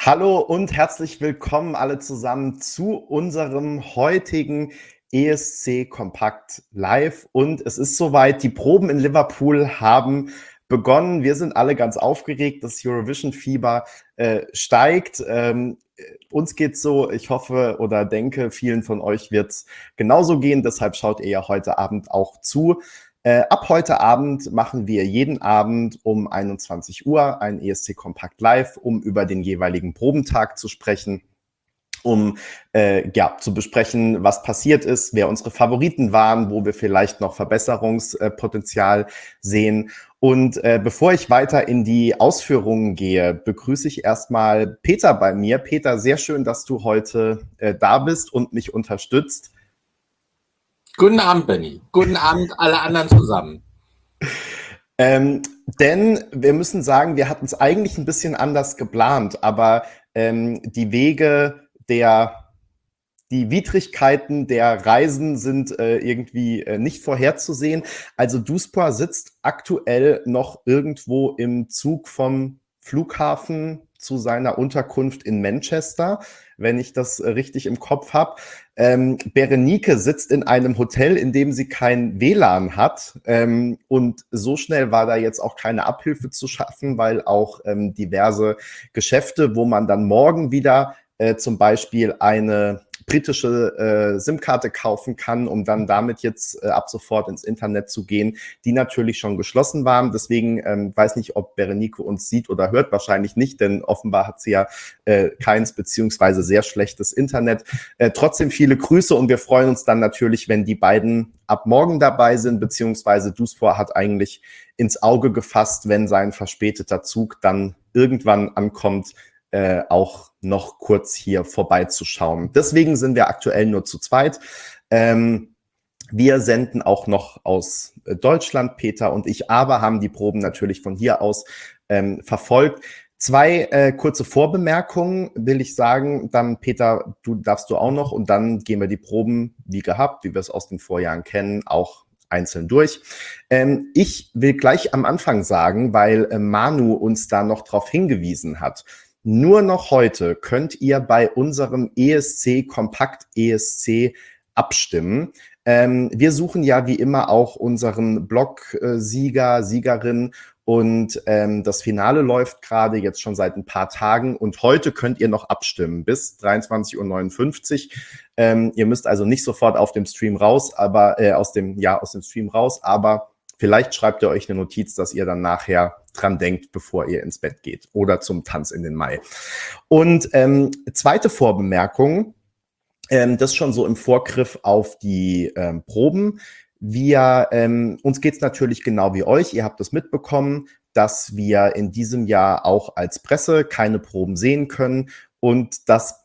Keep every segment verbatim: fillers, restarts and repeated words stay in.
Hallo und herzlich willkommen alle zusammen zu unserem heutigen E S C Kompakt Live. Und es ist soweit, die Proben in Liverpool haben begonnen. Wir sind alle ganz aufgeregt, das Eurovision-Fieber äh, steigt. Ähm, uns geht's so, ich hoffe oder denke, vielen von euch wird's genauso gehen. Deshalb schaut ihr ja heute Abend auch zu. Äh, ab heute Abend machen wir jeden Abend um einundzwanzig Uhr ein E S C Kompakt Live, um über den jeweiligen Probentag zu sprechen, um äh, ja, zu besprechen, was passiert ist, wer unsere Favoriten waren, wo wir vielleicht noch Verbesserungspotenzial sehen. Und äh, bevor ich weiter in die Ausführungen gehe, begrüße ich erstmal Peter bei mir. Peter, sehr schön, dass du heute äh, da bist und mich unterstützt. Guten Abend, Benny. Guten Abend, alle anderen zusammen. Ähm, denn wir müssen sagen, wir hatten es eigentlich ein bisschen anders geplant, aber ähm, die Wege der, die Widrigkeiten der Reisen sind äh, irgendwie äh, nicht vorherzusehen. Also Duspor sitzt aktuell noch irgendwo im Zug vom Flughafen zu seiner Unterkunft in Manchester, wenn ich das äh, richtig im Kopf habe. Ähm, Berenike sitzt in einem Hotel, in dem sie kein W L A N hat. Ähm, und so schnell war da jetzt auch keine Abhilfe zu schaffen, weil auch ähm, diverse Geschäfte, wo man dann morgen wieder äh, zum Beispiel eine britische äh, SIM-Karte kaufen kann, um dann damit jetzt äh, ab sofort ins Internet zu gehen, die natürlich schon geschlossen waren. Deswegen ähm, weiß nicht, ob Berenike uns sieht oder hört, wahrscheinlich nicht, denn offenbar hat sie ja äh, keins beziehungsweise sehr schlechtes Internet. Äh, trotzdem viele Grüße und wir freuen uns dann natürlich, wenn die beiden ab morgen dabei sind, beziehungsweise Duspor hat eigentlich ins Auge gefasst, wenn sein verspäteter Zug dann irgendwann ankommt, Äh, auch noch kurz hier vorbeizuschauen. Deswegen sind wir aktuell nur zu zweit. Ähm, wir senden auch noch aus Deutschland, Peter und ich, aber haben die Proben natürlich von hier aus ähm, verfolgt. Zwei äh, kurze Vorbemerkungen will ich sagen, dann Peter, du darfst du auch noch und dann gehen wir die Proben wie gehabt, wie wir es aus den Vorjahren kennen, auch einzeln durch. Ähm, ich will gleich am Anfang sagen, weil äh, Manu uns da noch drauf hingewiesen hat, nur noch heute könnt ihr bei unserem E S C Kompakt E S C abstimmen. Ähm, wir suchen ja wie immer auch unseren Blog-Sieger, Siegerin und ähm, das Finale läuft gerade jetzt schon seit ein paar Tagen und heute könnt ihr noch abstimmen bis dreiundzwanzig Uhr neunundfünfzig. Ähm, ihr müsst also nicht sofort auf dem Stream raus, aber äh, aus dem ja aus dem Stream raus, aber vielleicht schreibt ihr euch eine Notiz, dass ihr dann nachher dran denkt, bevor ihr ins Bett geht oder zum Tanz in den Mai. Und ähm, zweite Vorbemerkung, ähm, das schon so im Vorgriff auf die ähm, Proben. Wir, ähm, uns geht's natürlich genau wie euch. Ihr habt es mitbekommen, dass wir in diesem Jahr auch als Presse keine Proben sehen können und das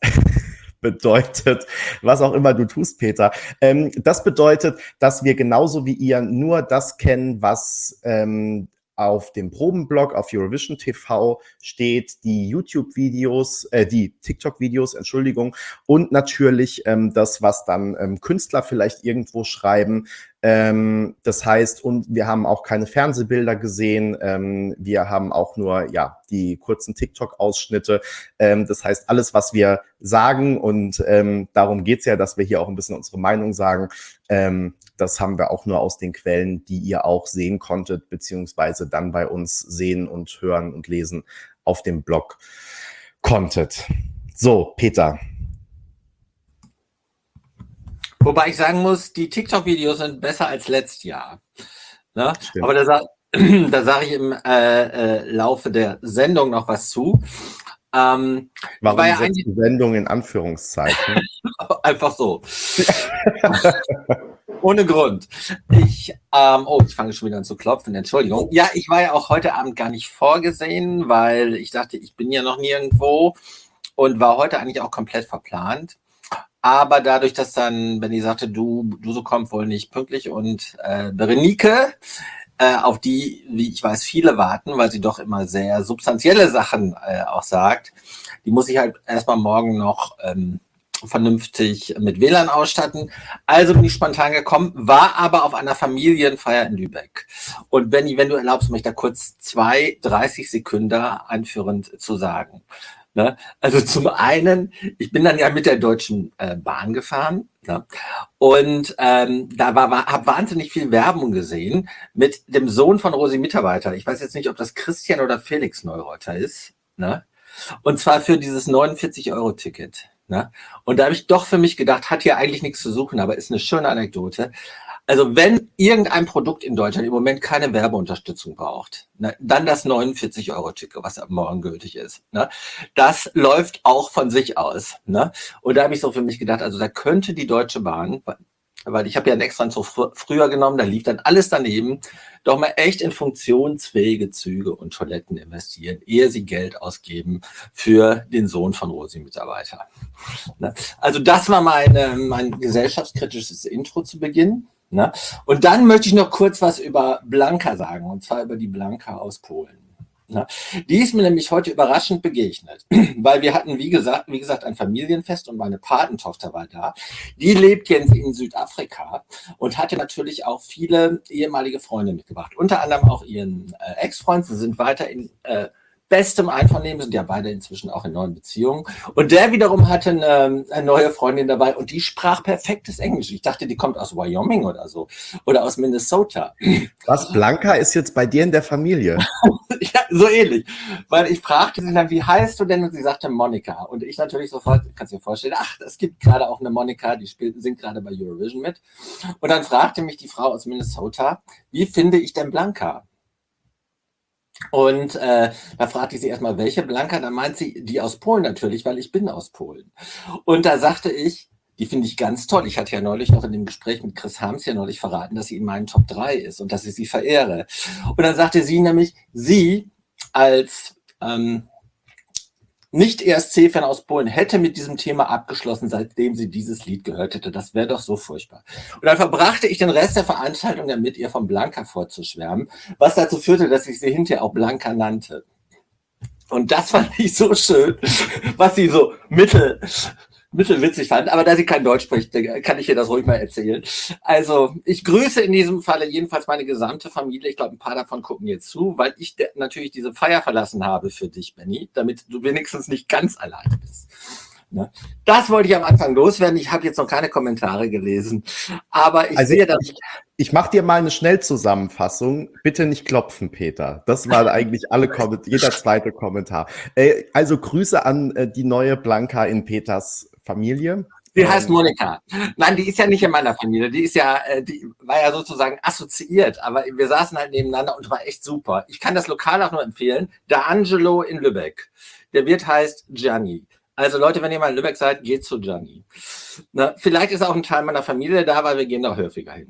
bedeutet, was auch immer du tust, Peter. Ähm, das bedeutet, dass wir genauso wie ihr nur das kennen, was ähm, auf dem Probenblog auf Eurovision T V steht, die YouTube-Videos, äh, die TikTok-Videos, Entschuldigung, und natürlich ähm, das, was dann ähm, Künstler vielleicht irgendwo schreiben. Ähm, das heißt, und wir haben auch keine Fernsehbilder gesehen. Ähm, wir haben auch nur ja die kurzen TikTok-Ausschnitte. Ähm, das heißt, alles, was wir sagen, und ähm, darum geht's ja, dass wir hier auch ein bisschen unsere Meinung sagen, ähm, das haben wir auch nur aus den Quellen, die ihr auch sehen konntet, beziehungsweise dann bei uns sehen und hören und lesen auf dem Blog konntet. So, Peter. Wobei ich sagen muss, die TikTok-Videos sind besser als letztes Jahr. Ne? Aber da, sa da sage ich im äh, äh, Laufe der Sendung noch was zu. Ähm, Warum war ja setzt die Sendung in Anführungszeichen? Einfach so. Ohne Grund. Ich, ähm, oh, ich fange schon wieder an zu klopfen, Entschuldigung. Ja, ich war ja auch heute Abend gar nicht vorgesehen, weil ich dachte, ich bin ja noch nirgendwo und war heute eigentlich auch komplett verplant. Aber dadurch, dass dann, wenn ich sagte, du, du so kommst wohl nicht pünktlich und äh, Berenike, äh, auf die, wie ich weiß, viele warten, weil sie doch immer sehr substanzielle Sachen äh, auch sagt, die muss ich halt erstmal morgen noch ähm, vernünftig mit W L A N ausstatten. Also bin ich spontan gekommen, war aber auf einer Familienfeier in Lübeck. Und Benni, wenn du erlaubst, mich da kurz zwei, dreißig Sekunden anführend zu sagen. Ne? Also zum einen, ich bin dann ja mit der Deutschen äh, Bahn gefahren, ne? Und ähm, da war, war habe wahnsinnig viel Werbung gesehen mit dem Sohn von Rosi Mitarbeiter. Ich weiß jetzt nicht, ob das Christian oder Felix Neureuter ist. Ne? Und zwar für dieses neunundvierzig-Euro-Ticket. Ne? Und da habe ich doch für mich gedacht, hat hier eigentlich nichts zu suchen, aber ist eine schöne Anekdote. Also wenn irgendein Produkt in Deutschland im Moment keine Werbeunterstützung braucht, ne, dann das neunundvierzig-Euro-Ticket, was ab morgen gültig ist. Ne? Das läuft auch von sich aus. Ne? Und da habe ich so für mich gedacht, also da könnte die Deutsche Bahn, weil ich habe ja einen extra Zug fr früher genommen, da lief dann alles daneben, doch mal echt in funktionsfähige Züge und Toiletten investieren, ehe sie Geld ausgeben für den Sohn von Rosi-Mitarbeiter. Ne? Also das war meine, mein gesellschaftskritisches Intro zu Beginn. Ne? Und dann möchte ich noch kurz was über Blanka sagen, und zwar über die Blanka aus Polen. Ne? Die ist mir nämlich heute überraschend begegnet, weil wir hatten, wie gesagt, wie gesagt, ein Familienfest und meine Patentochter war da. Die lebt jetzt in Südafrika und hatte natürlich auch viele ehemalige Freunde mitgebracht, unter anderem auch ihren äh, Ex-Freund. Sie sind weiter in äh, bestem Einvernehmen, sind ja beide inzwischen auch in neuen Beziehungen. Und der wiederum hatte eine, eine neue Freundin dabei und die sprach perfektes Englisch. Ich dachte, die kommt aus Wyoming oder so oder aus Minnesota. Was, Blanka ist jetzt bei dir in der Familie? Ja, so ähnlich. Weil ich fragte sie dann, wie heißt du denn? Und sie sagte Monika. Und ich natürlich sofort, kannst du dir vorstellen, ach, es gibt gerade auch eine Monika, die spielt, singt gerade bei Eurovision mit. Und dann fragte mich die Frau aus Minnesota, wie finde ich denn Blanka? Und äh, da fragte ich sie erstmal, welche Blanka? Da meint sie, die aus Polen natürlich, weil ich bin aus Polen. Und da sagte ich, die finde ich ganz toll. Ich hatte ja neulich noch in dem Gespräch mit Chris Harms ja neulich verraten, dass sie in meinen Top drei ist und dass ich sie verehre. Und dann sagte sie nämlich, sie als ähm, nicht-E S C-Fan aus Polen hätte mit diesem Thema abgeschlossen, seitdem sie dieses Lied gehört hätte. Das wäre doch so furchtbar. Und dann verbrachte ich den Rest der Veranstaltung damit, ihr von Blanka vorzuschwärmen, was dazu führte, dass ich sie hinterher auch Blanka nannte. Und das fand ich so schön, was sie so mittel, mittelwitzig fand. Aber da sie kein Deutsch spricht, kann ich ihr das ruhig mal erzählen. Also ich grüße in diesem Falle jedenfalls meine gesamte Familie. Ich glaube, ein paar davon gucken jetzt zu, weil ich natürlich diese Feier verlassen habe für dich, Benni, damit du wenigstens nicht ganz allein bist. Das wollte ich am Anfang loswerden. Ich habe jetzt noch keine Kommentare gelesen, aber ich Also sehe, dass ich, ich mache dir mal eine Schnellzusammenfassung. Bitte nicht klopfen, Peter. Das war eigentlich alle Komment jeder zweite Kommentar. Äh, also Grüße an äh, die neue Blanka in Peters Familie. Die heißt Monika. Nein, die ist ja nicht in meiner Familie. Die ist ja, die war ja sozusagen assoziiert, aber wir saßen halt nebeneinander und war echt super. Ich kann das Lokal auch nur empfehlen. Der Angelo in Lübeck. Der Wirt heißt Gianni. Also Leute, wenn ihr mal in Lübeck seid, geht zu Gianni. Na, vielleicht ist auch ein Teil meiner Familie da, weil wir gehen da häufiger hin.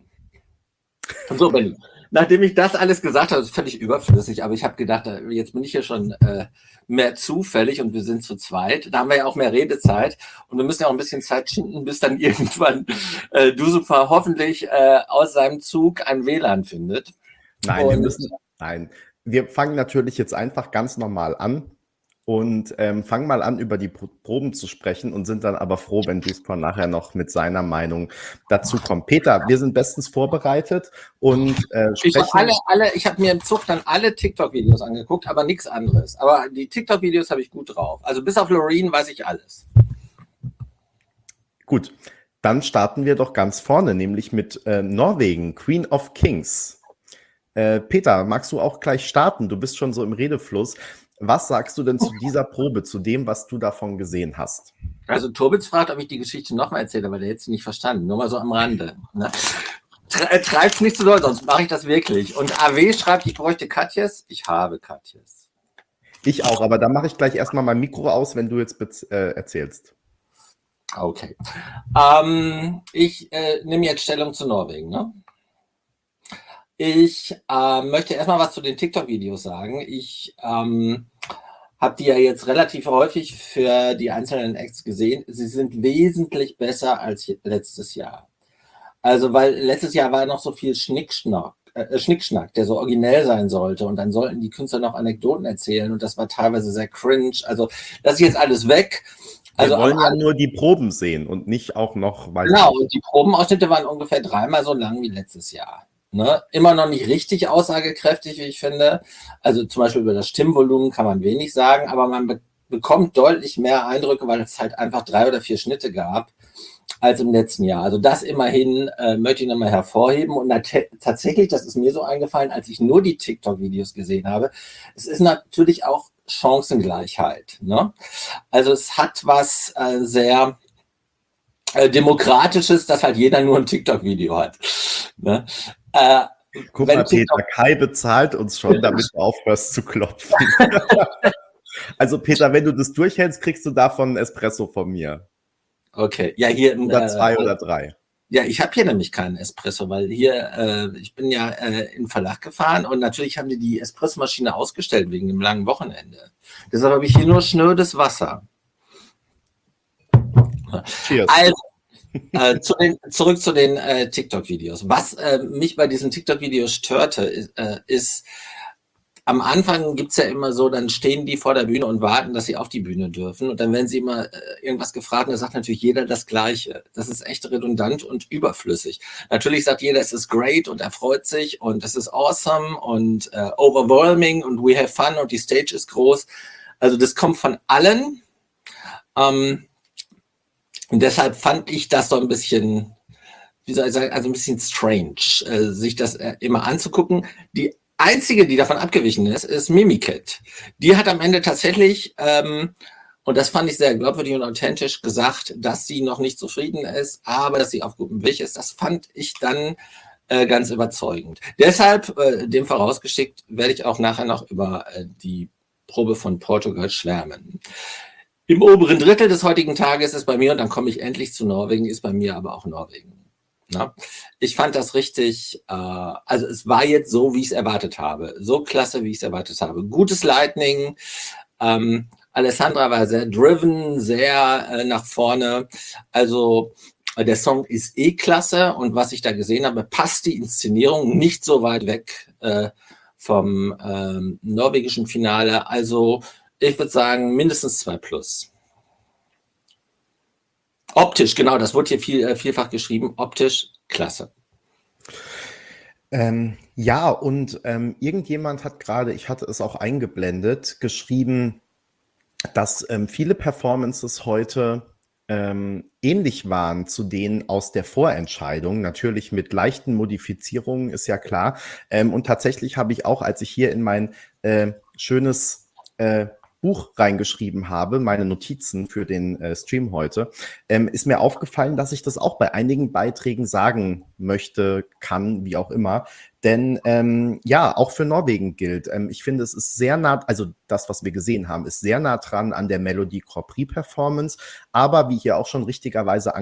Und so, Benni. Nachdem ich das alles gesagt habe, das ist völlig überflüssig, aber ich habe gedacht, jetzt bin ich hier schon äh, mehr zufällig und wir sind zu zweit. Da haben wir ja auch mehr Redezeit und wir müssen ja auch ein bisschen Zeit schinden, bis dann irgendwann äh, Dusupa hoffentlich äh, aus seinem Zug ein W L A N findet. Nein, wir müssen, nein, wir fangen natürlich jetzt einfach ganz normal an. Und ähm, fangen mal an, über die Proben zu sprechen und sind dann aber froh, wenn Duspor nachher noch mit seiner Meinung dazu kommt. Peter, wir sind bestens vorbereitet und äh, sprechen... Ich habe alle, alle, ich hab mir im Zug dann alle TikTok-Videos angeguckt, aber nichts anderes. Aber die TikTok-Videos habe ich gut drauf. Also bis auf Loreen weiß ich alles. Gut, dann starten wir doch ganz vorne, nämlich mit äh, Norwegen, Queen of Kings. Äh, Peter, magst du auch gleich starten? Du bist schon so im Redefluss. Was sagst du denn zu dieser Probe, zu dem, was du davon gesehen hast? Also Turbitz fragt, ob ich die Geschichte nochmal erzähle, aber der hätte sie nicht verstanden. Nur mal so am Rande. Ne? Treib's nicht zu doll, sonst mache ich das wirklich. Und A W schreibt, ich bräuchte Katjes. Ich habe Katjes. Ich auch, aber da mache ich gleich erstmal mein Mikro aus, wenn du jetzt äh, erzählst. Okay. Ähm, ich äh, nehme jetzt Stellung zu Norwegen, ne? Ich äh, möchte erstmal was zu den TikTok-Videos sagen. Ich ähm, habe die ja jetzt relativ häufig für die einzelnen Acts gesehen. Sie sind wesentlich besser als letztes Jahr. Also, weil letztes Jahr war noch so viel Schnickschnack, äh, Schnickschnack, der so originell sein sollte. Und dann sollten die Künstler noch Anekdoten erzählen. Und das war teilweise sehr cringe. Also, das ist jetzt alles weg. Also, wir wollen ja nur die Proben sehen und nicht auch noch... Genau, und die Probenausschnitte waren ungefähr dreimal so lang wie letztes Jahr. Ne, immer noch nicht richtig aussagekräftig, wie ich finde. Also zum Beispiel über das Stimmvolumen kann man wenig sagen, aber man be bekommt deutlich mehr Eindrücke, weil es halt einfach drei oder vier Schnitte gab als im letzten Jahr. Also das immerhin äh, möchte ich nochmal hervorheben. Und tatsächlich, das ist mir so eingefallen, als ich nur die TikTok-Videos gesehen habe, es ist natürlich auch Chancengleichheit. Ne? Also es hat was äh, sehr äh, Demokratisches, dass halt jeder nur ein TikTok-Video hat. Ne? Äh, Guck mal, Peter, Kai bezahlt uns schon, damit du aufhörst zu klopfen. Also Peter, wenn du das durchhältst, kriegst du davon einen Espresso von mir. Okay, ja hier... Oder zwei äh, oder drei. Ja, ich habe hier nämlich keinen Espresso, weil hier, äh, ich bin ja äh, in den Verlag gefahren und natürlich haben die die Espressomaschine ausgestellt wegen dem langen Wochenende. Deshalb habe ich hier nur schnödes Wasser. Cheers. Also, äh, zu den, zurück zu den äh, TikTok-Videos. Was äh, mich bei diesen TikTok-Videos störte, ist, äh, ist am Anfang gibt es ja immer so, dann stehen die vor der Bühne und warten, dass sie auf die Bühne dürfen. Und dann werden sie immer äh, irgendwas gefragt und da sagt natürlich jeder das Gleiche. Das ist echt redundant und überflüssig. Natürlich sagt jeder, es ist great und er freut sich und es ist awesome und äh, overwhelming und we have fun und die Stage ist groß. Also das kommt von allen. Ähm, und deshalb fand ich das so ein bisschen, wie soll ich sagen, also ein bisschen strange, äh, sich das äh, immer anzugucken. Die einzige, die davon abgewichen ist, ist Mimiket. Die hat am Ende tatsächlich, ähm, und das fand ich sehr glaubwürdig und authentisch, gesagt, dass sie noch nicht zufrieden ist, aber dass sie auf gutem Weg ist. Das fand ich dann äh, ganz überzeugend. Deshalb, äh, dem vorausgeschickt, werde ich auch nachher noch über äh, die Probe von Portugal schwärmen. Im oberen Drittel des heutigen Tages ist bei mir, und dann komme ich endlich zu Norwegen, ist bei mir aber auch Norwegen. Na? Ich fand das richtig, äh, also es war jetzt so, wie ich es erwartet habe. So klasse, wie ich es erwartet habe. Gutes Lightning. Ähm, Alessandra war sehr driven, sehr äh, nach vorne. Also äh, der Song ist eh klasse und was ich da gesehen habe, passt die Inszenierung nicht so weit weg äh, vom ähm, norwegischen Finale. Also ich würde sagen, mindestens zwei plus. Optisch, genau, das wurde hier viel, äh, vielfach geschrieben. Optisch, klasse. Ähm, ja, und ähm, irgendjemand hat gerade, ich hatte es auch eingeblendet, geschrieben, dass ähm, viele Performances heute ähm, ähnlich waren zu denen aus der Vorentscheidung, natürlich mit leichten Modifizierungen, ist ja klar. Ähm, und tatsächlich habe ich auch, als ich hier in mein äh, schönes äh, Buch reingeschrieben habe, meine Notizen für den äh, Stream heute, ähm, ist mir aufgefallen, dass ich das auch bei einigen Beiträgen sagen möchte, kann, wie auch immer. Denn ähm, ja, auch für Norwegen gilt. Ähm, ich finde, es ist sehr nah, also das, was wir gesehen haben, ist sehr nah dran an der Melodie Grand Prix Performance. Aber wie hier auch schon richtigerweise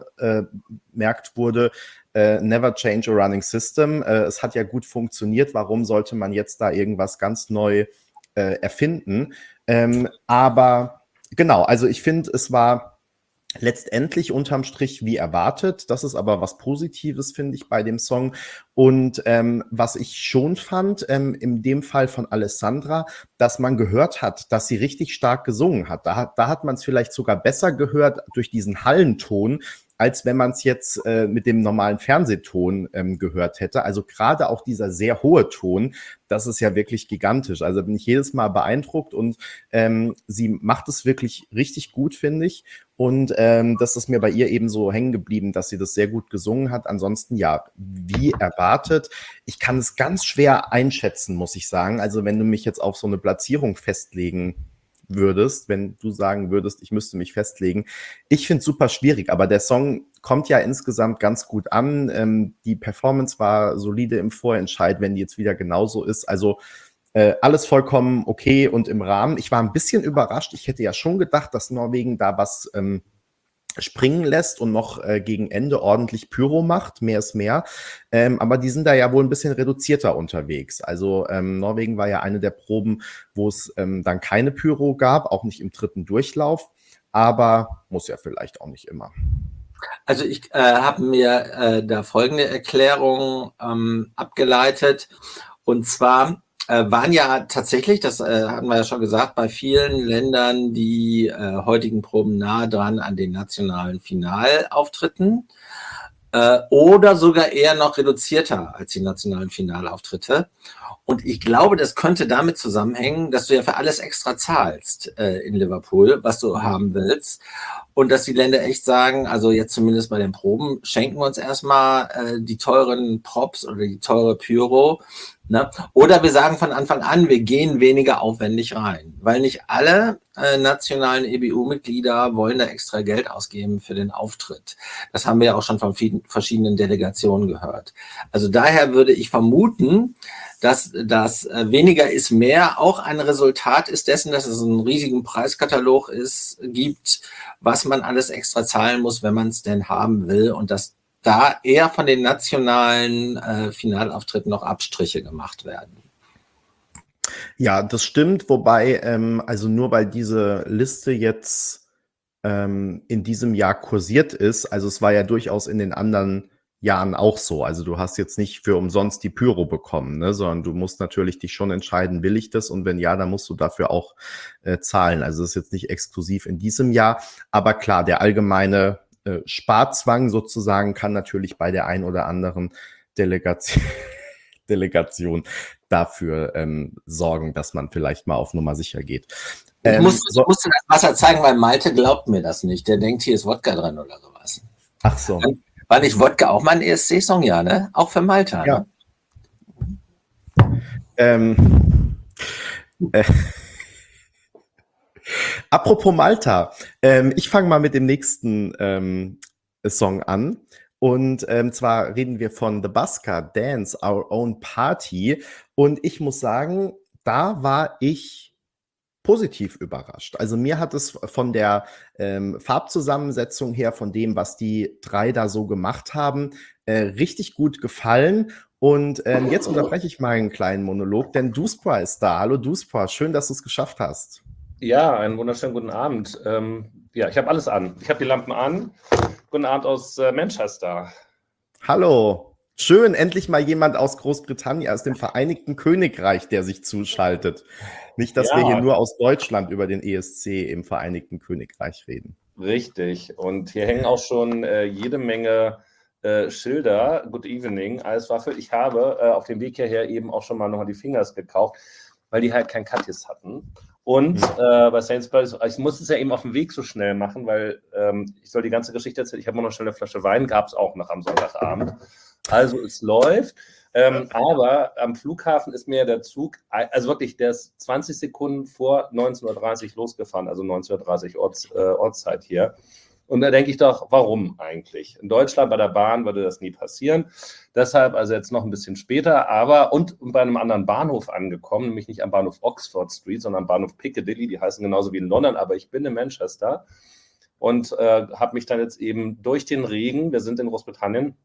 angemerkt wurde, äh, never change a running system. Äh, es hat ja gut funktioniert. Warum sollte man jetzt da irgendwas ganz neu äh, erfinden? Ähm, aber genau, also ich finde, es war letztendlich unterm Strich wie erwartet. Das ist aber was Positives, finde ich, bei dem Song. Und ähm, was ich schon fand, ähm, in dem Fall von Alessandra, dass man gehört hat, dass sie richtig stark gesungen hat. Da hat, da hat man es vielleicht sogar besser gehört durch diesen Hallenton, als wenn man es jetzt äh, mit dem normalen Fernsehton ähm, gehört hätte. Also gerade auch dieser sehr hohe Ton, das ist ja wirklich gigantisch. Also bin ich jedes Mal beeindruckt und ähm, sie macht es wirklich richtig gut, finde ich. Und ähm, das ist mir bei ihr eben so hängen geblieben, dass sie das sehr gut gesungen hat. Ansonsten, ja, wie erwartet. Ich kann es ganz schwer einschätzen, muss ich sagen. Also wenn du mich jetzt auf so eine Platzierung festlegen würdest, wenn du sagen würdest, ich müsste mich festlegen. Ich finde es super schwierig, aber der Song kommt ja insgesamt ganz gut an. Ähm, die Performance war solide im Vorentscheid, wenn die jetzt wieder genauso ist. Also äh, alles vollkommen okay und im Rahmen. Ich war ein bisschen überrascht. Ich hätte ja schon gedacht, dass Norwegen da was ähm, springen lässt und noch äh, gegen Ende ordentlich Pyro macht, mehr ist mehr. Ähm, aber die sind da ja wohl ein bisschen reduzierter unterwegs. Also ähm, Norwegen war ja eine der Proben, wo es ähm, dann keine Pyro gab, auch nicht im dritten Durchlauf, aber muss ja vielleicht auch nicht immer. Also ich äh, habe mir äh, da folgende Erklärung ähm, abgeleitet, und zwar Äh, waren ja tatsächlich, das äh, hatten wir ja schon gesagt, bei vielen Ländern die äh, heutigen Proben nah dran an den nationalen Finalauftritten äh, oder sogar eher noch reduzierter als die nationalen Finalauftritte. Und ich glaube, das könnte damit zusammenhängen, dass du ja für alles extra zahlst äh, in Liverpool, was du haben willst. Und dass die Länder echt sagen, also jetzt zumindest bei den Proben, schenken wir uns erstmal äh, die teuren Props oder die teure Pyro. Ne? Oder wir sagen von Anfang an, wir gehen weniger aufwendig rein. Weil nicht alle äh, nationalen E B U-Mitglieder wollen da extra Geld ausgeben für den Auftritt. Das haben wir ja auch schon von vielen, verschiedenen Delegationen gehört. Also daher würde ich vermuten, dass das äh, weniger ist mehr auch ein Resultat ist dessen, dass es einen riesigen Preiskatalog ist, gibt, was man alles extra zahlen muss, wenn man es denn haben will, und dass da eher von den nationalen äh, Finalauftritten noch Abstriche gemacht werden. Ja, das stimmt, wobei, ähm, also nur weil diese Liste jetzt ähm, in diesem Jahr kursiert ist, also es war ja durchaus in den anderen Jahren auch so. Also du hast jetzt nicht für umsonst die Pyro bekommen, ne? Sondern du musst natürlich dich schon entscheiden, will ich das? Und wenn ja, dann musst du dafür auch äh, zahlen. Also das ist jetzt nicht exklusiv in diesem Jahr. Aber klar, der allgemeine äh, Sparzwang sozusagen kann natürlich bei der ein oder anderen Delegation, Delegation dafür ähm, sorgen, dass man vielleicht mal auf Nummer sicher geht. Ich Ähm, musste, so, ich musste das Wasser zeigen, weil Malte glaubt mir das nicht. Der denkt, hier ist Wodka drin oder sowas. ach so. War nicht Wodka auch mal ein E S C-Song? Ja, ne? Auch für Malta, Ja. ne? Ähm, äh, apropos Malta, ähm, ich fange mal mit dem nächsten ähm, Song an. Und ähm, zwar reden wir von The Busker, Dance, Our Own Party. Und ich muss sagen, da war ich positiv überrascht. Also mir hat es von der ähm, Farbzusammensetzung her, von dem, was die drei da so gemacht haben, äh, richtig gut gefallen. Und ähm, jetzt unterbreche ich mal einen kleinen Monolog, denn Duspra ist da. Hallo Duspra, schön, dass du es geschafft hast. Ja, einen wunderschönen guten Abend. Ähm, ja, ich habe alles an. Ich habe die Lampen an. Guten Abend aus äh, Manchester. Hallo. Schön, endlich mal jemand aus Großbritannien, aus dem Vereinigten Königreich, der sich zuschaltet. Nicht, dass Ja. wir hier nur aus Deutschland über den E S C im Vereinigten Königreich reden. Richtig. Und hier hängen auch schon äh, jede Menge äh, Schilder. Good evening, Eiswaffel. Ich habe äh, auf dem Weg hierher eben auch schon mal noch die Fingers gekauft, weil die halt kein Cuttis hatten. Und äh, bei Sainsbury's, ich musste es ja eben auf dem Weg so schnell machen, weil ähm, ich soll die ganze Geschichte erzählen. Ich habe noch schnell eine Flasche Wein, gab es auch noch am Sonntagabend. Also es läuft. Ähm, aber am Flughafen ist mir der Zug, also wirklich, der ist zwanzig Sekunden vor neunzehn Uhr dreißig losgefahren, also neunzehn Uhr dreißig Orts, äh, Ortszeit hier. Und da denke ich doch, warum eigentlich? In Deutschland bei der Bahn würde das nie passieren. Deshalb also jetzt noch ein bisschen später, aber und bei einem anderen Bahnhof angekommen, nämlich nicht am Bahnhof Oxford Street, sondern am Bahnhof Piccadilly. Die heißen genauso wie in London, aber ich bin in Manchester und äh, habe mich dann jetzt eben durch den Regen, wir sind in Großbritannien,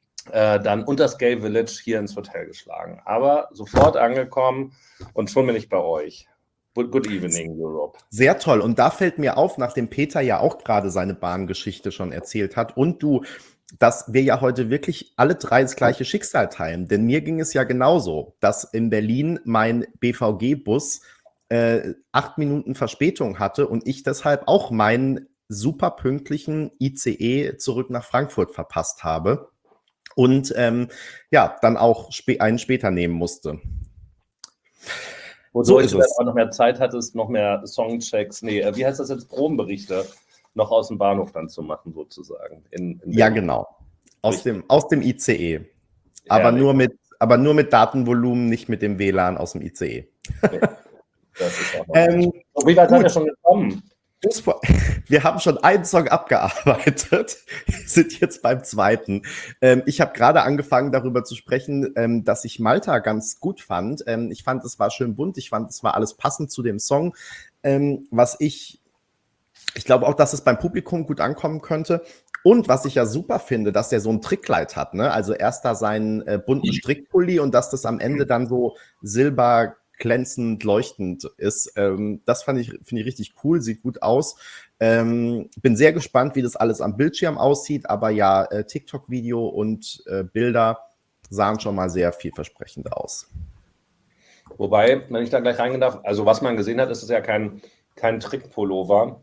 äh, dann unter das Gay Village hier ins Hotel geschlagen. Aber sofort angekommen und schon bin ich bei euch. Good evening, Europe. Sehr toll. Und da fällt mir auf, nachdem Peter ja auch gerade seine Bahngeschichte schon erzählt hat und du, dass wir ja heute wirklich alle drei das gleiche Schicksal teilen. Denn mir ging es ja genauso, dass in Berlin mein B V G-Bus äh, acht Minuten Verspätung hatte und ich deshalb auch meinen super pünktlichen I C E zurück nach Frankfurt verpasst habe und ähm, ja, dann auch spä- einen später nehmen musste. Wodurch du auch noch mehr Zeit hattest, noch mehr Songchecks, nee, wie heißt das jetzt, Probenberichte noch aus dem Bahnhof dann zu machen, sozusagen. In, in ja, genau. Aus dem, aus dem I C E. Aber Herrlich. nur, mit, aber nur mit Datenvolumen, nicht mit dem W L A N aus dem I C E. Nee, das ist auch noch ähm, wie weit seid ihr schon gekommen? Wir haben schon einen Song abgearbeitet, sind jetzt beim zweiten. Ähm, ich habe gerade angefangen, darüber zu sprechen, ähm, dass ich Malta ganz gut fand. Ähm, ich fand, es war schön bunt, ich fand, es war alles passend zu dem Song. Ähm, was ich, ich glaube auch, dass es beim Publikum gut ankommen könnte. Und was ich ja super finde, dass der so ein Trickkleid hat, ne? Also erst da seinen äh, bunten Strickpulli und dass das am Ende dann so silber glänzend, leuchtend ist. Ähm, das fand ich, finde ich richtig cool, sieht gut aus. Ähm, bin sehr gespannt, wie das alles am Bildschirm aussieht, aber ja, äh, TikTok-Video und äh, Bilder sahen schon mal sehr vielversprechend aus. Wobei, wenn ich da gleich reingehen darf, also was man gesehen hat, ist es ja kein, kein Trickpullover.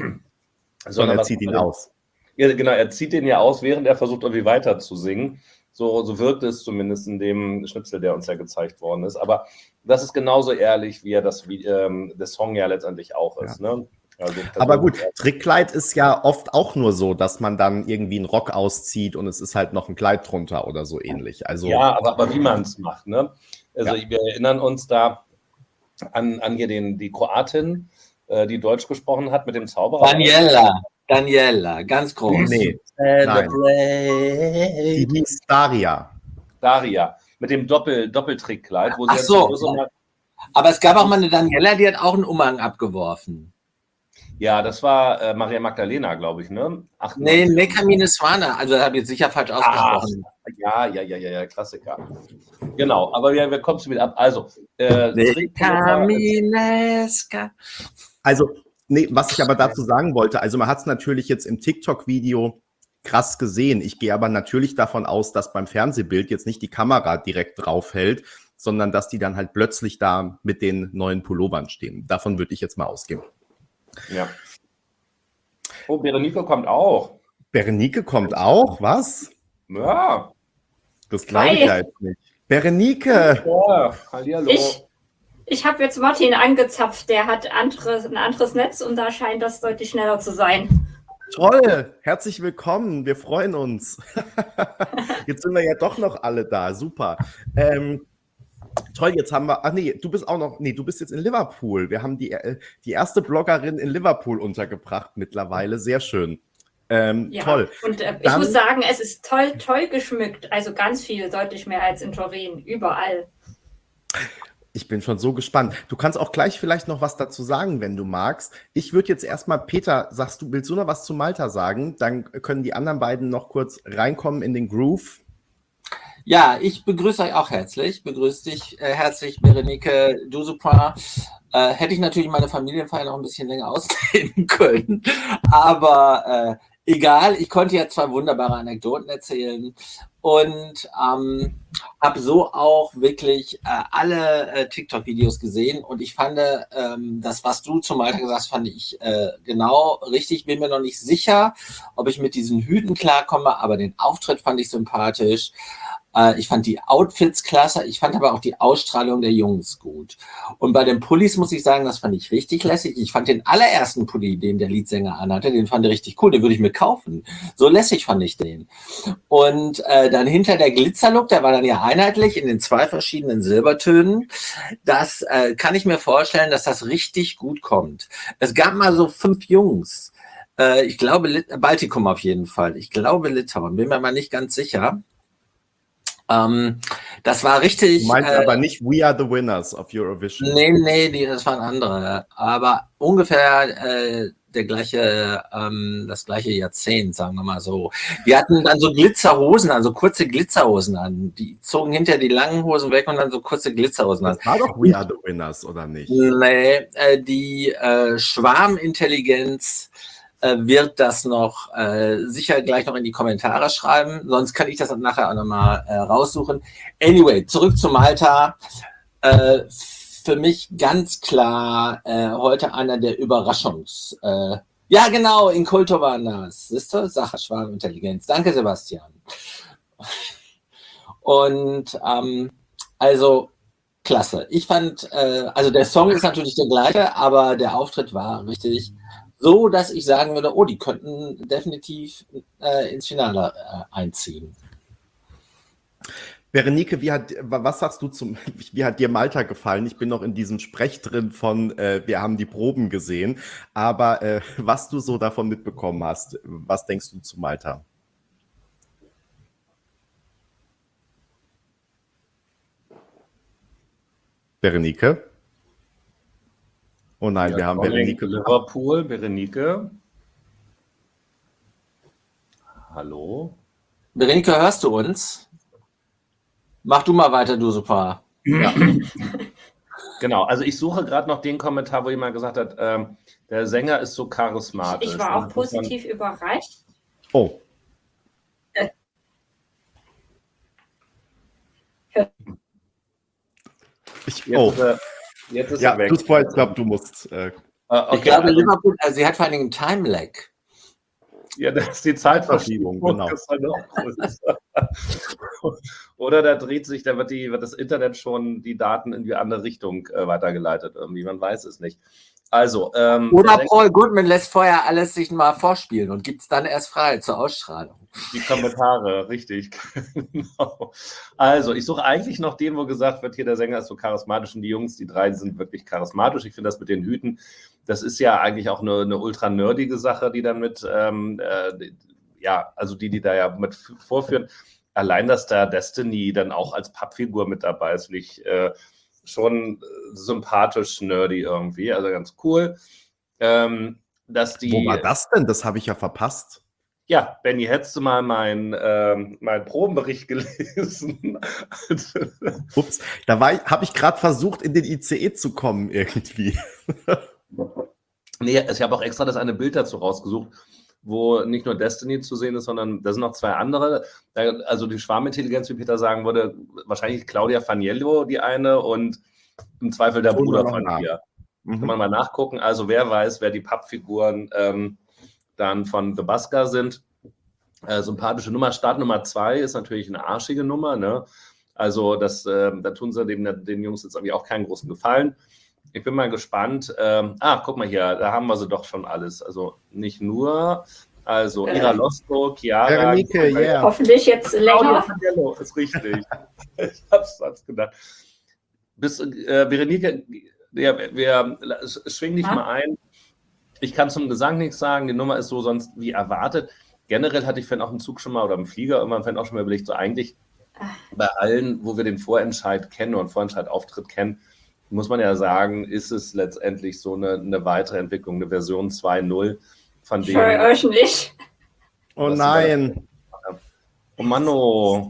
Sondern er zieht ihn aus. Ja, genau, er zieht den ja aus, während er versucht, irgendwie weiter zu singen. So, so wirkt es zumindest in dem Schnipsel, der uns ja gezeigt worden ist. Aber das ist genauso ehrlich, wie er das, wie, ähm, der Song ja letztendlich auch ist. Ja. Ne? Also, aber gut, Trickkleid ist ja oft auch nur so, dass man dann irgendwie einen Rock auszieht und es ist halt noch ein Kleid drunter oder so ähnlich. Also, ja, aber, aber wie man es macht. Ne? Also Ja. wir erinnern uns da an, an hier den, die Kroatin, äh, die Deutsch gesprochen hat mit dem Zauberer. Daniela, Daniela, ganz groß. nee, Celebrate. die hieß Daria. Daria, mit dem Doppel, Doppeltrickkleid. Wo sie Ach jetzt so. so mal, Aber es gab auch mal eine Daniela, die hat auch einen Umhang abgeworfen. ja, das war äh, Maria Magdalena, glaube ich, ne? Nee, Nekamine Swana, also das habe ich jetzt sicher falsch ausgesprochen. Ah, ja, ja, ja, ja, ja, Klassiker. Genau, aber wir, wir kommen wieder ab. Also, äh, Nekamineska. Also, nee, was ich aber dazu sagen wollte, also man hat es natürlich jetzt im TikTok-Video krass gesehen. Ich gehe aber natürlich davon aus, dass beim Fernsehbild jetzt nicht die Kamera direkt drauf hält, sondern dass die dann halt plötzlich da mit den neuen Pullovern stehen. Davon würde ich jetzt mal ausgehen. ja. Oh, Berenike kommt auch. Berenike kommt auch, was? Ja. Das glaube ich Hi. ja jetzt nicht. Berenike! Ja, hallihallo. Ich, ich habe jetzt Martin angezapft, der hat anderes, ein anderes Netz und da scheint das deutlich schneller zu sein. Toll! Herzlich willkommen, wir freuen uns. Jetzt sind wir ja doch noch alle da, super. Ähm, toll, jetzt haben wir, ach nee, du bist auch noch, nee, du bist jetzt in Liverpool. Wir haben die, äh, die erste Bloggerin in Liverpool untergebracht mittlerweile, sehr schön. Ähm, Ja. Toll. Und äh, ich Dann- muss sagen, es ist toll, toll geschmückt. Also ganz viel, deutlich mehr als in Turin, überall. Ich bin schon so gespannt. Du kannst auch gleich vielleicht noch was dazu sagen, wenn du magst. Ich würde jetzt erstmal, Peter, sagst du, willst du noch was zu Malta sagen? Dann können die anderen beiden noch kurz reinkommen in den Groove. Ja, ich begrüße euch auch herzlich. Begrüße dich äh, herzlich, Berenike Dusupin. Äh, hätte ich natürlich meine Familienfeier noch ein bisschen länger ausdehnen können. Aber äh, egal, ich konnte ja zwei wunderbare Anekdoten erzählen und ähm, habe so auch wirklich äh, alle äh, TikTok-Videos gesehen. Und ich fand, ähm, das, was du zum Malta gesagt hast, fand ich äh, genau richtig. Bin mir noch nicht sicher, ob ich mit diesen Hüten klarkomme, aber den Auftritt fand ich sympathisch. Ich fand die Outfits klasse, ich fand aber auch die Ausstrahlung der Jungs gut. Und bei den Pullis muss ich sagen, das fand ich richtig lässig. Ich fand den allerersten Pulli, den der Leadsänger anhatte, den fand ich richtig cool, den würde ich mir kaufen. So lässig fand ich den. Und äh, dann hinter der Glitzerlook, der war dann ja einheitlich in den zwei verschiedenen Silbertönen. Das äh, kann ich mir vorstellen, dass das richtig gut kommt. Es gab mal so fünf Jungs, äh, ich glaube Lit- Baltikum auf jeden Fall, ich glaube Litauen, bin mir mal nicht ganz sicher. Ähm, das war richtig. Du meinst äh, aber nicht We Are the Winners of Eurovision. Nee, nee, die, das waren andere. Aber ungefähr äh, der gleiche, ähm, das gleiche Jahrzehnt, sagen wir mal so. Die hatten dann so Glitzerhosen, also kurze Glitzerhosen an. Die zogen hinter die langen Hosen weg und dann so kurze Glitzerhosen an. Das war doch We Are the Winners, oder nicht? Nee, äh, die äh, Schwarmintelligenz äh, wird das noch äh, sicher gleich noch in die Kommentare schreiben. Sonst kann ich das dann nachher auch nochmal äh, raussuchen. Anyway, zurück zu Malta. Äh, für mich ganz klar äh, heute einer der Überraschungs... Äh, ja, genau, in Kulto war das. Siehst du? Sache Schwarmintelligenz. Danke, Sebastian. Und ähm, also klasse. Ich fand, äh, also der Song ist natürlich der gleiche, aber der Auftritt war richtig so, dass ich sagen würde, oh, die könnten definitiv äh, ins Finale äh, einziehen. Berenike, wie hat, was sagst du zum, wie hat dir Malta gefallen? Ich bin noch in diesem Sprech drin von, äh, wir haben die Proben gesehen, aber äh, was du so davon mitbekommen hast, was denkst du zu Malta? Berenike? Oh nein, Ja, wir haben Calling Berenike. Liverpool, Berenike. Hallo? Berenike, hörst du uns? Mach du mal weiter, du super. Ja. Genau, also ich suche gerade noch den Kommentar, wo jemand gesagt hat, ähm, der Sänger ist so charismatisch. Ich war auch positiv überrascht. Oh. Ich, Jetzt oh. ist er, jetzt ist Ja, er weg. du Spoil, ich glaube, du musst. Äh, Äh, okay, Ich glaube, also- Liverpool, also sie hat vor allen Dingen einen Time-Lag. Ja, das ist die Zeitverschiebung, genau. ist halt noch größer. Oder da dreht sich, da wird, die, wird das Internet schon die Daten in die andere Richtung äh, weitergeleitet. Irgendwie, man weiß es nicht. Also, ähm, Oder Paul Goodman lässt vorher alles sich mal vorspielen und gibt es dann erst frei zur Ausstrahlung. Die Kommentare, richtig. Genau. Also, ich suche eigentlich noch den, wo gesagt wird, hier der Sänger ist so charismatisch und die Jungs, die drei, die sind wirklich charismatisch. Ich finde das mit den Hüten, das ist ja eigentlich auch eine, eine ultra nerdige Sache, die dann mit, ähm, äh, ja, also die, die da ja mit vorführen. Allein, dass da Destiny dann auch als Pappfigur mit dabei ist, finde ich äh, schon sympathisch nerdy irgendwie, also ganz cool. Ähm, dass die, Wo war das denn? Das habe ich ja verpasst. Ja, Benny, hättest du mal meinen ähm, mein Probenbericht gelesen? Ups, da habe ich gerade versucht, in den I C E zu kommen irgendwie. Nee, ich habe auch extra das eine Bild dazu rausgesucht, wo nicht nur Destiny zu sehen ist, sondern da sind noch zwei andere. Also die Schwarmintelligenz, wie Peter sagen würde, wahrscheinlich Claudia Faniello, die eine, und im Zweifel der Bruder von ihr. Mhm. Kann man mal nachgucken. Also wer weiß, wer die Pappfiguren ähm, dann von The Busker sind. Äh, sympathische Nummer. Start Nummer zwei ist natürlich eine arschige Nummer. Ne? Also das, äh, da tun sie dem, den Jungs jetzt irgendwie auch keinen großen Gefallen. Ich bin mal gespannt. Ähm, ah, guck mal hier, da haben wir sie doch schon alles. Also nicht nur, also Ira Losco, Chiara. Berenike, yeah. Hoffentlich jetzt länger. Oh, ist richtig. Ich hab's sonst gedacht. Bis, äh, Berenike, ja, wir, wir schwing dich ja. mal ein. Ich kann zum Gesang nichts sagen, die Nummer ist so sonst wie erwartet. Generell hatte ich vorhin auch im Zug schon mal oder im Flieger immer vorhin auch schon mal überlegt, so eigentlich bei allen, wo wir den Vorentscheid kennen und Vorentscheidauftritt kennen, muss man ja sagen, ist es letztendlich so eine, eine weitere Entwicklung, eine Version zwei Punkt null von dem. Für euch nicht. Oh nein. Oh Mann, oh.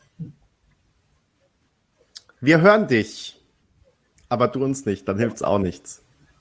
Wir hören dich, aber du uns nicht, dann hilft es auch nichts.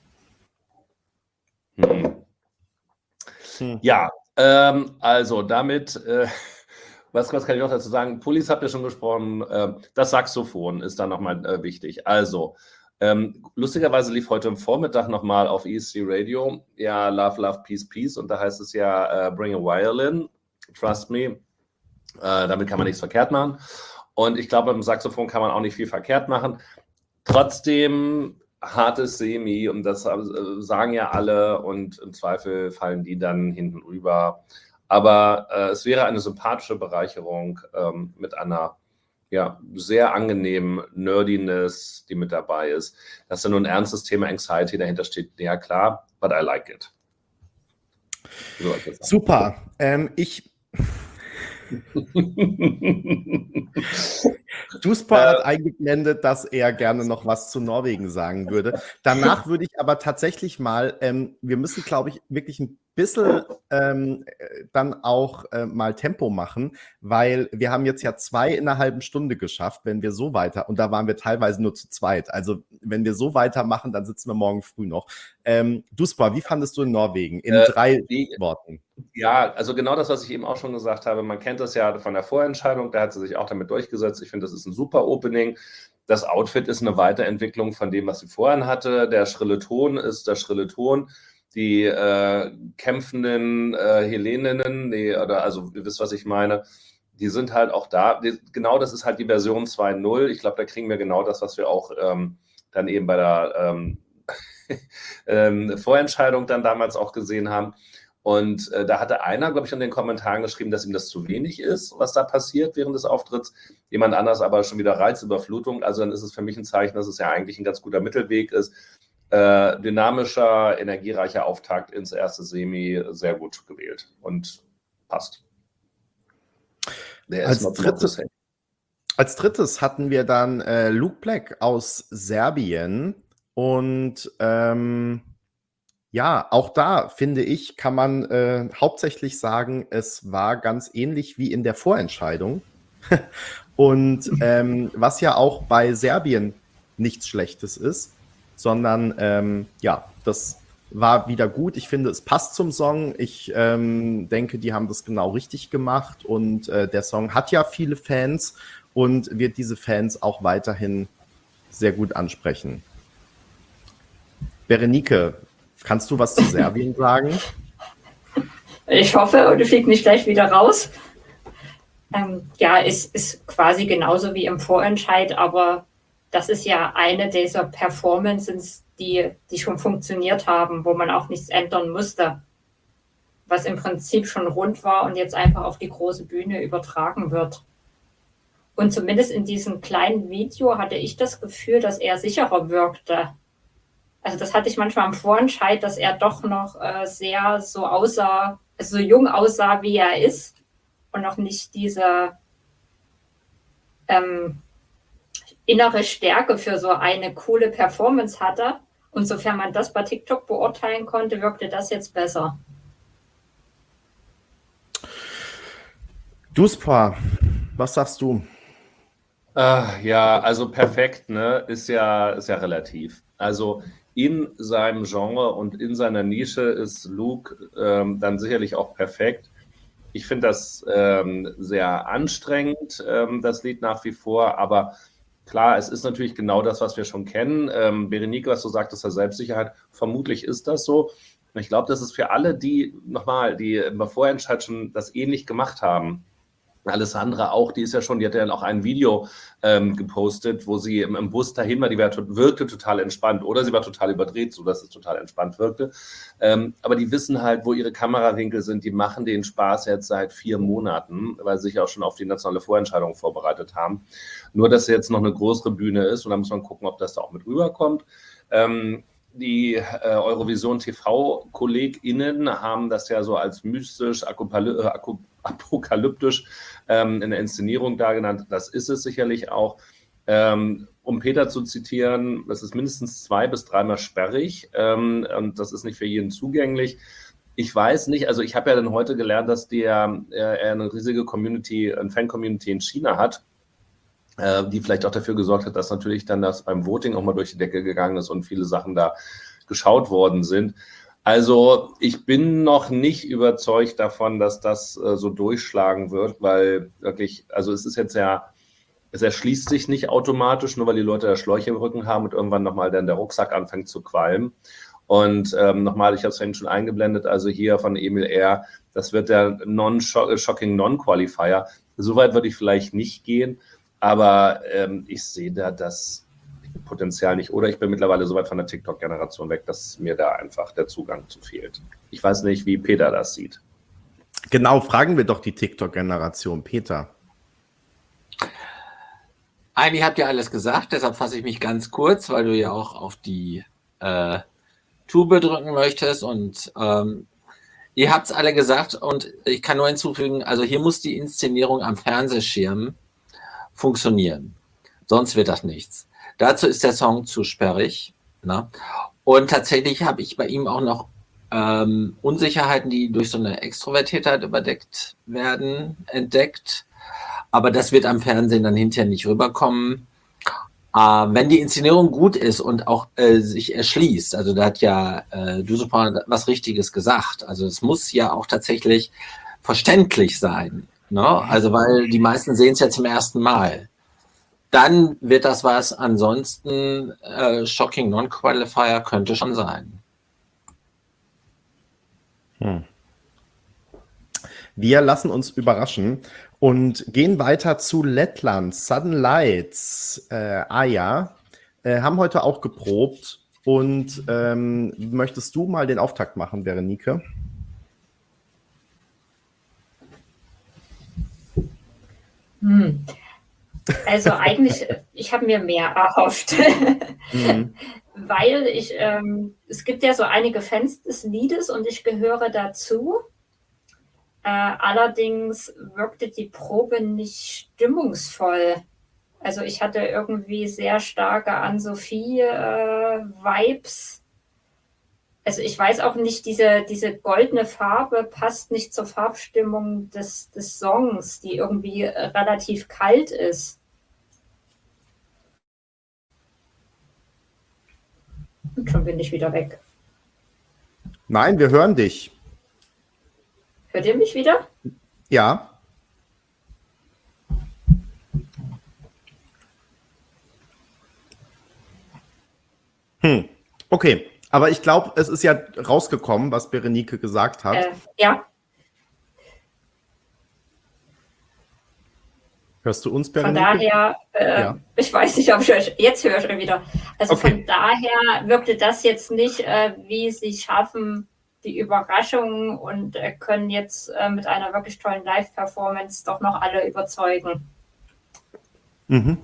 Hm. Hm. Ja, ähm, also damit, äh, was, was kann ich noch dazu sagen? Police habt ihr schon gesprochen, äh, das Saxophon ist da nochmal äh, wichtig. Also, ähm, lustigerweise lief heute am Vormittag nochmal auf E S C Radio, ja, Love, Love, Peace, Peace, und da heißt es ja, äh, Bring a Violin, Trust me, äh, damit kann man nichts verkehrt machen. Und ich glaube, mit dem Saxophon kann man auch nicht viel verkehrt machen. Trotzdem hartes Semi, und das sagen ja alle, und im Zweifel fallen die dann hinten rüber. Aber äh, es wäre eine sympathische Bereicherung ähm, mit einer ja, sehr angenehmen Nerdiness, die mit dabei ist. Dass da nur ein ernstes Thema Anxiety dahinter steht, ja klar, but I like it. So, super. Ähm, ich Duspa äh, hat eingeblendet, dass er gerne noch was zu Norwegen sagen würde. Danach würde ich aber tatsächlich mal, ähm, wir müssen, glaube ich, wirklich ein bisschen ähm, dann auch äh, mal Tempo machen, weil wir haben jetzt ja zwei in einer halben Stunde geschafft, wenn wir so weiter, und da waren wir teilweise nur zu zweit, also wenn wir so weitermachen, dann sitzen wir morgen früh noch. Ähm, Duspa, wie fandest du in Norwegen? In äh, drei die, Worten. Ja, also genau das, was ich eben auch schon gesagt habe, man kennt das ja von der Vorentscheidung, da hat sie sich auch damit durchgesetzt. Ich finde, das ist ein super Opening. Das Outfit ist eine Weiterentwicklung von dem, was sie vorhin hatte. Der schrille Ton ist der schrille Ton. Die äh, kämpfenden äh, Helleninnen, die, oder also ihr wisst, was ich meine, die sind halt auch da. Die, genau das ist halt die Version zwei Punkt null. Ich glaube, da kriegen wir genau das, was wir auch ähm, dann eben bei der ähm, ähm, Vorentscheidung dann damals auch gesehen haben. Und äh, da hatte einer, glaube ich, in den Kommentaren geschrieben, dass ihm das zu wenig ist, was da passiert während des Auftritts. Jemand anders aber schon wieder Reizüberflutung. Also dann ist es für mich ein Zeichen, dass es ja eigentlich ein ganz guter Mittelweg ist. Äh, dynamischer, energiereicher Auftakt ins erste Semi, sehr gut gewählt und passt. Der als, drittes, als drittes hatten wir dann äh, Luke Black aus Serbien und ähm, ja, auch da, finde ich, kann man äh, hauptsächlich sagen, es war ganz ähnlich wie in der Vorentscheidung. Und ähm, was ja auch bei Serbien nichts Schlechtes ist, sondern ähm, ja, das war wieder gut. Ich finde, es passt zum Song. Ich ähm, denke, die haben das genau richtig gemacht. Und äh, der Song hat ja viele Fans und wird diese Fans auch weiterhin sehr gut ansprechen. Berenike, kannst du was zu Serbien sagen? Ich hoffe, und fliegt nicht gleich wieder raus. Ähm, ja, es ist quasi genauso wie im Vorentscheid, aber das ist ja eine dieser Performances, die, die schon funktioniert haben, wo man auch nichts ändern musste, was im Prinzip schon rund war und jetzt einfach auf die große Bühne übertragen wird. Und zumindest in diesem kleinen Video hatte ich das Gefühl, dass er sicherer wirkte. Also das hatte ich manchmal im Vorentscheid, dass er doch noch äh, sehr so aussah, also so jung aussah, wie er ist und noch nicht diese ähm, innere Stärke für so eine coole Performance hatte. Und sofern man das bei TikTok beurteilen konnte, wirkte das jetzt besser. Duspa, was sagst du? Ah, ja, also perfekt, ne, ist ja, ist ja relativ. Also in seinem Genre und in seiner Nische ist Luke ähm, dann sicherlich auch perfekt. Ich finde das ähm, sehr anstrengend, ähm, das Lied nach wie vor, aber klar, es ist natürlich genau das, was wir schon kennen. Ähm, Berenike, was du sagtest, der Selbstsicherheit, vermutlich ist das so. Und ich glaube, das ist für alle, die, nochmal, die im Vorentscheid schon das ähnlich gemacht haben, Alessandra auch, die ist ja schon, die hat ja auch ein Video ähm, gepostet, wo sie im, im Bus dahin war, die war, wirkte total entspannt oder sie war total überdreht, sodass es total entspannt wirkte. Ähm, aber die wissen halt, wo ihre Kamerawinkel sind, die machen den Spaß jetzt seit vier Monaten, weil sie sich auch schon auf die nationale Vorentscheidung vorbereitet haben. Nur, dass jetzt noch eine größere Bühne ist und da muss man gucken, ob das da auch mit rüberkommt. Ähm, Die äh, Eurovision T V-KollegInnen haben das ja so als mystisch, apokalyptisch ähm, in der Inszenierung da genannt. Das ist es sicherlich auch. Ähm, um Peter zu zitieren, das ist mindestens zwei bis dreimal sperrig ähm, und das ist nicht für jeden zugänglich. Ich weiß nicht, also ich habe ja dann heute gelernt, dass der, äh, er eine riesige Community, eine Fan-Community in China hat, die vielleicht auch dafür gesorgt hat, dass natürlich dann das beim Voting auch mal durch die Decke gegangen ist und viele Sachen da geschaut worden sind. Also ich bin noch nicht überzeugt davon, dass das äh, so durchschlagen wird, weil wirklich, also es ist jetzt ja, es erschließt sich nicht automatisch, nur weil die Leute da Schläuche im Rücken haben und irgendwann nochmal dann der Rucksack anfängt zu qualmen. Und ähm, nochmal, ich habe es vorhin schon eingeblendet, also hier von Emil R., das wird der non-shocking Non-Qualifier. Soweit würde ich vielleicht nicht gehen. Aber ähm, ich sehe da das Potenzial nicht. Oder ich bin mittlerweile so weit von der TikTok-Generation weg, dass mir da einfach der Zugang zu fehlt. Ich weiß nicht, wie Peter das sieht. Genau, fragen wir doch die TikTok-Generation. Peter. Eigentlich habt ihr alles gesagt, deshalb fasse ich mich ganz kurz, weil du ja auch auf die äh, Tube drücken möchtest. Und ähm, ihr habt es alle gesagt und ich kann nur hinzufügen, also hier muss die Inszenierung am Fernsehschirm funktionieren. Sonst wird das nichts. Dazu ist der Song zu sperrig. Ne? Und tatsächlich habe ich bei ihm auch noch ähm, Unsicherheiten, die durch so eine Extrovertiertheit überdeckt werden, entdeckt. Aber das wird am Fernsehen dann hinterher nicht rüberkommen. Äh, wenn die Inszenierung gut ist und auch äh, sich erschließt, also da hat ja äh, Duspa was Richtiges gesagt. Also es muss ja auch tatsächlich verständlich sein. Ne? Also, weil die meisten sehen es ja zum ersten Mal. Dann wird das was. Ansonsten, äh, Shocking Non-Qualifier könnte schon sein. Hm. Wir lassen uns überraschen und gehen weiter zu Lettland. Sudden Lights, äh, Aja, äh, haben heute auch geprobt. Und ähm, möchtest du mal den Auftakt machen, Berenike? Hm. Also eigentlich, ich habe mir mehr erhofft, mhm. weil ich, ähm, es gibt ja so einige Fans des Liedes und ich gehöre dazu. Äh, allerdings wirkte die Probe nicht stimmungsvoll. Also ich hatte irgendwie sehr starke Ann-Sophie-Vibes. Äh, Also ich weiß auch nicht, diese, diese goldene Farbe passt nicht zur Farbstimmung des, des Songs, die irgendwie relativ kalt ist. Und schon bin ich wieder weg. Nein, wir hören dich. Hört ihr mich wieder? Ja. Hm, okay. Aber ich glaube, es ist ja rausgekommen, was Berenike gesagt hat. Äh, ja. Hörst du uns, Von Berenike? daher, äh, Ja. ich weiß nicht, ob ich euch, jetzt höre ich euch wieder. Also Okay. von daher wirkte das jetzt nicht, äh, wie sie schaffen, die Überraschung und äh, können jetzt äh, mit einer wirklich tollen Live-Performance doch noch alle überzeugen. Mhm.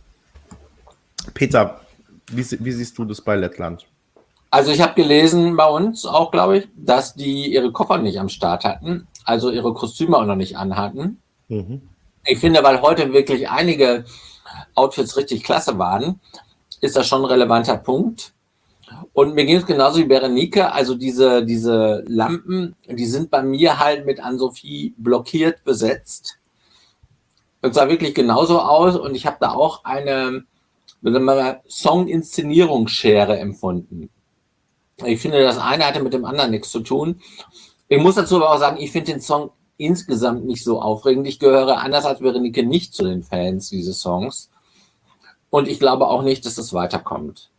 Peter, wie, sie- wie siehst du das bei Lettland? Also ich habe gelesen bei uns auch, glaube ich, dass die ihre Koffer nicht am Start hatten, also ihre Kostüme auch noch nicht anhatten. Mhm. Ich finde, weil heute wirklich einige Outfits richtig klasse waren, ist das schon ein relevanter Punkt. Und mir ging es genauso wie Berenike, also diese, diese Lampen, die sind bei mir halt mit Ann-Sophie blockiert besetzt. Es sah wirklich genauso aus und ich habe da auch eine Song-Inszenierungsschere empfunden. Ich finde, das eine hatte mit dem anderen nichts zu tun. Ich muss dazu aber auch sagen, ich finde den Song insgesamt nicht so aufregend. Ich gehöre anders als Berenike nicht zu den Fans dieses Songs. Und ich glaube auch nicht, dass es weiterkommt.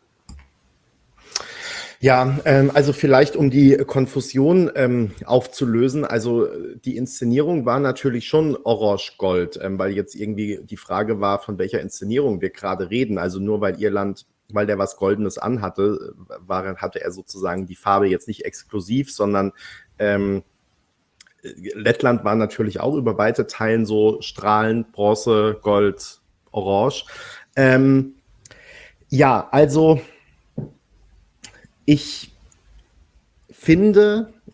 Ja, ähm, also vielleicht um die Konfusion ähm, aufzulösen, also äh, die Inszenierung war natürlich schon orange-gold, ähm, weil jetzt irgendwie die Frage war, von welcher Inszenierung wir gerade reden. Also nur weil Irland, weil der was Goldenes anhatte, war, hatte er sozusagen die Farbe jetzt nicht exklusiv, sondern ähm, Lettland war natürlich auch über weite Teilen so strahlend, Bronze, Gold, Orange. Ähm, ja, also ich finde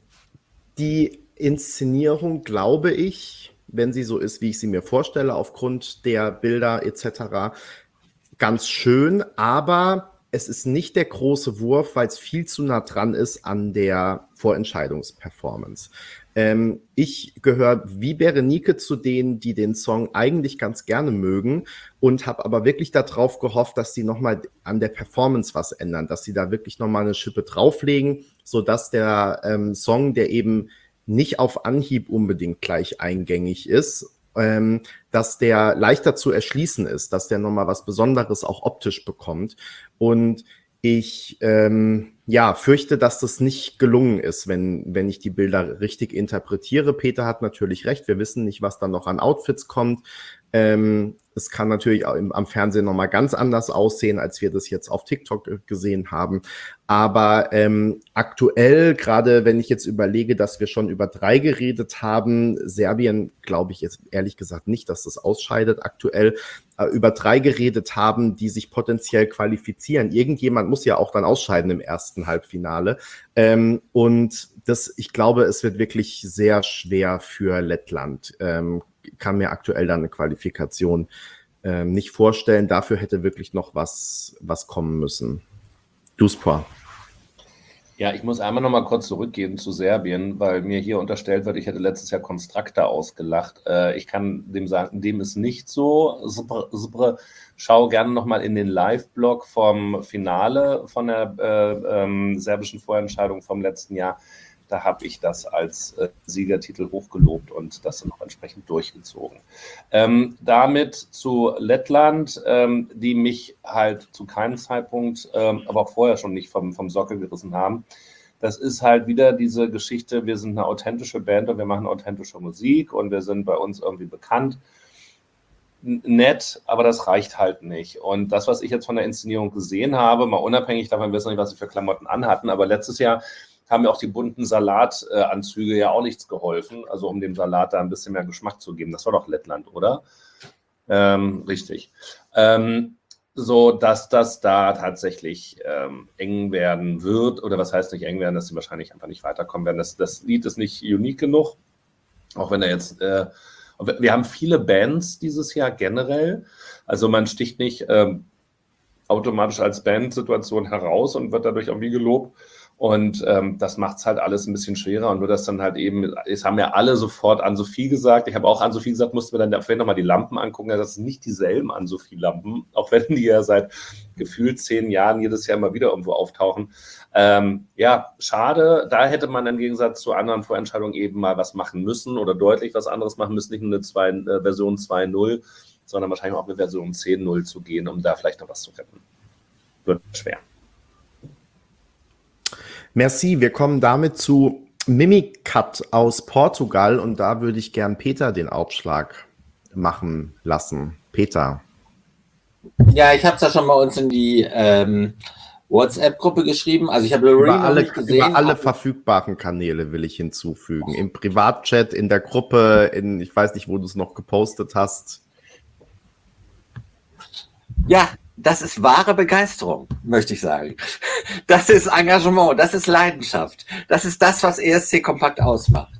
die Inszenierung, glaube ich, wenn sie so ist, wie ich sie mir vorstelle, aufgrund der Bilder et cetera, ganz schön, aber es ist nicht der große Wurf, weil es viel zu nah dran ist an der Vorentscheidungsperformance. Ähm, ich gehöre wie Berenike zu denen, die den Song eigentlich ganz gerne mögen und habe aber wirklich darauf gehofft, dass sie nochmal an der Performance was ändern, dass sie da wirklich nochmal eine Schippe drauflegen, sodass der ähm, Song, der eben nicht auf Anhieb unbedingt gleich eingängig ist, ähm, dass der leichter zu erschließen ist, dass der nochmal was Besonderes auch optisch bekommt. Und ich ähm, ja, fürchte, dass das nicht gelungen ist, wenn, wenn ich die Bilder richtig interpretiere. Peter hat natürlich recht, wir wissen nicht, was dann noch an Outfits kommt. Ähm, es kann natürlich auch im, am Fernsehen nochmal ganz anders aussehen, als wir das jetzt auf TikTok gesehen haben. Aber ähm, aktuell, gerade wenn ich jetzt überlege, dass wir schon über drei geredet haben, Serbien glaube ich jetzt ehrlich gesagt nicht, dass das ausscheidet aktuell, äh, über drei geredet haben, die sich potenziell qualifizieren. Irgendjemand muss ja auch dann ausscheiden im ersten Halbfinale. Ähm, und das, ich glaube, es wird wirklich sehr schwer für Lettland. Ähm, kann mir aktuell dann eine Qualifikation ähm, nicht vorstellen. Dafür hätte wirklich noch was, was kommen müssen. Duspa. Ja, ich muss einmal noch mal kurz zurückgehen zu Serbien, weil mir hier unterstellt wird, ich hätte letztes Jahr Konstrakta ausgelacht. Äh, ich kann dem sagen, dem ist nicht so. Super, super. Schau gerne noch mal in den Live-Blog vom Finale von der äh, ähm, serbischen Vorentscheidung vom letzten Jahr. Da habe ich das als äh, Siegertitel hochgelobt und das dann auch entsprechend durchgezogen. Ähm, damit zu Lettland, ähm, die mich halt zu keinem Zeitpunkt, ähm, aber auch vorher schon nicht vom, vom Sockel gerissen haben. Das ist halt wieder diese Geschichte, wir sind eine authentische Band und wir machen authentische Musik und wir sind bei uns irgendwie bekannt. Nett, aber das reicht halt nicht. Und das, was ich jetzt von der Inszenierung gesehen habe, mal unabhängig davon, wir wissen nicht, was sie für Klamotten anhatten, aber letztes Jahr haben mir auch die bunten Salatanzüge ja auch nichts geholfen, also um dem Salat da ein bisschen mehr Geschmack zu geben. Das war doch Lettland, oder? Ähm, richtig. Ähm, so, dass das da tatsächlich ähm, eng werden wird, oder was heißt nicht eng werden, dass sie wahrscheinlich einfach nicht weiterkommen werden. Das, das Lied ist nicht unique genug, auch wenn er jetzt, äh, wir haben viele Bands dieses Jahr generell, also man sticht nicht ähm, automatisch als Bandsituation heraus und wird dadurch irgendwie gelobt. Und ähm, das macht es halt alles ein bisschen schwerer. Und nur, dass dann halt eben, es haben ja alle sofort Ann-Sophie gesagt. Ich habe auch Ann-Sophie gesagt, mussten wir dann vielleicht nochmal die Lampen angucken. Das sind nicht dieselben Ann-Sophie-Lampen, auch wenn die ja seit gefühlt zehn Jahren jedes Jahr immer wieder irgendwo auftauchen. Ähm, ja, schade. Da hätte man im Gegensatz zu anderen Vorentscheidungen eben mal was machen müssen oder deutlich was anderes machen müssen. Nicht nur eine zwei, äh, Version zwei Punkt null, sondern wahrscheinlich auch eine Version zehn Punkt null zu gehen, um da vielleicht noch was zu retten. Wird schwer. Merci, wir kommen damit zu Mimikat aus Portugal und da würde ich gern Peter den Aufschlag machen lassen. Peter. Ja, ich habe es ja schon bei uns in die ähm, WhatsApp-Gruppe geschrieben. Also ich habe Loreen Über noch alle, nicht gesehen. über alle aber- verfügbaren Kanäle will ich hinzufügen. Im Privatchat, in der Gruppe, in, ich weiß nicht, wo du es noch gepostet hast. Ja, das ist wahre Begeisterung, möchte ich sagen. Das ist Engagement, das ist Leidenschaft. Das ist das, was E S C Kompakt ausmacht.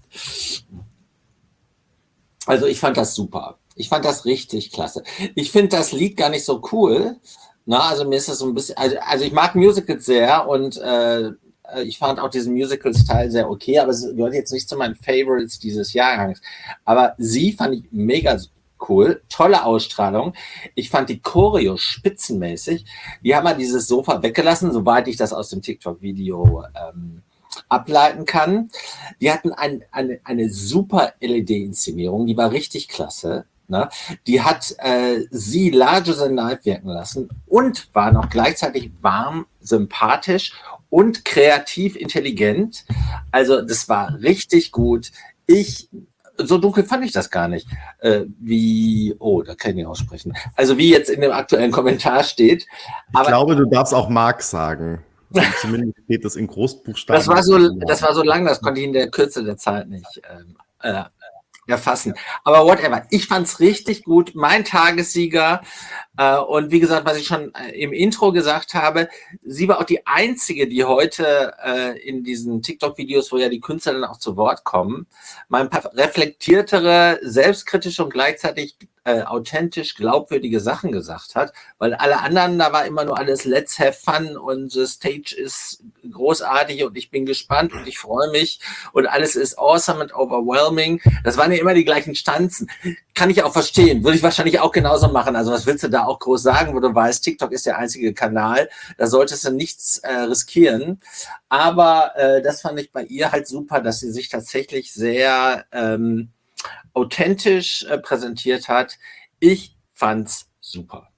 Also ich fand das super. Ich fand das richtig klasse. Ich finde das Lied gar nicht so cool. Na, also mir ist das so ein bisschen, also, also ich mag Musicals sehr und äh, ich fand auch diesen Musical-Style sehr okay, aber es gehört jetzt nicht zu meinen Favorites dieses Jahrgangs. Aber sie fand ich mega cool, tolle Ausstrahlung. Ich fand die Choreo spitzenmäßig. Die haben mal dieses Sofa weggelassen, soweit ich das aus dem TikTok-Video ähm, ableiten kann. Die hatten ein, eine, eine super L E D-Inszenierung, die war richtig klasse. Ne? Die hat äh, sie larger than life wirken lassen und war noch gleichzeitig warm, sympathisch und kreativ intelligent. Also das war richtig gut. Ich, so dunkel fand ich das gar nicht. Äh, wie, oh, da kann ich nicht aussprechen. Also wie jetzt in dem aktuellen Kommentar steht. Ich glaube, du darfst auch Mark sagen. Also zumindest steht das in Großbuchstaben. Das war so, das war so lang, das konnte ich in der Kürze der Zeit nicht ähm, äh, erfassen. Aber whatever. Ich fand's richtig gut. Mein Tagessieger. Äh, und wie gesagt, was ich schon im Intro gesagt habe, sie war auch die einzige, die heute äh, in diesen TikTok-Videos, wo ja die Künstler dann auch zu Wort kommen, mal ein paar reflektiertere, selbstkritische und gleichzeitig äh, authentisch glaubwürdige Sachen gesagt hat, weil alle anderen, da war immer nur alles let's have fun und the stage ist großartig und ich bin gespannt und ich freue mich und alles ist awesome und overwhelming. Das waren ja immer die gleichen Stanzen. Kann ich auch verstehen. Würde ich wahrscheinlich auch genauso machen. Also was willst du da auch groß sagen, wo du weißt, TikTok ist der einzige Kanal. Da solltest du nichts äh, riskieren. Aber äh, das fand ich bei ihr halt super, dass sie sich tatsächlich sehr ähm, authentisch äh, präsentiert hat. Ich fand's super.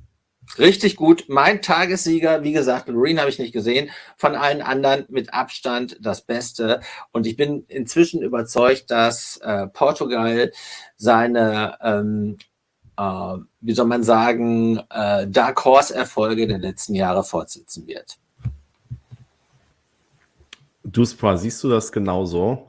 Richtig gut. Mein Tagessieger, wie gesagt, Loreen habe ich nicht gesehen, von allen anderen mit Abstand das Beste. Und ich bin inzwischen überzeugt, dass äh, Portugal seine, ähm, äh, wie soll man sagen, äh, Dark Horse-Erfolge der letzten Jahre fortsetzen wird. Du, Spra, siehst du das genauso?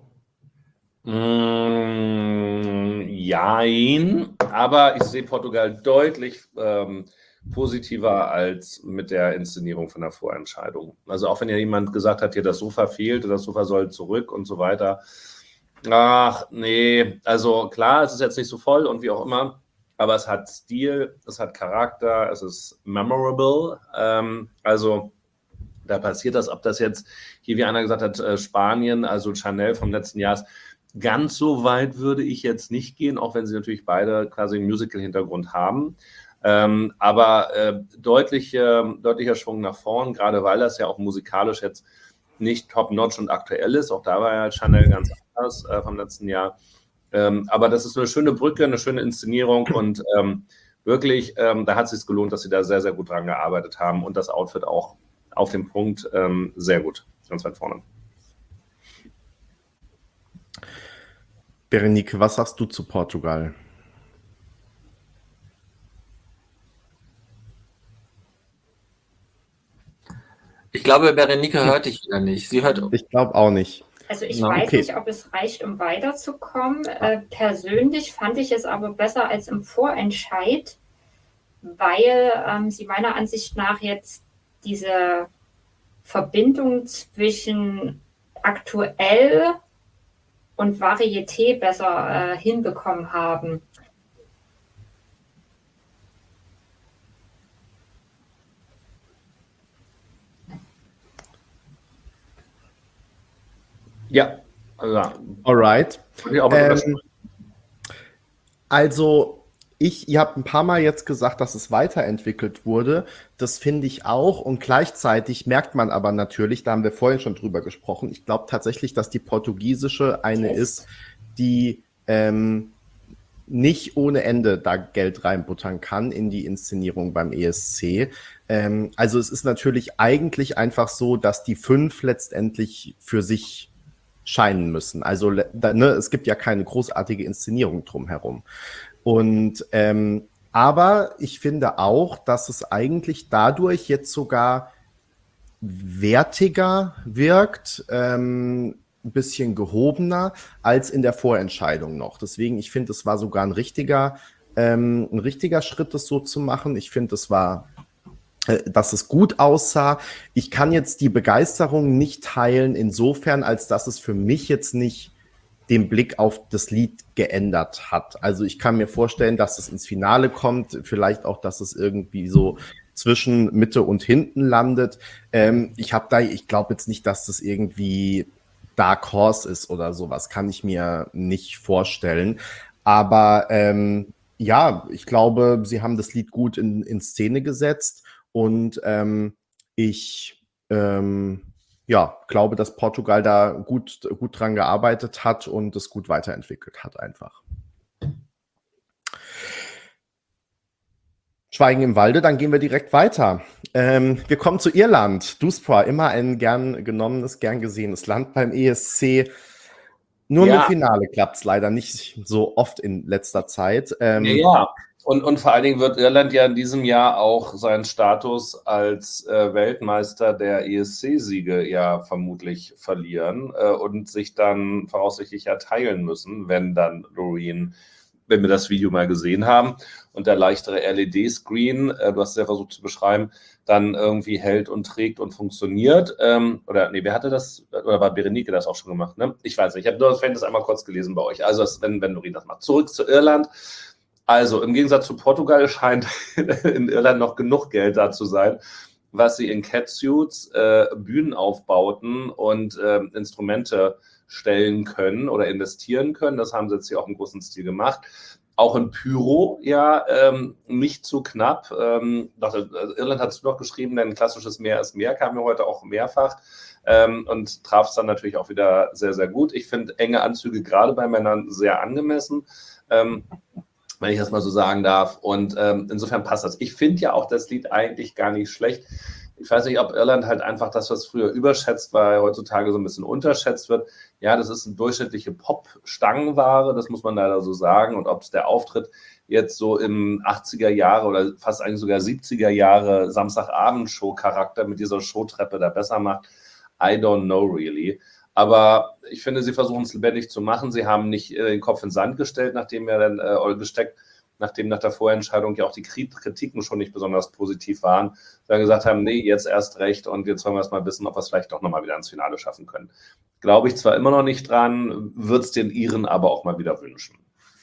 Mm, jein, aber ich sehe Portugal deutlich ähm, positiver als mit der Inszenierung von der Vorentscheidung. Also auch wenn ja jemand gesagt hat, hier das Sofa fehlt, das Sofa soll zurück und so weiter. Ach, nee, also klar, es ist jetzt nicht so voll und wie auch immer, aber es hat Stil, es hat Charakter, es ist memorable. Ähm, also da passiert das, ob das jetzt, hier wie einer gesagt hat, äh, Spanien, also Chanel vom letzten Jahr ist, ganz so weit würde ich jetzt nicht gehen, auch wenn sie natürlich beide quasi einen Musical-Hintergrund haben. Ähm, aber äh, deutlich, äh, deutlicher Schwung nach vorn, gerade weil das ja auch musikalisch jetzt nicht top-notch und aktuell ist. Auch da war ja Chanel ganz anders äh, vom letzten Jahr. Ähm, aber das ist eine schöne Brücke, eine schöne Inszenierung und ähm, wirklich, ähm, da hat es sich gelohnt, dass sie da sehr, sehr gut dran gearbeitet haben und das Outfit auch auf dem Punkt ähm, sehr gut, ganz weit vorne. Berenike, was sagst du zu Portugal? Ich glaube, Berenike hört dich wieder nicht. Sie hört. Ich glaube auch nicht. Also ich Na, weiß okay. nicht, ob es reicht, um weiterzukommen. Äh, persönlich fand ich es aber besser als im Vorentscheid, weil ähm, sie meiner Ansicht nach jetzt diese Verbindung zwischen aktuell und Varieté besser äh, hinbekommen haben. Ja, also, Alright. ich auch Ähm, also, ich, ihr habt ein paar Mal jetzt gesagt, dass es weiterentwickelt wurde. Das finde ich auch. Und gleichzeitig merkt man aber natürlich, da haben wir vorhin schon drüber gesprochen, ich glaube tatsächlich, dass die portugiesische eine Yes. ist, die ähm, nicht ohne Ende da Geld reinbuttern kann in die Inszenierung beim E S C. Ähm, also es ist natürlich eigentlich einfach so, dass die fünf letztendlich für sich scheinen müssen. Also le- da, ne, es gibt ja keine großartige Inszenierung drumherum. Und ähm, aber ich finde auch, dass es eigentlich dadurch jetzt sogar wertiger wirkt, ähm, ein bisschen gehobener als in der Vorentscheidung noch. Deswegen, ich finde, es war sogar ein richtiger, ähm, ein richtiger Schritt, das so zu machen. Ich finde, es war, äh, dass es gut aussah. Ich kann jetzt die Begeisterung nicht teilen, insofern, als dass es für mich jetzt nicht den Blick auf das Lied geändert hat. Also ich kann mir vorstellen, dass es ins Finale kommt, vielleicht auch, dass es irgendwie so zwischen Mitte und hinten landet. Ähm, ich habe da, ich glaube jetzt nicht, dass das irgendwie Dark Horse ist oder sowas, kann ich mir nicht vorstellen. Aber ähm, ja, ich glaube, sie haben das Lied gut in, in Szene gesetzt und ähm, ich ähm, ja, glaube, dass Portugal da gut, gut dran gearbeitet hat und es gut weiterentwickelt hat einfach. Schweigen im Walde, dann gehen wir direkt weiter. Ähm, wir kommen zu Irland. Duspa, immer ein gern genommenes, gern gesehenes Land beim E S C. Nur Ja. im Finale klappt es leider nicht so oft in letzter Zeit. Ähm, Ja, ja. Und, und vor allen Dingen wird Irland ja in diesem Jahr auch seinen Status als äh, Weltmeister der E S C-Siege ja vermutlich verlieren äh, und sich dann voraussichtlich ja teilen müssen, wenn dann Loreen, wenn wir das Video mal gesehen haben und der leichtere L E D-Screen, äh, du hast es ja versucht zu beschreiben, dann irgendwie hält und trägt und funktioniert. Ähm, oder nee, wer hatte das? Oder war Berenike das auch schon gemacht? Ne? Ich weiß nicht. Ich habe nur das Fenster einmal kurz gelesen bei euch. Also das, wenn, wenn Loreen das macht. Zurück zu Irland. Also im Gegensatz zu Portugal scheint in Irland noch genug Geld da zu sein, was sie in Catsuits, äh, Bühnenaufbauten und äh, Instrumente stellen können oder investieren können. Das haben sie jetzt hier auch im großen Stil gemacht. Auch in Pyro, ja, ähm, nicht zu knapp. Ähm, dachte, also Irland hat es noch geschrieben, denn ein klassisches Meer ist Meer, kam ja heute auch mehrfach ähm, und traf es dann natürlich auch wieder sehr, sehr gut. Ich finde enge Anzüge gerade bei Männern sehr angemessen. Ähm, wenn ich das mal so sagen darf. Und ähm, insofern passt das. Ich finde ja auch das Lied eigentlich gar nicht schlecht. Ich weiß nicht, ob Irland halt einfach das, was früher überschätzt war, heutzutage so ein bisschen unterschätzt wird. Ja, das ist eine durchschnittliche Pop-Stangenware, das muss man leider so sagen. Und ob es der Auftritt jetzt so im achtziger Jahre oder fast eigentlich sogar siebziger Jahre Samstagabend-Show-Charakter mit dieser Showtreppe da besser macht, I don't know really. Aber ich finde, sie versuchen es lebendig zu machen. Sie haben nicht äh, den Kopf in den Sand gestellt, nachdem er dann äh, gesteckt, nachdem nach der Vorentscheidung ja auch die Kritiken schon nicht besonders positiv waren, dann gesagt haben, nee, jetzt erst recht und jetzt wollen wir erst mal wissen, ob wir es vielleicht doch nochmal wieder ins Finale schaffen können. Glaube ich zwar immer noch nicht dran, würde es den Iren aber auch mal wieder wünschen.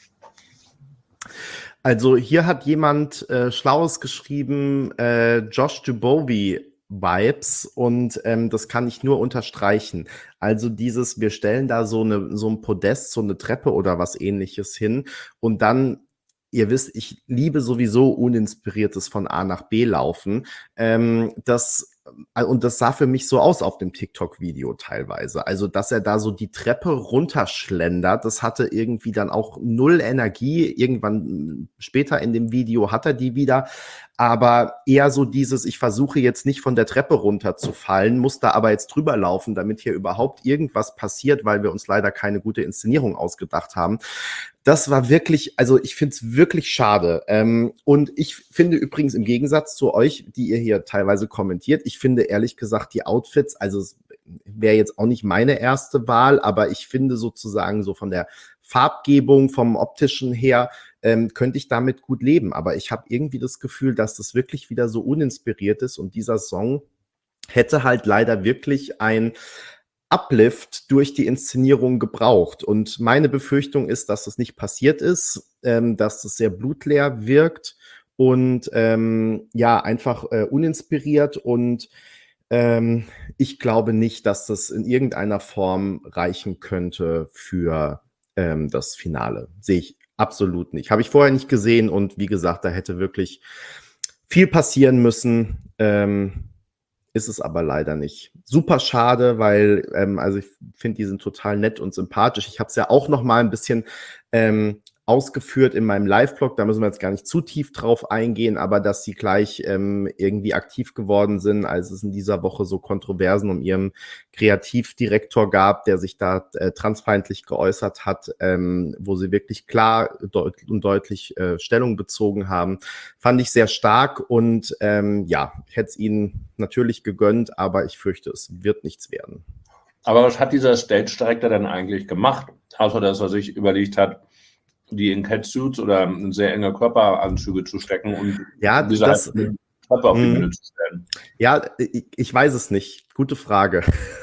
Also hier hat jemand äh, Schlaues geschrieben, äh, Josh Dubovi Vibes und ähm, das kann ich nur unterstreichen. Also dieses, wir stellen da so, eine, so ein Podest, so eine Treppe oder was ähnliches hin und dann, ihr wisst, ich liebe sowieso uninspiriertes von A nach B laufen. Ähm, das Und das sah für mich so aus auf dem TikTok-Video teilweise. Also, dass er da so die Treppe runterschlendert, das hatte irgendwie dann auch null Energie. Irgendwann später in dem Video hat er die wieder. Aber eher so dieses, ich versuche jetzt nicht von der Treppe runterzufallen, muss da aber jetzt drüber laufen, damit hier überhaupt irgendwas passiert, weil wir uns leider keine gute Inszenierung ausgedacht haben. Das war wirklich, also ich finde es wirklich schade. Ähm, und ich finde übrigens im Gegensatz zu euch, die ihr hier teilweise kommentiert, ich finde ehrlich gesagt die Outfits, also es wäre jetzt auch nicht meine erste Wahl, aber ich finde sozusagen so von der Farbgebung, vom optischen her, ähm, könnte ich damit gut leben. Aber ich habe irgendwie das Gefühl, dass das wirklich wieder so uninspiriert ist und dieser Song hätte halt leider wirklich ein Uplift durch die Inszenierung gebraucht. Und meine Befürchtung ist, dass das nicht passiert ist, ähm, dass das sehr blutleer wirkt und ähm, ja, einfach äh, uninspiriert. Und ähm, ich glaube nicht, dass das in irgendeiner Form reichen könnte für ähm, das Finale. Sehe ich absolut nicht. Habe ich vorher nicht gesehen und wie gesagt, da hätte wirklich viel passieren müssen. Ähm, ist es aber leider nicht. Super schade, weil ähm, also ich finde, die sind total nett und sympathisch. Ich habe es ja auch noch mal ein bisschen ähm, ausgeführt in meinem Live-Blog, da müssen wir jetzt gar nicht zu tief drauf eingehen, aber dass sie gleich ähm, irgendwie aktiv geworden sind, als es in dieser Woche so Kontroversen um ihren Kreativdirektor gab, der sich da äh, transfeindlich geäußert hat, ähm, wo sie wirklich klar deut- und deutlich äh, Stellung bezogen haben, fand ich sehr stark und ähm, ja, ich hätte es ihnen natürlich gegönnt, aber ich fürchte, es wird nichts werden. Aber was hat dieser Stage Director denn eigentlich gemacht, außer dass er sich überlegt hat, die in Catsuits oder in sehr enge Körperanzüge zu stecken und Ja, diese das- halt eine Treppe auf die Mhm. Bühne zu stellen? Ja, ich, ich weiß es nicht. Gute Frage.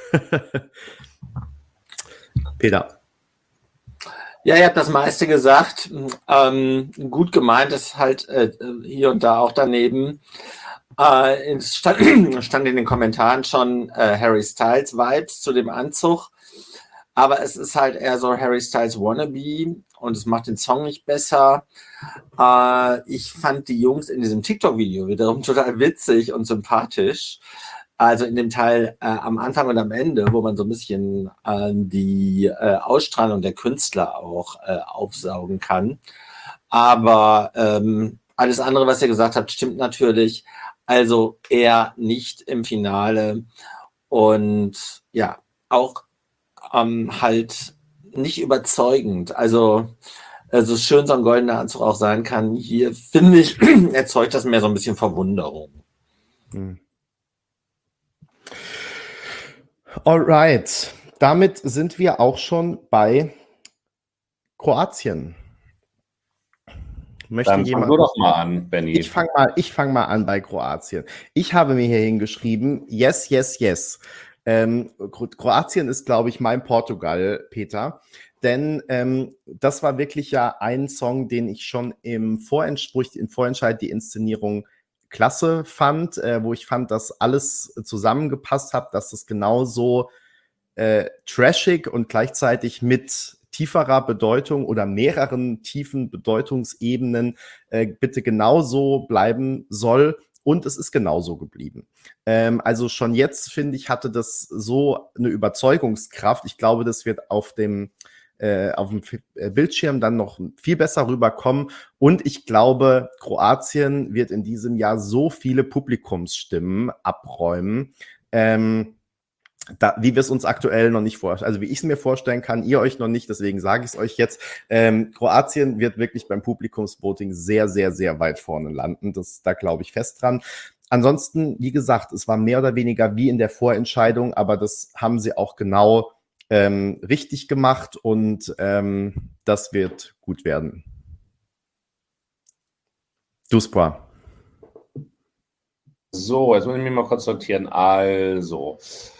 Peter. Ja, ihr habt das meiste gesagt. Ähm, gut gemeint ist halt äh, hier und da auch daneben. Äh, es stand, stand in den Kommentaren schon äh, Harry Styles Vibes zu dem Anzug. Aber es ist halt eher so Harry Styles Wannabe und es macht den Song nicht besser. Äh, ich fand die Jungs in diesem TikTok-Video wiederum total witzig und sympathisch. Also in dem Teil äh, am Anfang und am Ende, wo man so ein bisschen äh, die äh, Ausstrahlung der Künstler auch äh, aufsaugen kann. Aber ähm, alles andere, was ihr gesagt habt, stimmt natürlich. Also eher nicht im Finale. Und ja, auch ähm, halt nicht überzeugend. Also so schön so ein goldener Anzug auch sein kann, hier finde ich, erzeugt das mehr so ein bisschen Verwunderung. Hm. Alright, damit sind wir auch schon bei Kroatien. Möchte Dann fang jemand? du doch mal an, Benny. Ich fange mal, ich fang mal an bei Kroatien. Ich habe mir hier hingeschrieben, yes, yes, yes. Ähm, Kroatien ist, glaube ich, mein Portugal, Peter. Denn ähm, das war wirklich ja ein Song, den ich schon im Vorentscheid, im Vorentscheid die Inszenierung klasse fand, äh, wo ich fand, dass alles zusammengepasst hat, dass es genauso äh, trashig und gleichzeitig mit tieferer Bedeutung oder mehreren tiefen Bedeutungsebenen äh, bitte genauso bleiben soll. Und es ist genauso geblieben. Ähm, also schon jetzt, finde ich, hatte das so eine Überzeugungskraft. Ich glaube, das wird auf dem äh, auf dem Bildschirm dann noch viel besser rüberkommen. Und ich glaube, Kroatien wird in diesem Jahr so viele Publikumsstimmen abräumen, ähm, da, wie wir es uns aktuell noch nicht vorstellen. Also wie ich es mir vorstellen kann, ihr euch noch nicht, deswegen sage ich es euch jetzt. Ähm, Kroatien wird wirklich beim Publikumsvoting sehr, sehr, sehr weit vorne landen. Das, da glaube ich fest dran. Ansonsten, wie gesagt, es war mehr oder weniger wie in der Vorentscheidung, aber das haben sie auch genau ähm, richtig gemacht und ähm, das wird gut werden. Duspra. So, jetzt muss ich mich mal kurz sortieren. Also,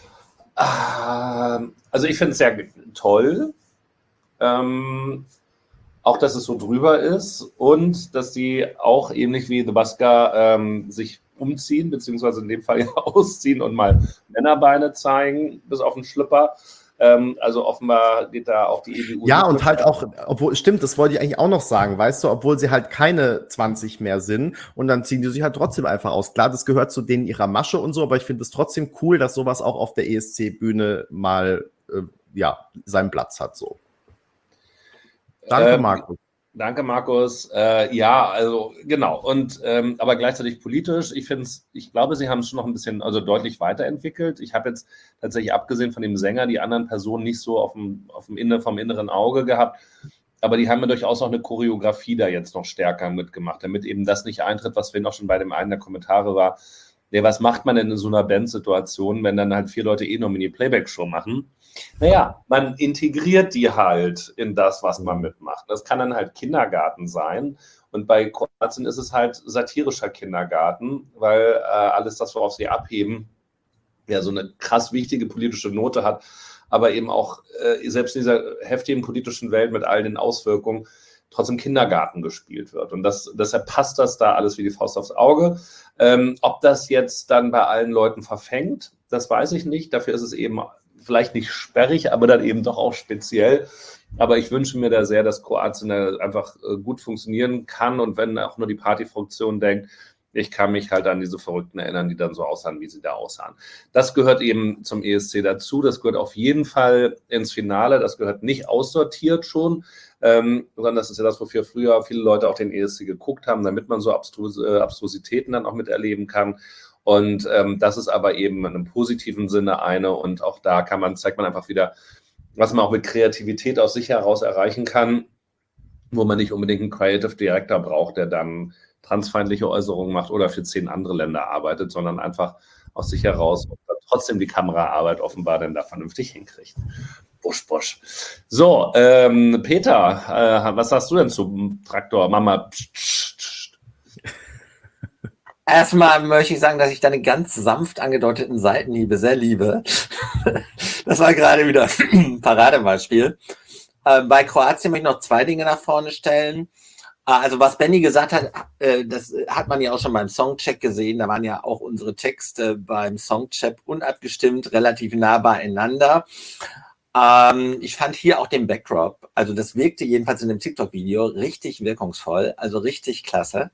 ähm, also ich finde es sehr toll, ähm, auch dass es so drüber ist und dass die auch ähnlich wie The Busker ähm, sich umziehen, beziehungsweise in dem Fall ja ausziehen und mal Männerbeine zeigen, bis auf den Schlüpper. Ähm, also offenbar geht da auch die E B U. Ja, und halt auch, obwohl, stimmt, das wollte ich eigentlich auch noch sagen, weißt du, obwohl sie halt keine zwanzig mehr sind und dann ziehen die sich halt trotzdem einfach aus. Klar, das gehört zu denen ihrer Masche und so, aber ich finde es trotzdem cool, dass sowas auch auf der E S C-Bühne mal, äh, ja, seinen Platz hat, so. Danke, ähm, Markus. Danke, Markus. Äh, ja, also genau. Und ähm, aber gleichzeitig politisch. Ich finde es, ich glaube, sie haben es schon noch ein bisschen, also deutlich weiterentwickelt. Ich habe jetzt tatsächlich abgesehen von dem Sänger die anderen Personen nicht so auf dem, auf dem Inne, vom inneren Auge gehabt. Aber die haben mir durchaus auch eine Choreografie da jetzt noch stärker mitgemacht, damit eben das nicht eintritt, was vorhin auch schon bei dem einen der Kommentare war. Nee, was macht man denn in so einer Bandsituation, wenn dann halt vier Leute eh nur Mini-Playback-Show machen? Naja, man integriert die halt in das, was man mitmacht. Das kann dann halt Kindergarten sein. Und bei Kroatien ist es halt satirischer Kindergarten, weil äh, alles das, worauf sie abheben, ja so eine krass wichtige politische Note hat, aber eben auch äh, selbst in dieser heftigen politischen Welt mit all den Auswirkungen trotzdem Kindergarten gespielt wird. Und das, deshalb passt das da alles wie die Faust aufs Auge. Ähm, ob das jetzt dann bei allen Leuten verfängt, das weiß ich nicht. Dafür ist es eben vielleicht nicht sperrig, aber dann eben doch auch speziell. Aber ich wünsche mir da sehr, dass Kroatien da einfach äh, gut funktionieren kann. Und wenn auch nur die Partyfunktion denkt, Ich kann mich halt an diese Verrückten erinnern, die dann so aussahen, wie sie da aussahen. Das gehört eben zum E S C dazu. Das gehört auf jeden Fall ins Finale. Das gehört nicht aussortiert schon, ähm, sondern das ist ja das, wofür früher viele Leute auch den E S C geguckt haben, damit man so Abstrus äh, Abstrusitäten dann auch miterleben kann. Und ähm, das ist aber eben in einem positiven Sinne eine. Und auch da kann man, zeigt man einfach wieder, was man auch mit Kreativität aus sich heraus erreichen kann, wo man nicht unbedingt einen Creative Director braucht, der dann transfeindliche Äußerungen macht oder für zehn andere Länder arbeitet, sondern einfach aus sich heraus und trotzdem die Kameraarbeit offenbar dann da vernünftig hinkriegt. Busch, busch. So, ähm, Peter, äh, was sagst du denn zum Traktor? Mama. Pst, pst, pst. Erstmal möchte ich sagen, dass ich deine ganz sanft angedeuteten Seitenhiebe sehr liebe. Das war gerade wieder ein Paradebeispiel. Äh, bei Kroatien möchte ich noch zwei Dinge nach vorne stellen. Also was Benny gesagt hat, das hat man ja auch schon beim Songcheck gesehen. Da waren ja auch unsere Texte beim Songcheck unabgestimmt, relativ nah beieinander. Ich fand hier auch den Backdrop, also das wirkte jedenfalls in dem TikTok-Video richtig wirkungsvoll, also richtig klasse.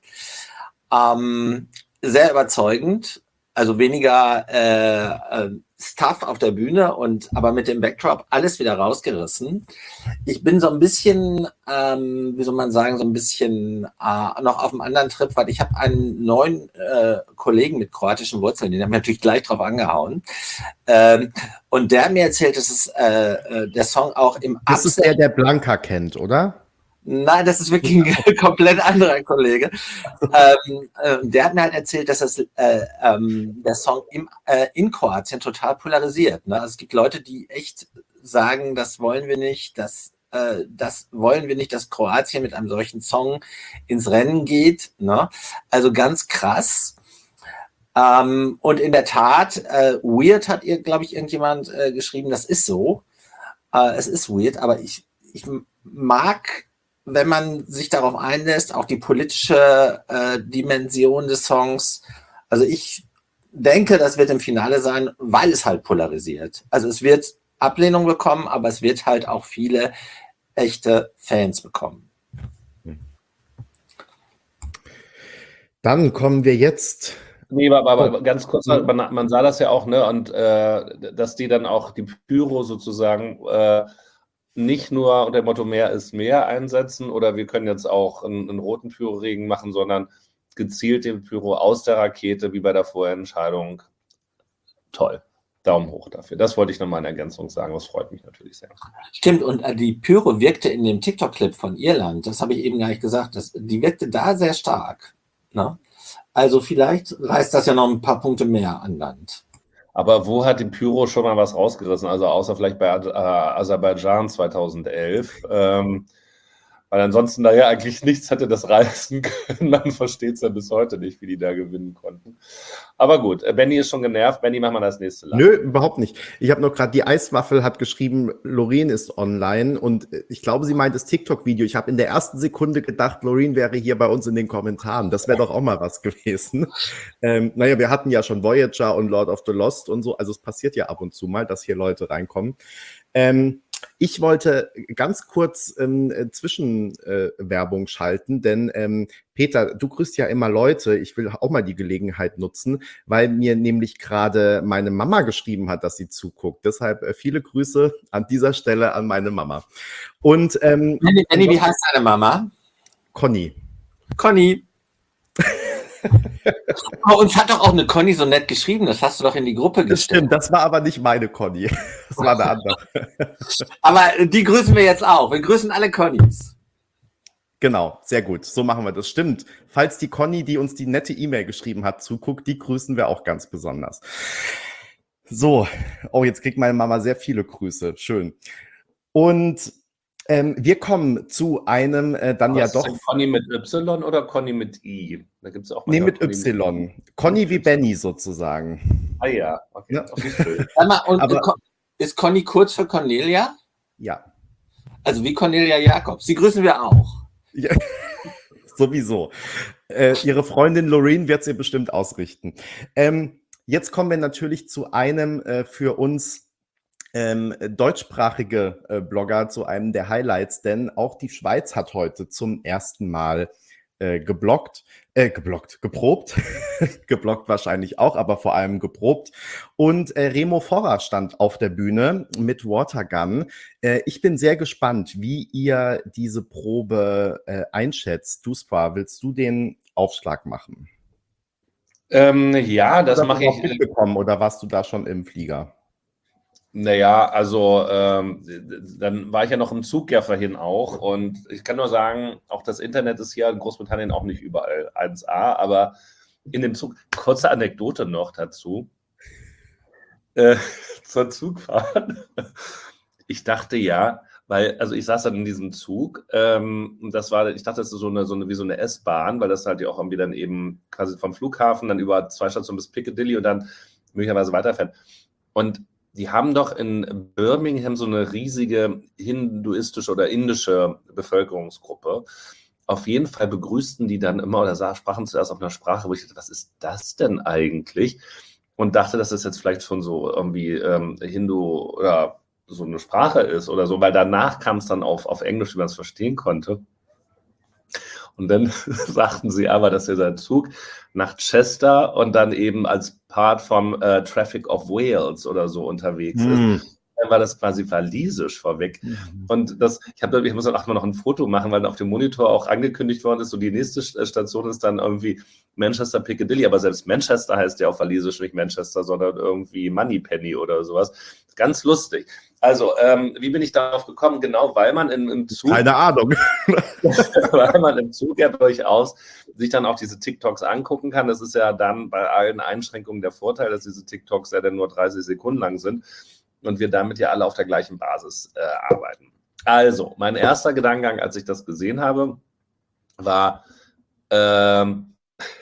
Sehr überzeugend, also weniger äh, Stuff auf der Bühne, und aber mit dem Backdrop alles wieder rausgerissen. Ich bin so ein bisschen, ähm, wie soll man sagen, so ein bisschen äh, noch auf einem anderen Trip, weil ich habe einen neuen äh, Kollegen mit kroatischen Wurzeln, den haben wir natürlich gleich drauf angehauen. Ähm, und der hat mir erzählt, dass es äh, der Song auch im Das ist der, der Blanca kennt, oder? Nein, das ist wirklich ein komplett anderer Kollege. ähm, äh, der hat mir halt erzählt, dass das, äh, ähm, der Song im, äh, in Kroatien total polarisiert. Ne? Also es gibt Leute, die echt sagen, das wollen wir nicht, das, äh, das wollen wir nicht, dass Kroatien mit einem solchen Song ins Rennen geht. Ne? Also ganz krass. Ähm, und in der Tat, äh, weird hat ihr, glaube ich, irgendjemand äh, geschrieben, das ist so. Äh, es ist weird, aber ich, ich mag, wenn man sich darauf einlässt, auch die politische äh, Dimension des Songs. Also ich denke, das wird im Finale sein, weil es halt polarisiert. Also es wird Ablehnung bekommen, aber es wird halt auch viele echte Fans bekommen. Dann kommen wir jetzt. Nee, aber, aber ganz kurz, man, man sah das ja auch, ne, und äh, dass die dann auch die Pyro sozusagen äh, nicht nur unter dem Motto mehr ist mehr einsetzen oder wir können jetzt auch einen, einen roten Pyroregen machen, sondern gezielt den Pyro aus der Rakete, wie bei der Vorentscheidung. Toll. Daumen hoch dafür. Das wollte ich nochmal in Ergänzung sagen. Das freut mich natürlich sehr. Stimmt, und äh, die Pyro wirkte in dem TikTok-Clip von Irland, das habe ich eben gar nicht gesagt, das, die wirkte da sehr stark. Ne? Also vielleicht reißt das ja noch ein paar Punkte mehr an Land. Aber wo hat die Pyro schon mal was rausgerissen? Also außer vielleicht bei äh, Aserbaidschan zweitausendelf. Ähm, weil ansonsten da ja eigentlich nichts hätte das reißen können. Man versteht es ja bis heute nicht, wie die da gewinnen konnten. Aber gut, Benny ist schon genervt. Benny, machen wir das nächste Land. Nö, überhaupt nicht. Ich habe noch gerade, die Eiswaffel hat geschrieben, Loreen ist online und ich glaube, sie meint das TikTok-Video. Ich habe in der ersten Sekunde gedacht, Loreen wäre hier bei uns in den Kommentaren. Das wäre doch auch mal was gewesen. Ähm, naja, wir hatten ja schon Voyager und Lord of the Lost und so. Also es passiert ja ab und zu mal, dass hier Leute reinkommen. Ähm, Ich wollte ganz kurz ähm, Zwischenwerbung äh, schalten, denn ähm, Peter, du grüßt ja immer Leute. Ich will auch mal die Gelegenheit nutzen, weil mir nämlich gerade meine Mama geschrieben hat, dass sie zuguckt. Deshalb äh, viele Grüße an dieser Stelle an meine Mama. Und ähm, Benny, Benny, wie heißt deine Mama? Conny. Conny. Oh, uns hat doch auch eine Conny so nett geschrieben, das hast du doch in die Gruppe Das gestellt. stimmt, das war aber nicht meine Conny. Das war eine andere. Aber die grüßen wir jetzt auch. Wir grüßen alle Connys. Genau, sehr gut. So machen wir das. Stimmt. Falls die Conny, die uns die nette E-Mail geschrieben hat, zuguckt, die grüßen wir auch ganz besonders. So, oh, jetzt kriegt meine Mama sehr viele Grüße. Schön. Und ähm, wir kommen zu einem äh, dann Aber ja ist doch. das Conny mit Y oder Conny mit I? Da gibt's auch Nee, mit Conny Y. Mit Conny wie Benny sozusagen. Ah ja, okay. Ja. Okay, schön. Sag mal, und Aber- Con- ist Conny kurz für Cornelia? Ja. Also wie Cornelia Jacobs. Die grüßen wir auch. Ja. Sowieso. Äh, ihre Freundin Loreen wird sie bestimmt ausrichten. Ähm, jetzt kommen wir natürlich zu einem äh, für uns ähm, deutschsprachige äh, Blogger, zu einem der Highlights, denn auch die Schweiz hat heute zum ersten Mal äh, geblockt, äh, geblockt, geprobt, geblockt wahrscheinlich auch, aber vor allem geprobt. Und äh, Remo Forrer stand auf der Bühne mit Watergun. Äh, ich bin sehr gespannt, wie ihr diese Probe äh, einschätzt. Duspa, willst du den Aufschlag machen? Ähm, ja, das Oder mache bist du ich. auch mitbekommen oder warst du da schon im Flieger? Naja, also ähm, dann war ich ja noch im Zug ja vorhin auch und ich kann nur sagen, auch das Internet ist hier in Großbritannien auch nicht überall eins A, aber in dem Zug, kurze Anekdote noch dazu, äh, zur Zugfahrt. Ich dachte ja, weil, also ich saß dann in diesem Zug, ähm, und das war, ich dachte, das ist so eine, so eine wie so eine S-Bahn, weil das halt ja auch irgendwie dann eben quasi vom Flughafen dann über zwei Stationen bis Piccadilly und dann möglicherweise weiterfährt. Und die haben doch in Birmingham so eine riesige hinduistische oder indische Bevölkerungsgruppe. Auf jeden Fall begrüßten die dann immer oder sah, sprachen zuerst auf einer Sprache, wo ich dachte, was ist das denn eigentlich? Und dachte, dass das jetzt vielleicht schon so irgendwie ähm, Hindu oder so eine Sprache ist oder so, weil danach kam es dann auf, auf Englisch, wie man es verstehen konnte. Und dann sagten sie aber, dass dieser Zug nach Chester und dann eben als Part vom äh, Traffic of Wales oder so unterwegs Hm. ist. Dann war das quasi walisisch vorweg. Mhm. Und das, ich, hab, ich muss dann auch mal noch ein Foto machen, weil auf dem Monitor auch angekündigt worden ist, so die nächste Station ist dann irgendwie Manchester Piccadilly, aber selbst Manchester heißt ja auf walisisch nicht Manchester, sondern irgendwie Moneypenny oder sowas. Ganz lustig. Also, ähm, wie bin ich darauf gekommen? Genau, weil man im, im Zug... Keine Ahnung. weil man im Zug ja durchaus sich dann auch diese TikToks angucken kann. Das ist ja dann bei allen Einschränkungen der Vorteil, dass diese TikToks ja dann nur dreißig Sekunden lang sind und wir damit ja alle auf der gleichen Basis äh, arbeiten. Also, mein erster Gedankengang, als ich das gesehen habe, war ähm,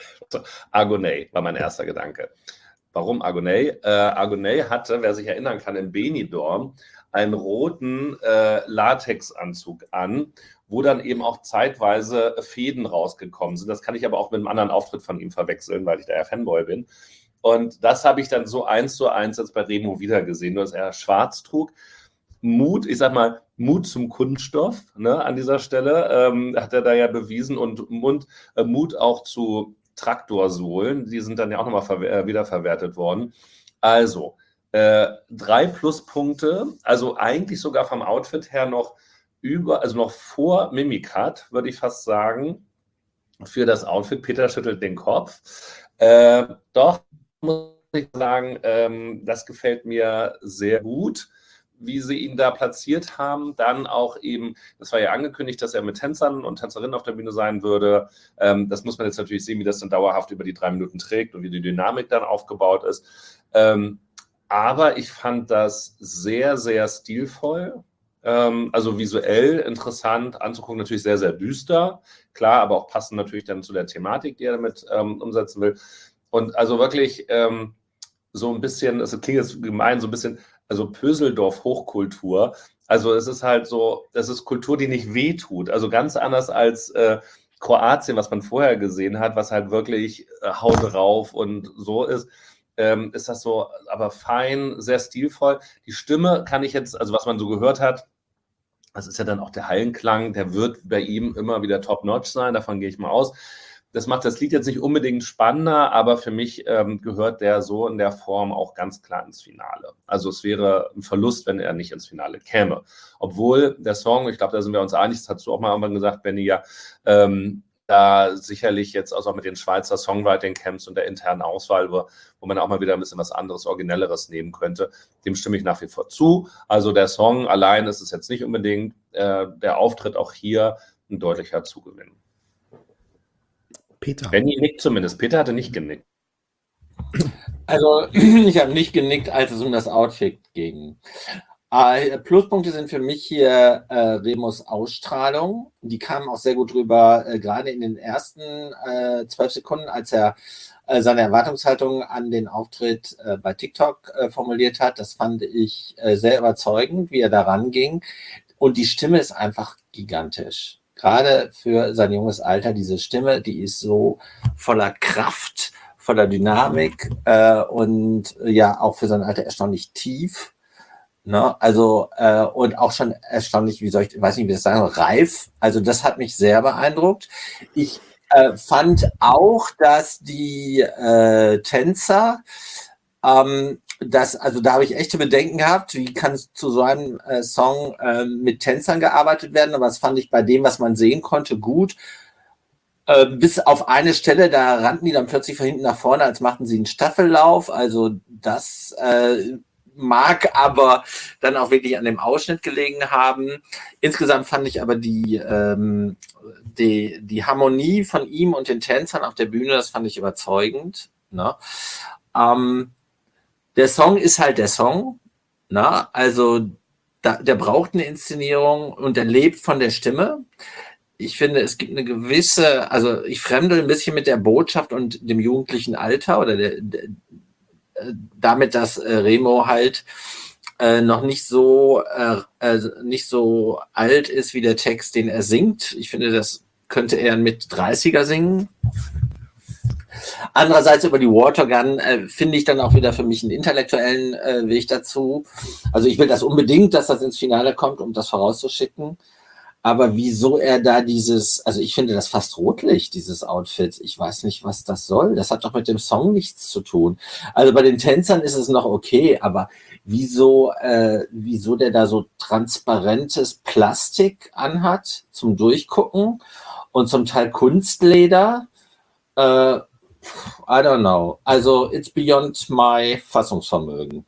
Agoney, war mein erster Gedanke. Warum Agoney? Äh, Agoney hatte, wer sich erinnern kann, in Benidorm einen roten äh, Latexanzug an, wo dann eben auch zeitweise Fäden rausgekommen sind. Das kann ich aber auch mit einem anderen Auftritt von ihm verwechseln, weil ich da ja Fanboy bin. Und das habe ich dann so eins zu eins jetzt bei Remo wieder gesehen, nur dass er schwarz trug. Mut, ich sag mal, Mut zum Kunststoff, ne, an dieser Stelle, ähm, hat er da ja bewiesen und Mund, äh, Mut auch zu Traktorsohlen, die sind dann ja auch nochmal ver- äh, wiederverwertet worden. Also, äh, drei Pluspunkte, also eigentlich sogar vom Outfit her noch über, also noch vor Mimikat, würde ich fast sagen, für das Outfit. Peter schüttelt den Kopf. Äh, doch, muss ich sagen, ähm, das gefällt mir sehr gut, wie sie ihn da platziert haben. Dann auch eben, das war ja angekündigt, dass er mit Tänzern und Tänzerinnen auf der Bühne sein würde. Ähm, das muss man jetzt natürlich sehen, wie das dann dauerhaft über die drei Minuten trägt und wie die Dynamik dann aufgebaut ist. Ähm, aber ich fand das sehr, sehr stilvoll. Ähm, also visuell interessant anzugucken, natürlich sehr, sehr düster. Klar, aber auch passend natürlich dann zu der Thematik, die er damit ähm, umsetzen will. Und also wirklich ähm, so ein bisschen, es klingt jetzt gemein, so ein bisschen, also Pöseldorf-Hochkultur. Also es ist halt so, das ist Kultur, die nicht wehtut. Also ganz anders als äh, Kroatien, was man vorher gesehen hat, was halt wirklich äh, Haut rauf und so ist, ähm, ist das so, aber fein, sehr stilvoll. Die Stimme kann ich jetzt, also was man so gehört hat, das ist ja dann auch der Hallenklang, der wird bei ihm immer wieder top-notch sein, davon gehe ich mal aus. Das macht das Lied jetzt nicht unbedingt spannender, aber für mich ähm, gehört der so in der Form auch ganz klar ins Finale. Also es wäre ein Verlust, wenn er nicht ins Finale käme. Obwohl der Song, ich glaube, da sind wir uns einig, das hast du auch mal irgendwann gesagt, Benni, ja, ähm, da sicherlich jetzt auch mit den Schweizer Songwriting-Camps und der internen Auswahl, wo, wo man auch mal wieder ein bisschen was anderes, Originelleres nehmen könnte, dem stimme ich nach wie vor zu. Also der Song allein ist es jetzt nicht unbedingt, äh, der Auftritt auch hier ein deutlicher Zugewinn. Peter. Benni nickt zumindest. Peter hatte nicht genickt. Also, ich habe nicht genickt, als es um das Outfit ging. Äh, Pluspunkte sind für mich hier äh, Remos Ausstrahlung. Die kamen auch sehr gut rüber, äh, gerade in den ersten äh, zwölf Sekunden, als er äh, seine Erwartungshaltung an den Auftritt äh, bei TikTok äh, formuliert hat. Das fand ich äh, sehr überzeugend, wie er da ranging. Und die Stimme ist einfach gigantisch. Gerade für sein junges Alter, diese Stimme, die ist so voller Kraft, voller Dynamik äh, und äh, ja, auch für sein Alter erstaunlich tief. Ne? Also, äh, und auch schon erstaunlich, wie soll ich, ich weiß nicht, wie das sagen, reif. Also, das hat mich sehr beeindruckt. Ich äh, fand auch, dass die äh, Tänzer, ähm, das, also da habe ich echte Bedenken gehabt, wie kann es zu so einem äh, Song äh, mit Tänzern gearbeitet werden, aber das fand ich bei dem, was man sehen konnte, gut. Äh, bis auf eine Stelle, da rannten die dann plötzlich von hinten nach vorne, als machten sie einen Staffellauf, also das äh, mag aber dann auch wirklich an dem Ausschnitt gelegen haben. Insgesamt fand ich aber die, ähm, die, die Harmonie von ihm und den Tänzern auf der Bühne, das fand ich überzeugend. Ne? Ähm, der Song ist halt der Song. Ne? Also da, der braucht eine Inszenierung und der lebt von der Stimme. Ich finde, es gibt eine gewisse, also ich fremde ein bisschen mit der Botschaft und dem jugendlichen Alter oder der, der damit, dass äh, Remo halt äh, noch nicht so äh, äh, nicht so alt ist wie der Text, den er singt. Ich finde, das könnte er mit dreißiger singen. Andererseits über die Watergun äh, finde ich dann auch wieder für mich einen intellektuellen äh, Weg dazu. Also ich will das unbedingt, dass das ins Finale kommt, um das vorauszuschicken. Aber wieso er da dieses, also ich finde das fast rotlich, dieses Outfit. Ich weiß nicht, was das soll. Das hat doch mit dem Song nichts zu tun. Also bei den Tänzern ist es noch okay, aber wieso, äh, wieso der da so transparentes Plastik anhat zum Durchgucken und zum Teil Kunstleder? Äh, I don't know. Also it's beyond my Fassungsvermögen.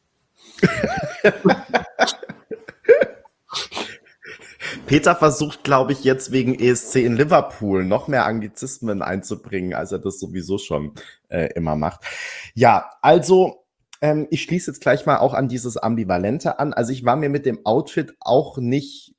Peter versucht, glaube ich, jetzt wegen E S C in Liverpool noch mehr Anglizismen einzubringen, als er das sowieso schon äh, immer macht. Ja, also ähm, ich schließe jetzt gleich mal auch an dieses Ambivalente an. Also ich war mir mit dem Outfit auch nicht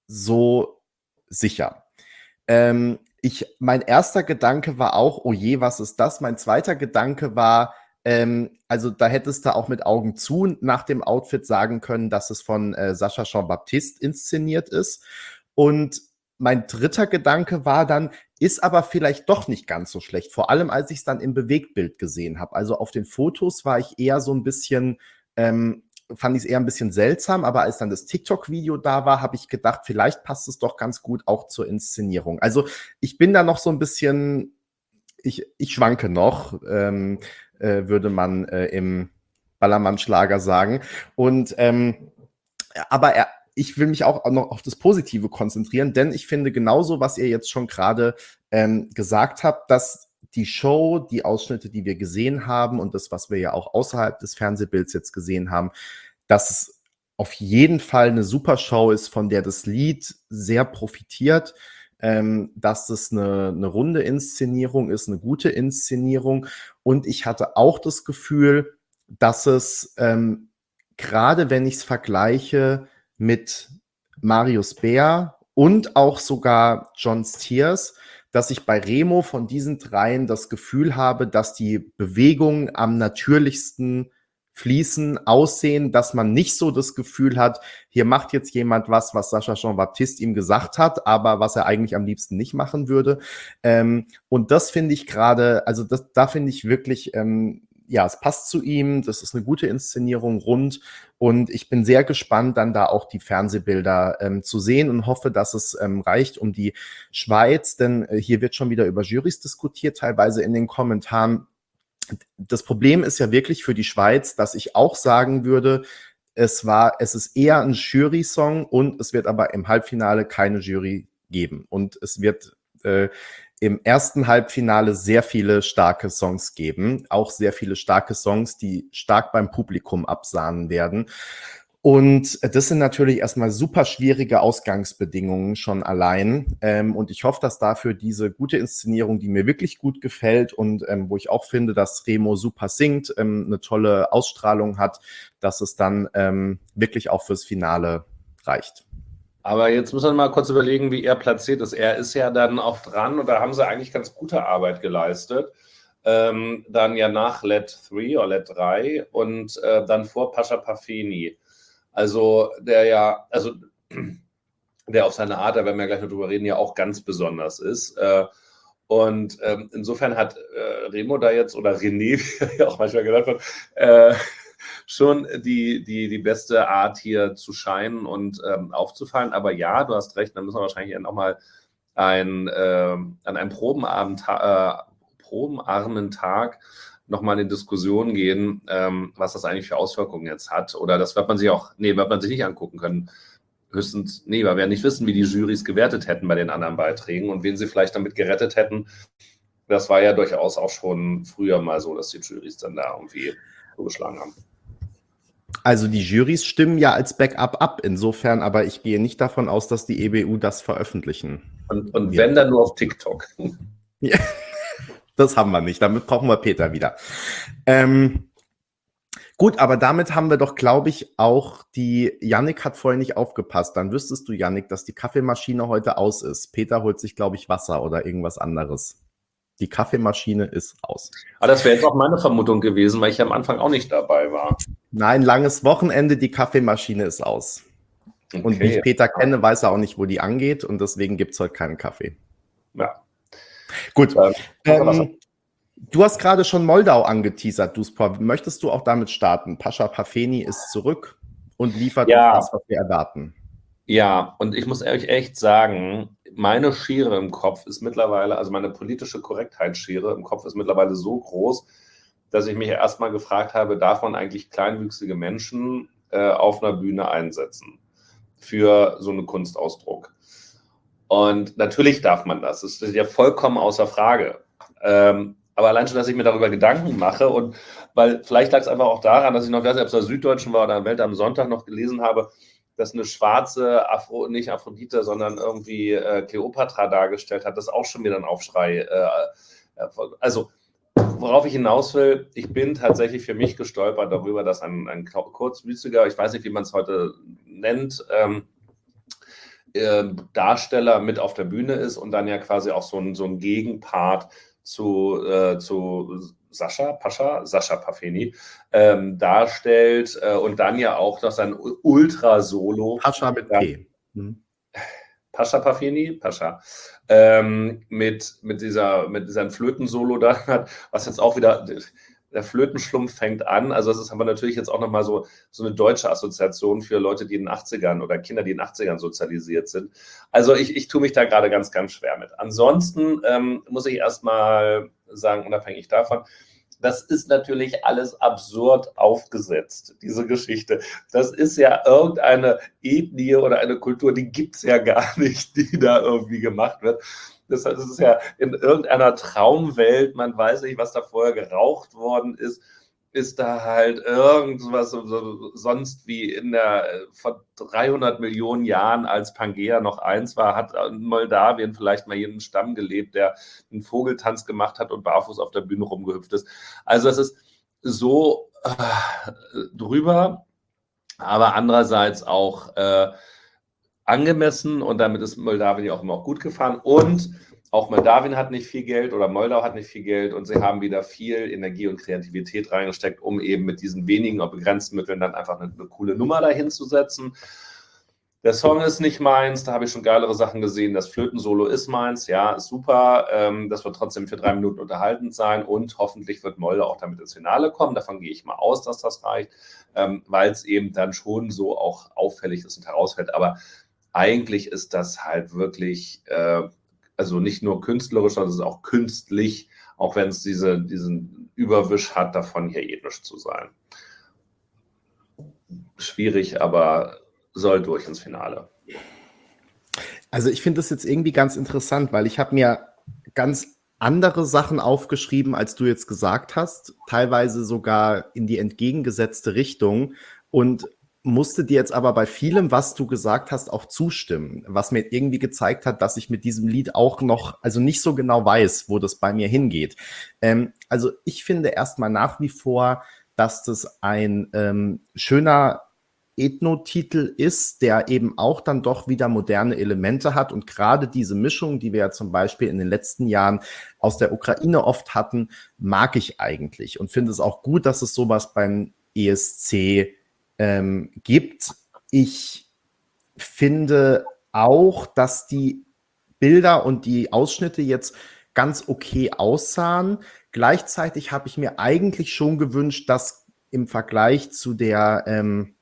so sicher. Ähm, ich, mein erster Gedanke war auch, oh je, was ist das? Mein zweiter Gedanke war, Ähm, also da hättest du auch mit Augen zu nach dem Outfit sagen können, dass es von äh, Sacha Jean-Baptiste inszeniert ist. Und mein dritter Gedanke war dann, ist aber vielleicht doch nicht ganz so schlecht, vor allem als ich es dann im Bewegtbild gesehen habe. Also auf den Fotos war ich eher so ein bisschen, ähm, fand ich es eher ein bisschen seltsam, aber als dann das TikTok-Video da war, habe ich gedacht, vielleicht passt es doch ganz gut auch zur Inszenierung. Also ich bin da noch so ein bisschen, ich, ich schwanke noch, ähm, äh, würde man äh, im Ballermann-Schlager sagen. Und ähm, aber er, ich will mich auch noch auf das Positive konzentrieren, denn ich finde genauso, was ihr jetzt schon gerade ähm, gesagt habt, dass die Show, die Ausschnitte, die wir gesehen haben und das, was wir ja auch außerhalb des Fernsehbilds jetzt gesehen haben, dass es auf jeden Fall eine super Show ist, von der das Lied sehr profitiert, ähm, dass es eine, eine runde Inszenierung ist, eine gute Inszenierung. Und ich hatte auch das Gefühl, dass es ähm, gerade, wenn ich es vergleiche mit Marius Bär und auch sogar John Stiers, dass ich bei Remo von diesen dreien das Gefühl habe, dass die Bewegungen am natürlichsten fließen, aussehen, dass man nicht so das Gefühl hat, hier macht jetzt jemand was, was Sacha Jean-Baptiste ihm gesagt hat, aber was er eigentlich am liebsten nicht machen würde. Ähm, und das finde ich gerade, also das, da finde ich wirklich, ähm, ja, es passt zu ihm, das ist eine gute Inszenierung, rund, und ich bin sehr gespannt, dann da auch die Fernsehbilder ähm, zu sehen und hoffe, dass es ähm, reicht um die Schweiz, denn äh, hier wird schon wieder über Jurys diskutiert, teilweise in den Kommentaren. Das Problem ist ja wirklich für die Schweiz, dass ich auch sagen würde, es war, es ist eher ein Jury-Song und es wird aber im Halbfinale keine Jury geben. Und es wird äh, im ersten Halbfinale sehr viele starke Songs geben, auch sehr viele starke Songs, die stark beim Publikum absahnen werden. Und das sind natürlich erstmal super schwierige Ausgangsbedingungen schon allein. Ähm, und ich hoffe, dass dafür diese gute Inszenierung, die mir wirklich gut gefällt und ähm, wo ich auch finde, dass Remo super singt, ähm, eine tolle Ausstrahlung hat, dass es dann ähm, wirklich auch fürs Finale reicht. Aber jetzt müssen wir mal kurz überlegen, wie er platziert ist. Er ist ja dann auch dran und da haben sie eigentlich ganz gute Arbeit geleistet. Ähm, dann ja nach Let drei oder Let drei und äh, dann vor Pascha Pafeni. Also der ja, also der auf seine Art, da werden wir gleich noch drüber reden, ja auch ganz besonders ist. Äh, und ähm, insofern hat äh, Remo da jetzt, oder René, wie er ja auch manchmal genannt wird, äh, schon die, die, die beste Art hier zu scheinen und ähm, aufzufallen. Aber ja, du hast recht, da müssen wir wahrscheinlich auch mal ein, äh, an einem Probenabend, äh, probenarmen Tag nochmal in Diskussion gehen, ähm, was das eigentlich für Auswirkungen jetzt hat. Oder das wird man sich auch, nee, wird man sich nicht angucken können. Höchstens, nee, weil wir nicht wissen, wie die Jurys gewertet hätten bei den anderen Beiträgen und wen sie vielleicht damit gerettet hätten. Das war ja durchaus auch schon früher mal so, dass die Jurys dann da irgendwie zugeschlagen haben. Also die Jurys stimmen ja als Backup ab, insofern, aber ich gehe nicht davon aus, dass die E B U das veröffentlichen. Und, und wenn, dann nur auf TikTok. Ja, das haben wir nicht, damit brauchen wir Peter wieder. Ähm, gut, aber damit haben wir doch, glaube ich, auch die, Yannick hat vorhin nicht aufgepasst, dann wüsstest du, Yannick, dass die Kaffeemaschine heute aus ist. Peter holt sich, glaube ich, Wasser oder irgendwas anderes. Die Kaffeemaschine ist aus. Aber das wäre jetzt auch meine Vermutung gewesen, weil ich am Anfang auch nicht dabei war. Nein, langes Wochenende, die Kaffeemaschine ist aus. Okay. Und wie ich Peter kenne, weiß er auch nicht, wo die angeht und deswegen gibt es heute keinen Kaffee. Ja. Gut. Ähm, Ähm, du hast gerade schon Moldau angeteasert, Duspor. Möchtest du auch damit starten? Pascha Parfeni ist zurück und liefert Ja. das, was wir erwarten. Ja, und ich muss euch echt sagen, meine Schere im Kopf ist mittlerweile, also meine politische Korrektheitsschere im Kopf ist mittlerweile so groß, dass ich mich erstmal gefragt habe, darf man eigentlich kleinwüchsige Menschen äh, auf einer Bühne einsetzen für so einen Kunstausdruck? Und natürlich darf man das, das ist ja vollkommen außer Frage. Ähm, aber allein schon, dass ich mir darüber Gedanken mache und weil vielleicht lag es einfach auch daran, dass ich noch, ich weiß nicht, ob es der Süddeutschen war oder in der Welt am Sonntag noch gelesen habe, dass eine schwarze, Afro, nicht Aphrodite, sondern irgendwie äh, Kleopatra dargestellt hat, das ist auch schon wieder ein Aufschrei. Äh, also, worauf ich hinaus will, ich bin tatsächlich für mich gestolpert darüber, dass ein, ein kurzwüchsiger, ich weiß nicht, wie man es heute nennt, ähm, äh, Darsteller mit auf der Bühne ist und dann ja quasi auch so ein, so ein Gegenpart zu, äh, zu Sascha, Pascha, Sascha Parfeni ähm, darstellt äh, und dann ja auch noch sein Ultra-Solo. Pascha mit P. Hm. Pascha Parfeni, Pascha, ähm, mit, mit, dieser, mit diesem Flötensolo da hat, was jetzt auch wieder, der Flötenschlumpf fängt an, also das ist aber natürlich jetzt auch nochmal so, so eine deutsche Assoziation für Leute, die in den achtzigern oder Kinder, die in den achtzigern sozialisiert sind. Also ich, ich tue mich da gerade ganz, ganz schwer mit. Ansonsten ähm, muss ich erstmal sagen, unabhängig davon, das ist natürlich alles absurd aufgesetzt, diese Geschichte. Das ist ja irgendeine Ethnie oder eine Kultur, die gibt es ja gar nicht, die da irgendwie gemacht wird. Das heißt, es ist ja in irgendeiner Traumwelt, man weiß nicht, was da vorher geraucht worden ist, ist da halt irgendwas so, sonst wie in der, vor dreihundert Millionen Jahren, als Pangea noch eins war, hat in Moldawien vielleicht mal jeden Stamm gelebt, der einen Vogeltanz gemacht hat und barfuß auf der Bühne rumgehüpft ist. Also es ist so äh, drüber, aber andererseits auch äh, angemessen und damit ist Moldawien ja auch immer auch gut gefahren und auch Moldawien hat nicht viel Geld oder Moldau hat nicht viel Geld und sie haben wieder viel Energie und Kreativität reingesteckt, um eben mit diesen wenigen und begrenzten Mitteln dann einfach eine, eine coole Nummer dahin zu setzen. Der Song ist nicht meins, da habe ich schon geilere Sachen gesehen. Das Flötensolo ist meins, ja, ist super. Ähm, das wird trotzdem für drei Minuten unterhaltend sein und hoffentlich wird Moldau auch damit ins Finale kommen. Davon gehe ich mal aus, dass das reicht, ähm, weil es eben dann schon so auch auffällig ist und herausfällt. Aber eigentlich ist das halt wirklich... Äh, also nicht nur künstlerisch, sondern es ist auch künstlich, auch wenn es diese, diesen Überwisch hat, davon hier ethnisch zu sein. Schwierig, aber soll durch ins Finale. Also ich finde das jetzt irgendwie ganz interessant, weil ich habe mir ganz andere Sachen aufgeschrieben, als du jetzt gesagt hast, teilweise sogar in die entgegengesetzte Richtung und musste dir jetzt aber bei vielem, was du gesagt hast, auch zustimmen, was mir irgendwie gezeigt hat, dass ich mit diesem Lied auch noch, also nicht so genau weiß, wo das bei mir hingeht. Ähm, also ich finde erstmal nach wie vor, dass das ein ähm, schöner Ethno-Titel ist, der eben auch dann doch wieder moderne Elemente hat und gerade diese Mischung, die wir ja zum Beispiel in den letzten Jahren aus der Ukraine oft hatten, mag ich eigentlich und finde es auch gut, dass es sowas beim E S C Ähm, gibt. Ich finde auch, dass die Bilder und die Ausschnitte jetzt ganz okay aussahen. Gleichzeitig habe ich mir eigentlich schon gewünscht, dass im Vergleich zu der ähm,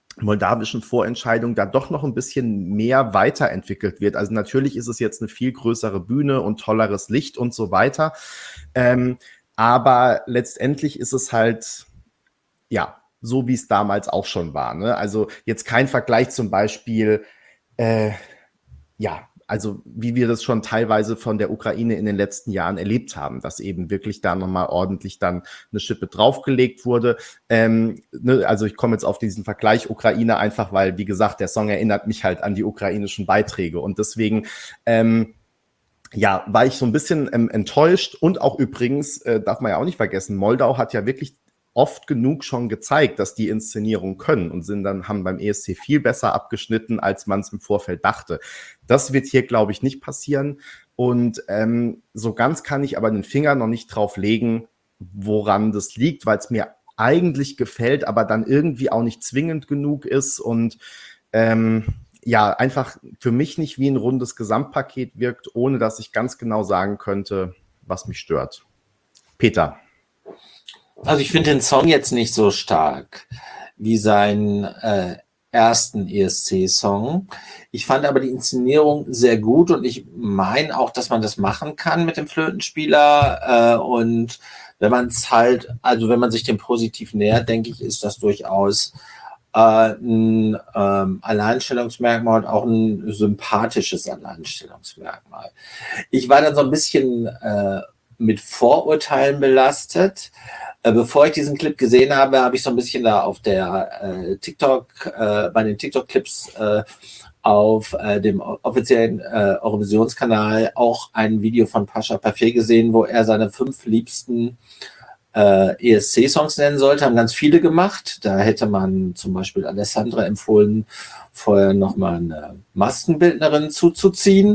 moldawischen Vorentscheidung da doch noch ein bisschen mehr weiterentwickelt wird. Also natürlich ist es jetzt eine viel größere Bühne und tolleres Licht und so weiter. Ähm, aber letztendlich ist es halt, ja, so wie es damals auch schon war. Ne? Also jetzt kein Vergleich zum Beispiel, äh, ja, also wie wir das schon teilweise von der Ukraine in den letzten Jahren erlebt haben, dass eben wirklich da nochmal ordentlich dann eine Schippe draufgelegt wurde. Ähm, ne, also ich komme jetzt auf diesen Vergleich Ukraine einfach, weil, wie gesagt, der Song erinnert mich halt an die ukrainischen Beiträge und deswegen ähm, ja, war ich so ein bisschen ähm, enttäuscht und auch übrigens, äh, darf man ja auch nicht vergessen, Moldau hat ja wirklich oft genug schon gezeigt, dass die Inszenierung können und sind dann, haben beim E S C viel besser abgeschnitten, als man es im Vorfeld dachte. Das wird hier, glaube ich, nicht passieren. Und ähm, so ganz kann ich aber den Finger noch nicht drauf legen, woran das liegt, weil es mir eigentlich gefällt, aber dann irgendwie auch nicht zwingend genug ist und ähm, ja, einfach für mich nicht wie ein rundes Gesamtpaket wirkt, ohne dass ich ganz genau sagen könnte, was mich stört. Peter. Also ich finde den Song jetzt nicht so stark wie seinen äh, ersten E S C-Song. Ich fand aber die Inszenierung sehr gut und ich meine auch, dass man das machen kann mit dem Flötenspieler. Äh, und wenn man es halt, also wenn man sich dem positiv nähert, denke ich, ist das durchaus äh, ein ähm, Alleinstellungsmerkmal und auch ein sympathisches Alleinstellungsmerkmal. Ich war dann so ein bisschen äh, mit Vorurteilen belastet. Äh, bevor ich diesen Clip gesehen habe, habe ich so ein bisschen da auf der äh, TikTok, äh, bei den TikTok-Clips äh, auf äh, dem offiziellen äh, Eurovisionskanal auch ein Video von Pascha Parfait gesehen, wo er seine fünf liebsten äh, E S C-Songs nennen sollte. Haben ganz viele gemacht. Da hätte man zum Beispiel Alessandra empfohlen, vorher nochmal eine Maskenbildnerin zuzuziehen.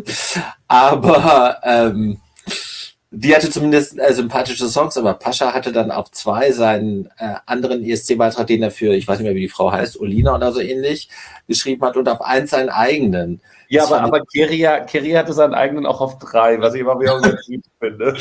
Aber ähm, die hatte zumindest äh, sympathische Songs, aber Pascha hatte dann auf zwei seinen äh, anderen E S C-Beitrag, den er für, ich weiß nicht mehr, wie die Frau heißt, Olina oder so ähnlich, geschrieben hat und auf eins seinen eigenen. Ja, Das aber, fand aber Keria, Keria hatte seinen eigenen auch auf drei, was ich immer wieder unterschied finde.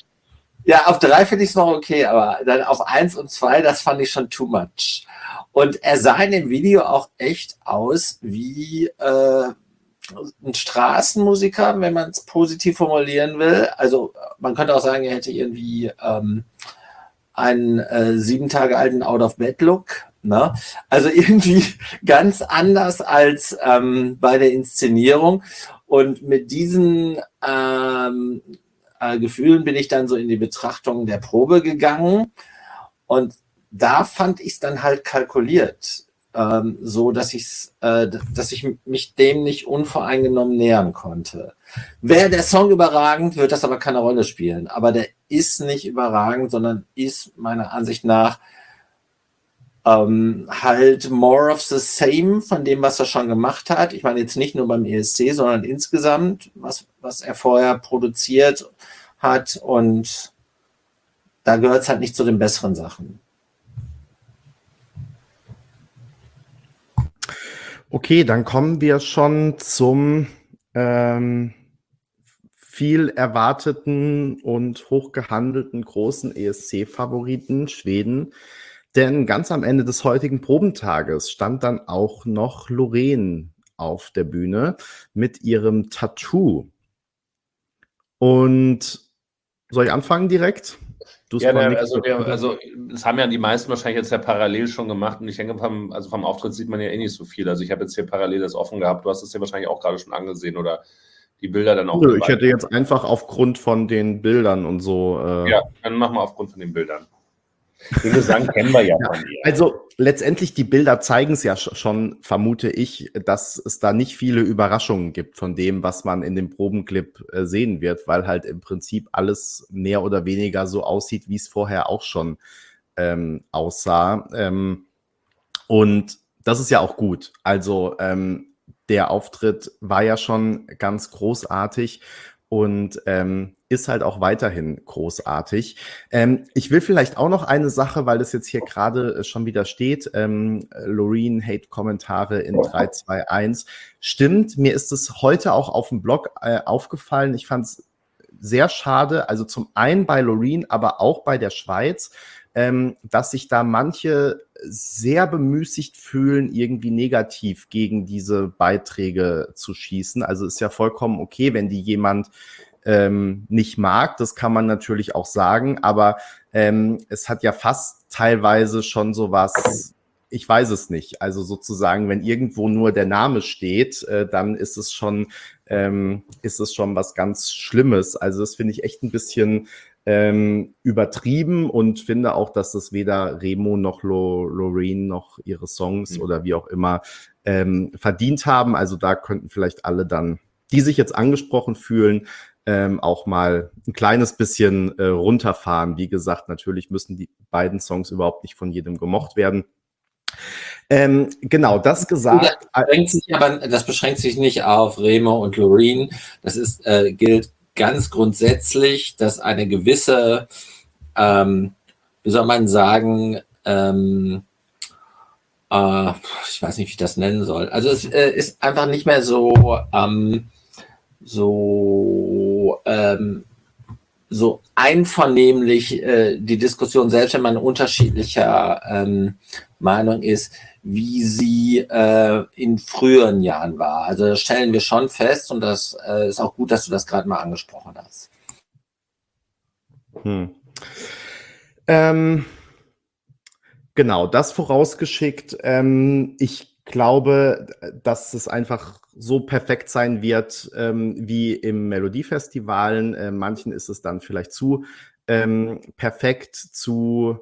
Ja, auf drei finde ich es noch okay, aber dann auf eins und zwei, das fand ich schon too much. Und er sah in dem Video auch echt aus wie äh, ein Straßenmusiker, wenn man es positiv formulieren will. Also man könnte auch sagen, er hätte irgendwie ähm, einen äh, sieben Tage alten Out-of-Bed-Look. Ne? Also irgendwie ganz anders als ähm, bei der Inszenierung. Und mit diesen ähm, äh, Gefühlen bin ich dann so in die Betrachtung der Probe gegangen. Und da fand ich es dann halt kalkuliert. Ähm, so, dass, ich's, äh, dass ich mich dem nicht unvoreingenommen nähern konnte. Wäre der Song überragend, wird das aber keine Rolle spielen. Aber der ist nicht überragend, sondern ist meiner Ansicht nach ähm, halt more of the same von dem, was er schon gemacht hat. Ich meine jetzt nicht nur beim E S C, sondern insgesamt, was, was er vorher produziert hat. Und da gehört es halt nicht zu den besseren Sachen. Okay, dann kommen wir schon zum ähm, viel erwarteten und hochgehandelten großen E S C-Favoriten Schweden. Denn ganz am Ende des heutigen Probentages stand dann auch noch Loreen auf der Bühne mit ihrem Tattoo. Und soll ich anfangen direkt? Du Ja, der, also, der, also das haben ja die meisten wahrscheinlich jetzt ja parallel schon gemacht und ich denke, vom, also vom Auftritt sieht man ja eh nicht so viel. Also ich habe jetzt hier parallel das offen gehabt, du hast es ja wahrscheinlich auch gerade schon angesehen oder die Bilder dann auch. Nö, ich hätte jetzt einfach aufgrund von den Bildern und so. Äh ja, dann machen wir aufgrund von den Bildern. Den Gesang kennen wir ja von ihr. Also letztendlich, die Bilder zeigen es ja schon, vermute ich, dass es da nicht viele Überraschungen gibt von dem, was man in dem Probenclip äh, sehen wird, weil halt im Prinzip alles mehr oder weniger so aussieht, wie es vorher auch schon ähm, aussah. Ähm, und das ist ja auch gut. Also ähm, der Auftritt war ja schon ganz großartig und ähm, ist halt auch weiterhin großartig. Ähm, ich will vielleicht auch noch eine Sache, weil es jetzt hier gerade schon wieder steht, ähm, Loreen Hate-Kommentare in drei, zwei, eins. Stimmt, mir ist es heute auch auf dem Blog äh, aufgefallen. Ich fand es sehr schade, also zum einen bei Loreen, aber auch bei der Schweiz, ähm, dass sich da manche sehr bemüßigt fühlen, irgendwie negativ gegen diese Beiträge zu schießen. Also ist ja vollkommen okay, wenn die jemand ähm, nicht mag, das kann man natürlich auch sagen, aber ähm, es hat ja fast teilweise schon sowas, ich weiß es nicht, also sozusagen, wenn irgendwo nur der Name steht, äh, dann ist es schon, ähm, ist es schon was ganz Schlimmes. Also das finde ich echt ein bisschen ähm, übertrieben und finde auch, dass das weder Remo noch Lo Loreen noch ihre Songs mhm. oder wie auch immer ähm, verdient haben. Also da könnten vielleicht alle dann, die sich jetzt angesprochen fühlen, ähm, auch mal ein kleines bisschen äh, runterfahren. Wie gesagt, natürlich müssen die beiden Songs überhaupt nicht von jedem gemocht werden. Ähm, genau, das gesagt. Das beschränkt sich aber, das beschränkt sich nicht auf Remo und Loreen. Das ist, äh, gilt ganz grundsätzlich, dass eine gewisse, ähm, wie soll man sagen, ähm, äh, ich weiß nicht, wie ich das nennen soll. Also es äh, ist einfach nicht mehr so, ähm, so, ähm, so einvernehmlich äh, die Diskussion, selbst wenn man unterschiedlicher ähm, Meinung ist, wie sie äh, in früheren Jahren war. Also das stellen wir schon fest und das äh, ist auch gut, dass du das gerade mal angesprochen hast. Hm. Ähm, genau, das vorausgeschickt. Ähm, ich glaube, dass es einfach so perfekt sein wird ähm, wie im Melodiefestivalen. Äh, manchen ist es dann vielleicht zu ähm, perfekt, zu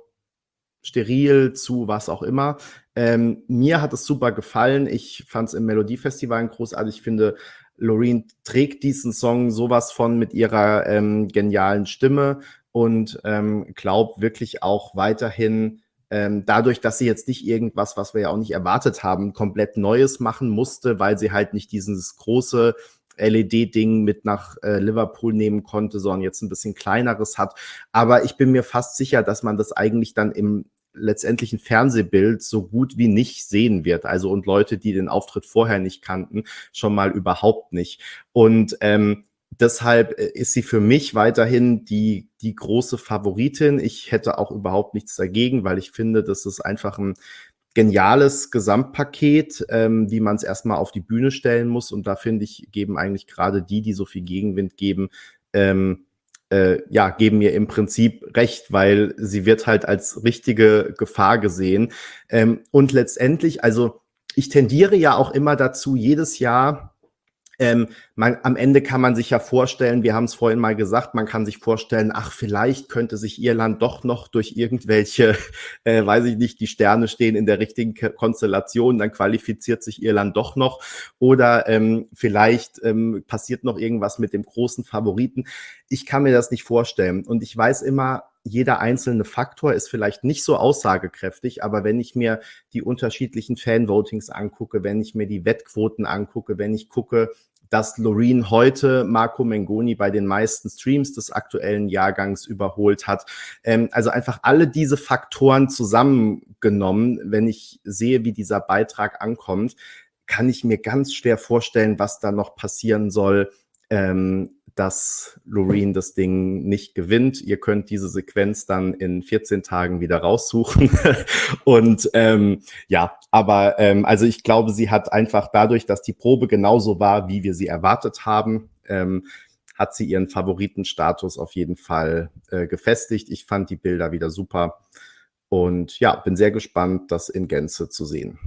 steril, zu was auch immer. Ähm, mir hat es super gefallen. Ich fand es im Melodiefestival großartig. Ich finde, Loreen trägt diesen Song sowas von mit ihrer ähm, genialen Stimme und ähm, glaubt wirklich auch weiterhin, ähm, dadurch, dass sie jetzt nicht irgendwas, was wir ja auch nicht erwartet haben, komplett Neues machen musste, weil sie halt nicht dieses große L E D-Ding mit nach äh, Liverpool nehmen konnte, sondern jetzt ein bisschen kleineres hat. Aber ich bin mir fast sicher, dass man das eigentlich dann im letztendlichen Fernsehbild so gut wie nicht sehen wird. Also und Leute, die den Auftritt vorher nicht kannten, schon mal überhaupt nicht. Und ähm, deshalb ist sie für mich weiterhin die, die große Favoritin. Ich hätte auch überhaupt nichts dagegen, weil ich finde, das ist einfach ein geniales Gesamtpaket, ähm, wie man es erstmal auf die Bühne stellen muss. Und da finde ich, geben eigentlich gerade die, die so viel Gegenwind geben, ähm, äh, ja, geben mir im Prinzip recht, weil sie wird halt als richtige Gefahr gesehen. Ähm, und letztendlich, also ich tendiere ja auch immer dazu, jedes Jahr Ähm, man, am Ende kann man sich ja vorstellen, wir haben es vorhin mal gesagt, man kann sich vorstellen, ach, vielleicht könnte sich Irland doch noch durch irgendwelche, äh, weiß ich nicht, die Sterne stehen in der richtigen Konstellation, dann qualifiziert sich Irland doch noch. Oder ähm, vielleicht ähm, passiert noch irgendwas mit dem großen Favoriten. Ich kann mir das nicht vorstellen. Und ich weiß immer, jeder einzelne Faktor ist vielleicht nicht so aussagekräftig, aber wenn ich mir die unterschiedlichen Fan-Votings angucke, wenn ich mir die Wettquoten angucke, wenn ich gucke, dass Loreen heute Marco Mengoni bei den meisten Streams des aktuellen Jahrgangs überholt hat. Ähm, also einfach alle diese Faktoren zusammengenommen, wenn ich sehe, wie dieser Beitrag ankommt, kann ich mir ganz schwer vorstellen, was da noch passieren soll, ähm, dass Loreen das Ding nicht gewinnt. Ihr könnt diese Sequenz dann in vierzehn Tagen wieder raussuchen. Und ähm, ja, aber ähm, also ich glaube, sie hat einfach dadurch, dass die Probe genauso war, wie wir sie erwartet haben, ähm, hat sie ihren Favoritenstatus auf jeden Fall äh, gefestigt. Ich fand die Bilder wieder super und ja, bin sehr gespannt, das in Gänze zu sehen.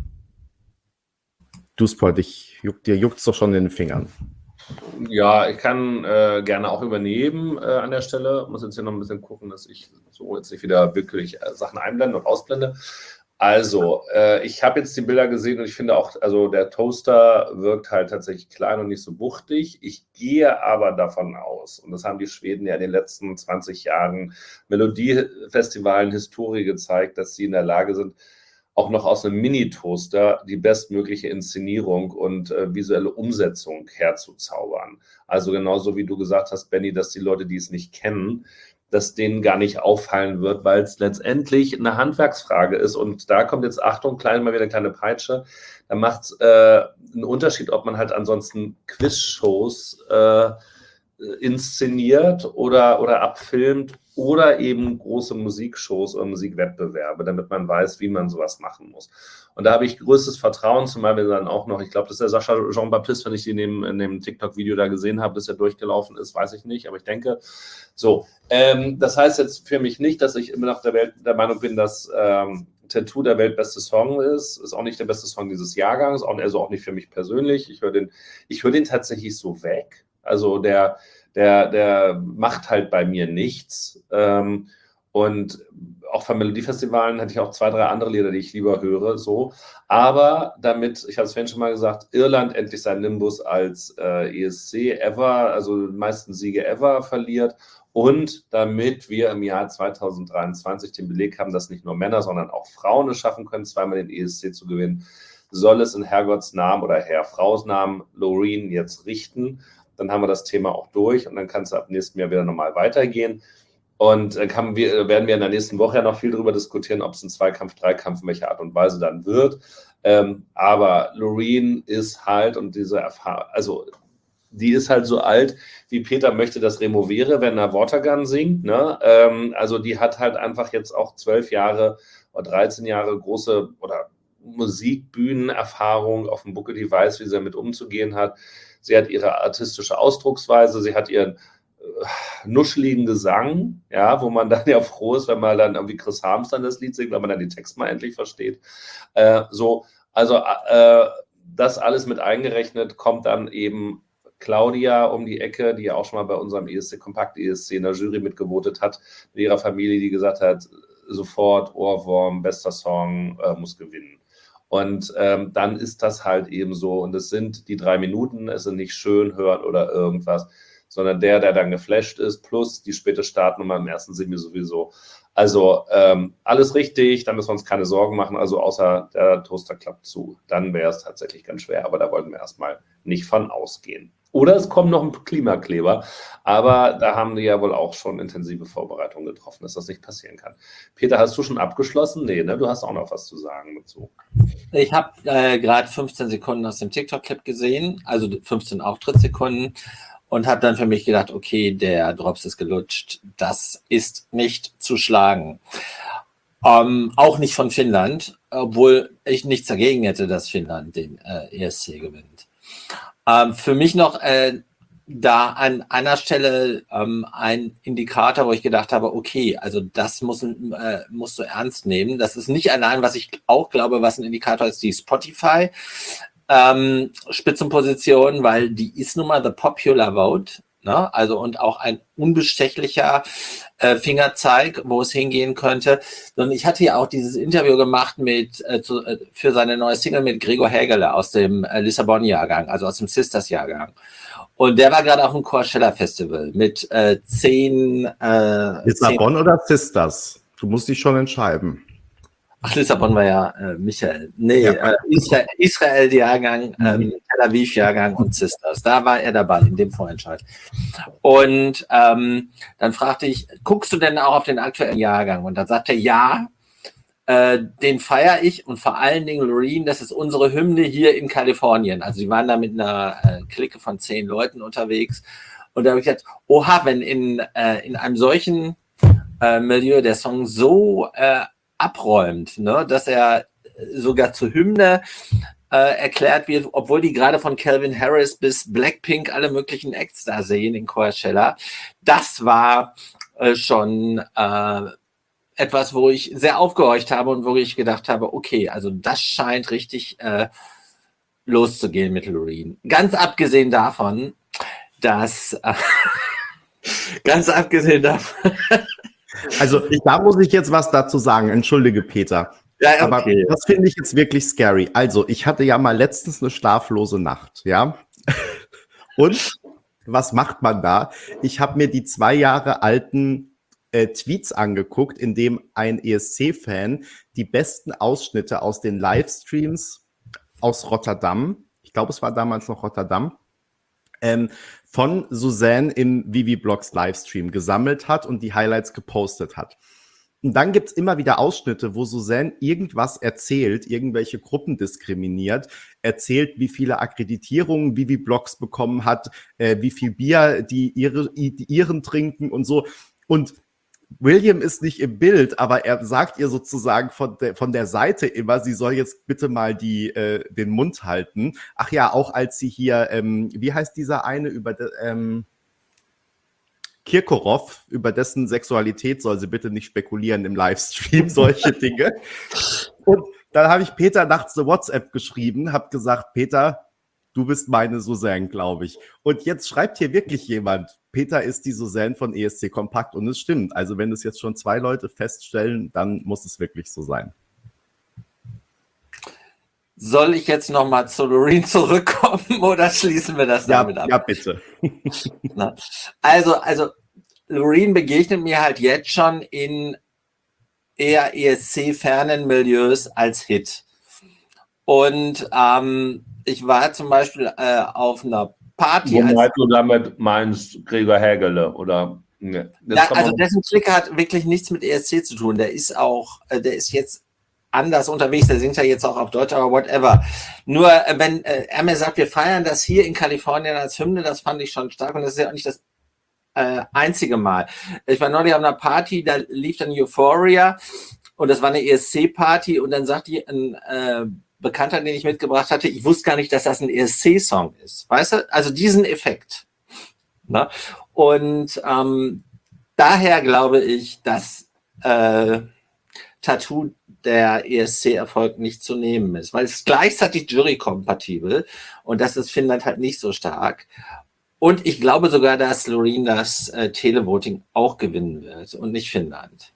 Du, Sport, ich juck, dir juckt's doch schon in den Fingern. Ja, ich kann äh, gerne auch übernehmen äh, an der Stelle. Muss jetzt hier noch ein bisschen gucken, dass ich so jetzt nicht wieder wirklich äh, Sachen einblende und ausblende. Also, äh, ich habe jetzt die Bilder gesehen und ich finde auch, also der Toaster wirkt halt tatsächlich klein und nicht so wuchtig. Ich gehe aber davon aus, und das haben die Schweden ja in den letzten zwanzig Jahren Melodiefestivalen Historie gezeigt, dass sie in der Lage sind, auch noch aus einem Mini-Toaster die bestmögliche Inszenierung und äh, visuelle Umsetzung herzuzaubern. Also genauso wie du gesagt hast, Benny, dass die Leute, die es nicht kennen, dass denen gar nicht auffallen wird, weil es letztendlich eine Handwerksfrage ist. Und da kommt jetzt, Achtung, klein mal wieder eine kleine Peitsche, da macht es äh, einen Unterschied, ob man halt ansonsten Quizshows äh, inszeniert oder, oder abfilmt oder eben große Musikshows oder Musikwettbewerbe, damit man weiß, wie man sowas machen muss. Und da habe ich größtes Vertrauen, zumal wir dann auch noch, ich glaube, das ist der Sascha Jean-Baptiste, wenn ich ihn in dem, in dem TikTok-Video da gesehen habe, dass er durchgelaufen ist, weiß ich nicht, aber ich denke, so. Ähm, das heißt jetzt für mich nicht, dass ich immer noch der, Welt, der Meinung bin, dass ähm, Tattoo der weltbeste Song ist, ist auch nicht der beste Song dieses Jahrgangs, auch, also auch nicht für mich persönlich. Ich höre den, ich höre den tatsächlich so weg. Also der, der, der macht halt bei mir nichts. Ähm, und auch von Melodiefestivalen hätte ich auch zwei, drei andere Lieder, die ich lieber höre, so. Aber damit, ich habe es vorhin schon mal gesagt, Irland endlich seinen Nimbus als äh, E S C ever, also die meisten Siege ever verliert. Und damit wir im Jahr zweitausenddreiundzwanzig den Beleg haben, dass nicht nur Männer, sondern auch Frauen es schaffen können, zweimal den E S C zu gewinnen, soll es in Herrgotts Namen oder Herr Fraus Namen Loreen jetzt richten. Dann haben wir das Thema auch durch und dann kann es ab nächstem Jahr wieder normal weitergehen. Und dann kann wir, werden wir in der nächsten Woche ja noch viel darüber diskutieren, ob es ein Zweikampf, Dreikampf, in welcher Art und Weise dann wird. Ähm, aber Loreen ist halt, und diese Erfahrung, also die ist halt so alt, wie Peter möchte, dass Remo wäre, wenn er Watergun singt. Ne? Ähm, also die hat halt einfach jetzt auch zwölf Jahre oder dreizehn Jahre große oder Musikbühnenerfahrung auf dem Buckel, die weiß, wie sie damit umzugehen hat. Sie hat ihre artistische Ausdrucksweise, sie hat ihren äh, nuscheligen Gesang, ja, wo man dann ja froh ist, wenn man dann irgendwie Chris Harms dann das Lied singt, weil man dann die Texte mal endlich versteht. Äh, so, also äh, das alles mit eingerechnet, kommt dann eben Claudia um die Ecke, die ja auch schon mal bei unserem E S C, Kompakt-E S C in der Jury mitgevotet hat, mit ihrer Familie, die gesagt hat, sofort Ohrwurm, bester Song, äh, muss gewinnen. Und ähm, dann ist das halt eben so. Und es sind die drei Minuten, es sind nicht schön hören oder irgendwas, sondern der, der dann geflasht ist, plus die späte Startnummer im ersten Semi sowieso. Also ähm, alles richtig, da müssen wir uns keine Sorgen machen, also außer der Toaster klappt zu. Dann wäre es tatsächlich ganz schwer, aber da wollten wir erstmal nicht von ausgehen. Oder es kommt noch ein Klimakleber, aber da haben die ja wohl auch schon intensive Vorbereitungen getroffen, dass das nicht passieren kann. Peter, hast du schon abgeschlossen? Nee, ne? Du hast auch noch was zu sagen dazu. Ich habe äh, gerade fünfzehn Sekunden aus dem TikTok-Clip gesehen, also fünfzehn Auftrittssekunden, und habe dann für mich gedacht, okay, der Drops ist gelutscht, das ist nicht zu schlagen. Ähm, auch nicht von Finnland, obwohl ich nichts dagegen hätte, dass Finnland den äh, E S C gewinnt. Ähm, für mich noch äh, da an einer Stelle ähm, ein Indikator, wo ich gedacht habe, okay, also das muss, äh, musst du ernst nehmen. Das ist nicht allein, was ich auch glaube, was ein Indikator ist, die Spotify ähm, Spitzenposition, weil die ist nun mal the popular vote, ne? Also und auch ein unbestechlicher äh, Fingerzeig, wo es hingehen könnte. Und ich hatte ja auch dieses Interview gemacht mit äh, zu, äh, für seine neue Single mit Gregor Hägele aus dem äh, Lissabon-Jahrgang, also aus dem Sisters-Jahrgang. Und der war gerade auf dem Coachella-Festival mit äh, zehn... Äh, Lissabon zehn oder Sisters? Du musst dich schon entscheiden. Ach, Lissabon war ja äh, Michael. Nee, ja. äh, Israel, Israel-Jahrgang, ähm, Tel Aviv-Jahrgang und Sisters. Da war er dabei, in dem Vorentscheid. Und ähm, dann fragte ich, guckst du denn auch auf den aktuellen Jahrgang? Und dann sagte er, ja, äh, den feiere ich und vor allen Dingen Loreen, das ist unsere Hymne hier in Kalifornien. Also die waren da mit einer äh, Clique von zehn Leuten unterwegs. Und da habe ich gesagt, oha, wenn in, äh, in einem solchen äh, Milieu der Song so äh, abräumt, ne, dass er sogar zur Hymne äh, erklärt wird, obwohl die gerade von Calvin Harris bis Blackpink alle möglichen Acts da sehen in Coachella. Das war äh, schon äh, etwas, wo ich sehr aufgehorcht habe und wo ich gedacht habe, okay, also das scheint richtig äh, loszugehen mit Loreen. Ganz abgesehen davon, dass äh, ganz abgesehen davon Also da muss ich jetzt was dazu sagen. Entschuldige, Peter. Ja, okay. Aber das finde ich jetzt wirklich scary. Also ich hatte ja mal letztens eine schlaflose Nacht, ja. Und was macht man da? Ich habe mir die zwei Jahre alten äh, Tweets angeguckt, in dem ein E S C-Fan die besten Ausschnitte aus den Livestreams aus Rotterdam, ich glaube, es war damals noch Rotterdam, ähm, von Suzanne im Vivi Blogs Livestream gesammelt hat und die Highlights gepostet hat. Und dann gibt's immer wieder Ausschnitte, wo Suzanne irgendwas erzählt, irgendwelche Gruppen diskriminiert, erzählt, wie viele Akkreditierungen Vivi Blogs bekommen hat, äh, wie viel Bier die ihre die ihren trinken und so. Und William ist nicht im Bild, aber er sagt ihr sozusagen von der, von der Seite immer, sie soll jetzt bitte mal die, äh, den Mund halten. Ach ja, auch als sie hier, ähm, wie heißt dieser eine, über de, ähm, Kirkorov, über dessen Sexualität soll sie bitte nicht spekulieren im Livestream, solche Dinge. Und dann habe ich Peter nachts eine WhatsApp geschrieben, habe gesagt, Peter, du bist meine Suzanne, glaube ich. Und jetzt schreibt hier wirklich jemand, Peter ist die Suzanne von E S C Kompakt. Und es stimmt. Also wenn es jetzt schon zwei Leute feststellen, dann muss es wirklich so sein. Soll ich jetzt nochmal zu Loreen zurückkommen oder schließen wir das Ja, damit ab? ja, bitte. Na, Also, also Loreen begegnet mir halt jetzt schon in eher E S C-fernen Milieus als Hit. Und ähm, ich war zum Beispiel äh, auf einer Party. Womit Als, du damit meinst, Gregor Hägele oder? Ne, das ja, kann man- also dessen Klick hat wirklich nichts mit E S C zu tun. Der ist auch, äh, der ist jetzt anders unterwegs, der singt ja jetzt auch auf Deutsch, aber whatever. Nur äh, wenn äh, er mir sagt, wir feiern das hier in Kalifornien als Hymne, das fand ich schon stark und das ist ja auch nicht das äh, einzige Mal. Ich war neulich auf einer Party, da lief dann Euphoria und das war eine E S C-Party und dann sagt die ein äh, Bekannter, den ich mitgebracht hatte, ich wusste gar nicht, dass das ein E S C-Song ist. Weißt du? Also diesen Effekt. Ne? Und ähm, daher glaube ich, dass äh, Tattoo der E S C-Erfolg nicht zu nehmen ist, weil es gleichzeitig jury-kompatibel und das ist Finnland halt nicht so stark. Und ich glaube sogar, dass Loreen das äh, Televoting auch gewinnen wird und nicht Finnland.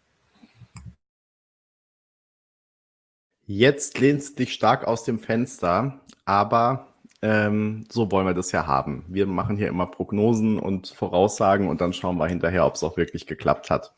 Jetzt lehnst du dich stark aus dem Fenster, aber ähm, so wollen wir das ja haben. Wir machen hier immer Prognosen und Voraussagen und dann schauen wir hinterher, ob es auch wirklich geklappt hat.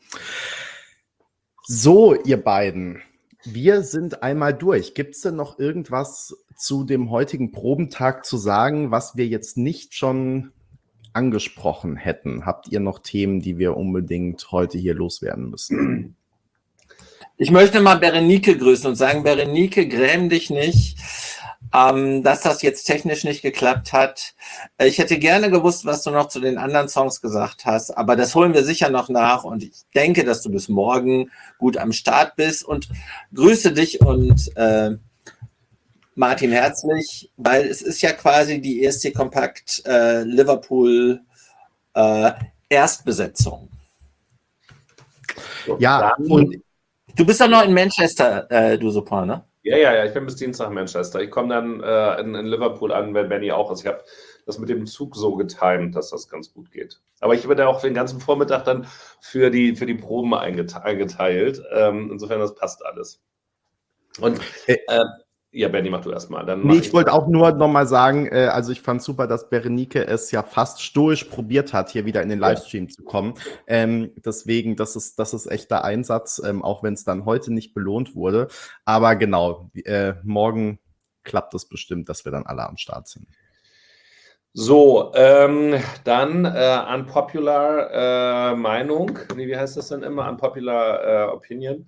So, ihr beiden, wir sind einmal durch. Gibt es denn noch irgendwas zu dem heutigen Probentag zu sagen, was wir jetzt nicht schon angesprochen hätten? Habt ihr noch Themen, die wir unbedingt heute hier loswerden müssen? Ich möchte mal Berenike grüßen und sagen, Berenike, gräm dich nicht, ähm, dass das jetzt technisch nicht geklappt hat. Ich hätte gerne gewusst, was du noch zu den anderen Songs gesagt hast, aber das holen wir sicher noch nach und ich denke, dass du bis morgen gut am Start bist und grüße dich und äh, Martin herzlich, weil es ist ja quasi die E S C Kompakt äh, Liverpool äh, Erstbesetzung. Ja, Dann- und Du bist doch noch in Manchester, äh, du Sopran, ne? Ja, ja, ja, ich bin bis Dienstag in Manchester. Ich komme dann äh, in, in Liverpool an, wenn Benny auch ist. Ich habe das mit dem Zug so getimt, dass das ganz gut geht. Aber ich habe da auch den ganzen Vormittag dann für die, für die Proben eingete- eingeteilt. Ähm, insofern, das passt alles. Und Äh, äh, ja, Benny, mach du erstmal. Dann Nee, mach ich wollte auch nur nochmal sagen, äh, also ich fand super, dass Berenike es ja fast stoisch probiert hat, hier wieder in den Ja. Livestream zu kommen. Ähm, deswegen, das ist, das ist echter Einsatz, ähm, auch wenn es dann heute nicht belohnt wurde. Aber genau, äh, morgen klappt es bestimmt, dass wir dann alle am Start sind. So, ähm, dann äh, unpopular äh, Meinung. Nee, wie heißt das denn immer? Unpopular äh, Opinion.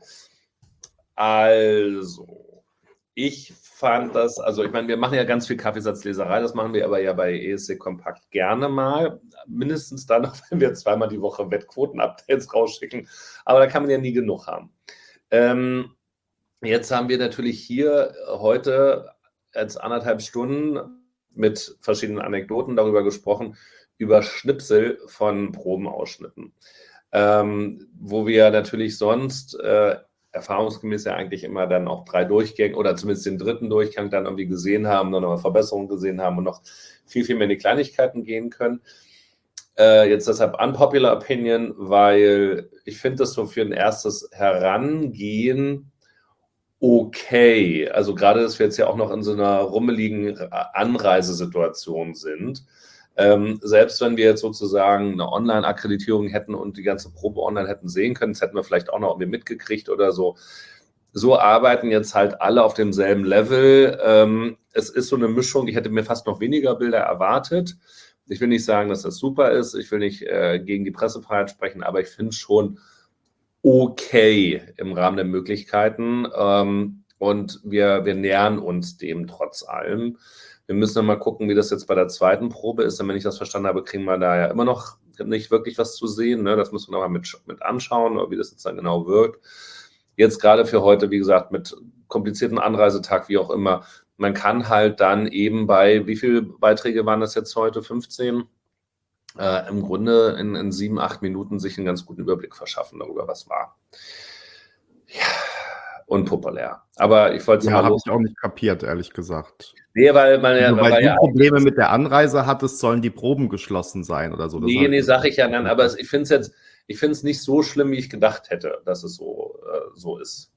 Also, ich fand das, also ich meine, wir machen ja ganz viel Kaffeesatzleserei, das machen wir aber ja bei E S C Kompakt gerne mal. Mindestens dann noch, wenn wir zweimal die Woche Wettquoten-Updates rausschicken. Aber da kann man ja nie genug haben. Ähm, jetzt haben wir natürlich hier heute als anderthalb Stunden mit verschiedenen Anekdoten darüber gesprochen, über Schnipsel von Probenausschnitten. Ähm, wo wir natürlich sonst äh, erfahrungsgemäß ja eigentlich immer dann auch drei Durchgänge oder zumindest den dritten Durchgang dann irgendwie gesehen haben, noch eine Verbesserung gesehen haben und noch viel, viel mehr in die Kleinigkeiten gehen können. Äh, jetzt deshalb unpopular Opinion, weil ich finde das so für ein erstes Herangehen okay. Also gerade, dass wir jetzt ja auch noch in so einer rummeligen Anreisesituation sind. Ähm, selbst wenn wir jetzt sozusagen eine Online-Akkreditierung hätten und die ganze Probe online hätten sehen können, das hätten wir vielleicht auch noch irgendwie mitgekriegt oder so. So arbeiten jetzt halt alle auf demselben Level. Ähm, es ist so eine Mischung, ich hätte mir fast noch weniger Bilder erwartet. Ich will nicht sagen, dass das super ist, ich will nicht äh, gegen die Pressefreiheit sprechen, aber ich finde es schon okay im Rahmen der Möglichkeiten. Ähm, und wir, wir nähern uns dem trotz allem. Wir müssen dann mal gucken, wie das jetzt bei der zweiten Probe ist. Denn wenn ich das verstanden habe, kriegen wir da ja immer noch nicht wirklich was zu sehen. Ne? Das muss man aber mit, mit anschauen, wie das jetzt dann genau wirkt. Jetzt gerade für heute, wie gesagt, mit komplizierten Anreisetag, wie auch immer, man kann halt dann eben bei, wie viele Beiträge waren das jetzt heute? fünfzehn? Äh, im Grunde in, in sieben, acht Minuten sich einen ganz guten Überblick verschaffen darüber, was war. Ja, unpopulär. Aber ich wollte es Ja, mal habe los. ich auch nicht kapiert, ehrlich gesagt. Nee, weil man ja, Also, weil weil du ja auch, Probleme mit der Anreise hattest, sollen die Proben geschlossen sein oder so. Das nee, habe nee, ich sag ich ja dann, aber es, ich finde es jetzt, ich finde es nicht so schlimm, wie ich gedacht hätte, dass es so, äh, so ist.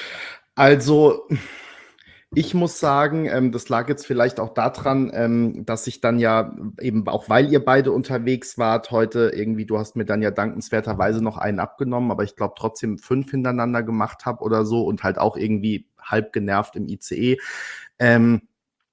Also, ich muss sagen, ähm, das lag jetzt vielleicht auch daran, ähm, dass ich dann ja eben, auch weil ihr beide unterwegs wart heute, irgendwie, du hast mir dann ja dankenswerterweise noch einen abgenommen, aber ich glaube trotzdem fünf hintereinander gemacht habe oder so und halt auch irgendwie halb genervt im I C E. Ähm,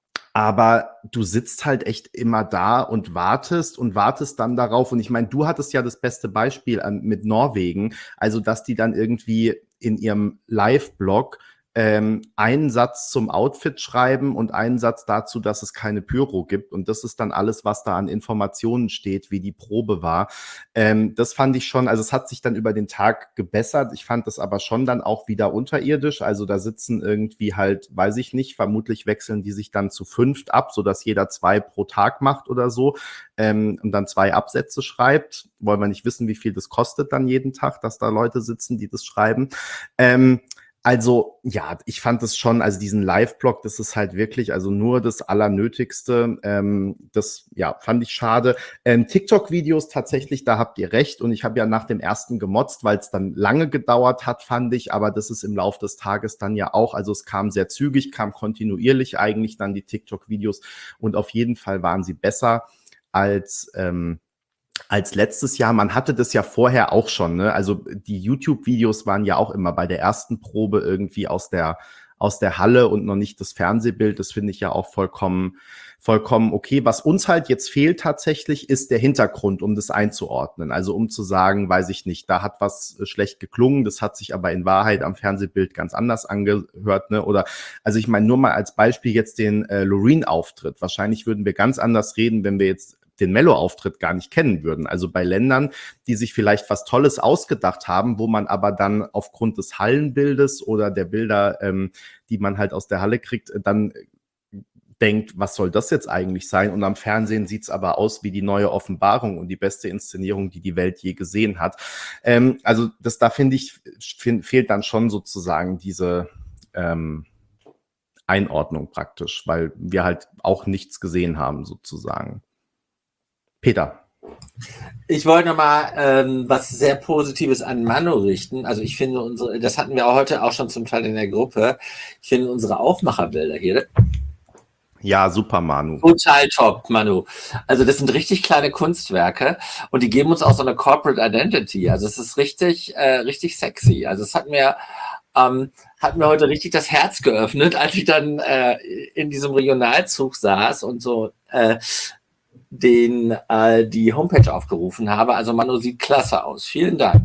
aber du sitzt halt echt immer da und wartest und wartest dann darauf. Und ich meine, du hattest ja das beste Beispiel an, mit Norwegen, also dass die dann irgendwie in ihrem Live-Blog ähm, einen Satz zum Outfit schreiben und einen Satz dazu, dass es keine Pyro gibt. Und das ist dann alles, was da an Informationen steht, wie die Probe war. Ähm, das fand ich schon, also es hat sich dann über den Tag gebessert. Ich fand das aber schon dann auch wieder unterirdisch. Also da sitzen irgendwie halt, weiß ich nicht, vermutlich wechseln die sich dann zu fünft ab, sodass jeder zwei pro Tag macht oder so, ähm, und dann zwei Absätze schreibt. Wollen wir nicht wissen, wie viel das kostet dann jeden Tag, dass da Leute sitzen, die das schreiben. Ähm, Also, ja, ich fand das schon, also diesen Live-Blog, das ist halt wirklich, also nur das Allernötigste. Ähm, das, ja, fand ich schade. Ähm, TikTok-Videos tatsächlich, da habt ihr recht. Und ich habe ja nach dem ersten gemotzt, weil es dann lange gedauert hat, fand ich. Aber das ist im Laufe des Tages dann ja auch, also es kam sehr zügig, kam kontinuierlich eigentlich dann die TikTok-Videos. Und auf jeden Fall waren sie besser als, ähm, als letztes Jahr. Man hatte das ja vorher auch schon, ne? Also die YouTube-Videos waren ja auch immer bei der ersten Probe irgendwie aus der, aus der Halle und noch nicht das Fernsehbild. Das finde ich ja auch vollkommen, vollkommen okay. Was uns halt jetzt fehlt tatsächlich, ist der Hintergrund, um das einzuordnen. Also um zu sagen, weiß ich nicht, da hat was schlecht geklungen, das hat sich aber in Wahrheit am Fernsehbild ganz anders angehört, ne? Oder, also ich meine, nur mal als Beispiel jetzt den äh, Loreen-Auftritt. Wahrscheinlich würden wir ganz anders reden, wenn wir jetzt den Mello-Auftritt gar nicht kennen würden. Also bei Ländern, die sich vielleicht was Tolles ausgedacht haben, wo man aber dann aufgrund des Hallenbildes oder der Bilder, ähm, die man halt aus der Halle kriegt, dann denkt, was soll das jetzt eigentlich sein? Und am Fernsehen sieht's aber aus wie die neue Offenbarung und die beste Inszenierung, die die Welt je gesehen hat. Ähm, also das, da finde ich, find, fehlt dann schon sozusagen diese ähm, Einordnung praktisch, weil wir halt auch nichts gesehen haben sozusagen. Peter. Ich wollte nochmal ähm, was sehr Positives an Manu richten. Also ich finde unsere, das hatten wir auch heute auch schon zum Teil in der Gruppe, ich finde unsere Aufmacherbilder hier Ja, super, Manu. total top, Manu. Also das sind richtig kleine Kunstwerke und die geben uns auch so eine Corporate Identity. Also es ist richtig, äh, richtig sexy. Also es hat mir, ähm, hat mir heute richtig das Herz geöffnet, als ich dann äh, in diesem Regionalzug saß und so äh, den äh, die Homepage aufgerufen habe. Also Manu sieht klasse aus. Vielen Dank.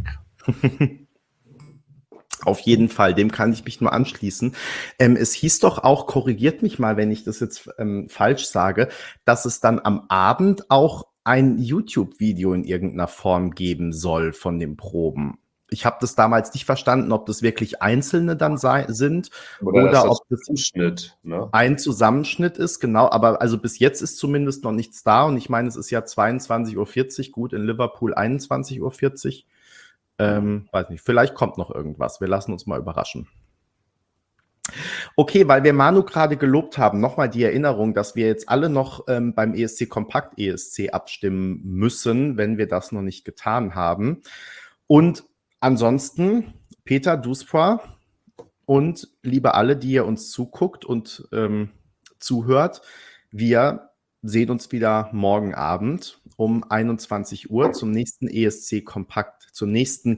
Auf jeden Fall, dem kann ich mich nur anschließen. Ähm, es hieß doch auch, korrigiert mich mal, wenn ich das jetzt ähm, falsch sage, dass es dann am Abend auch ein YouTube-Video in irgendeiner Form geben soll von den Proben. Ich habe das damals nicht verstanden, ob das wirklich einzelne dann sei, sind Oder, oder das ob das Zuschnitt, ne? ein Zusammenschnitt ist, genau. Aber also bis jetzt ist zumindest noch nichts da. Und ich meine, es ist ja zweiundzwanzig Uhr vierzig, gut, in Liverpool einundzwanzig Uhr vierzig. Ähm, weiß nicht, vielleicht kommt noch irgendwas. Wir lassen uns mal überraschen. Okay, weil wir Manu gerade gelobt haben, nochmal die Erinnerung, dass wir jetzt alle noch ähm, beim E S C Kompakt E S C abstimmen müssen, wenn wir das noch nicht getan haben. Und ansonsten, Peter Duspra und liebe alle, die ihr uns zuguckt und ähm, zuhört, wir sehen uns wieder morgen Abend um einundzwanzig Uhr zum nächsten E S C Kompakt, zum nächsten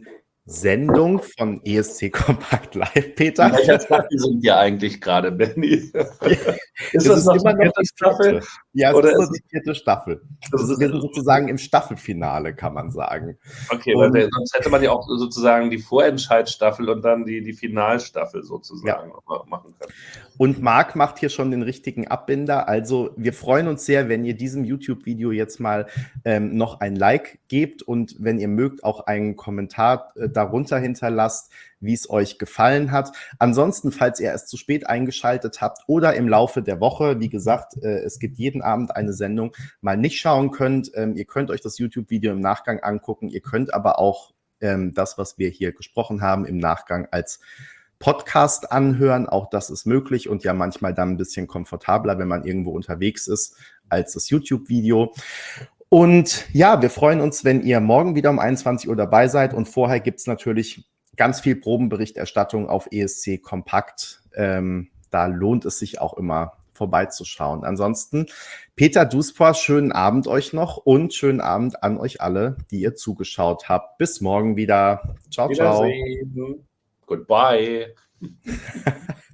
Sendung von E S C Kompakt Live, Peter. In welcher Staffel sind wir eigentlich gerade, Benny? Ist Es das ist noch immer die noch vierte die Staffel? vierte. Ja, es Oder ist noch ist die vierte Staffel. Das Also ist- wir sind sozusagen im Staffelfinale, kann man sagen. Okay, weil Und- wir, sonst hätte man ja auch sozusagen die Vorentscheidstaffel und dann die, die Finalstaffel sozusagen machen können. Und Marc macht hier schon den richtigen Abbinder. Also wir freuen uns sehr, wenn ihr diesem YouTube-Video jetzt mal ähm, noch ein Like gebt und wenn ihr mögt, auch einen Kommentar äh, darunter hinterlasst, wie es euch gefallen hat. Ansonsten, falls ihr erst zu spät eingeschaltet habt oder im Laufe der Woche, wie gesagt, äh, es gibt jeden Abend eine Sendung, mal nicht schauen könnt, ähm, ihr könnt euch das YouTube-Video im Nachgang angucken. Ihr könnt aber auch ähm, das, was wir hier gesprochen haben, im Nachgang als Podcast anhören, auch das ist möglich und ja manchmal dann ein bisschen komfortabler, wenn man irgendwo unterwegs ist, als das YouTube-Video. Und ja, wir freuen uns, wenn ihr morgen wieder um einundzwanzig Uhr dabei seid und vorher gibt es natürlich ganz viel Probenberichterstattung auf E S C Kompakt. Ähm, da lohnt es sich auch immer vorbeizuschauen. Ansonsten, Peter Duspor, schönen Abend euch noch und schönen Abend an euch alle, die ihr zugeschaut habt. Bis morgen wieder. Ciao, ciao. Wiedersehen. Goodbye.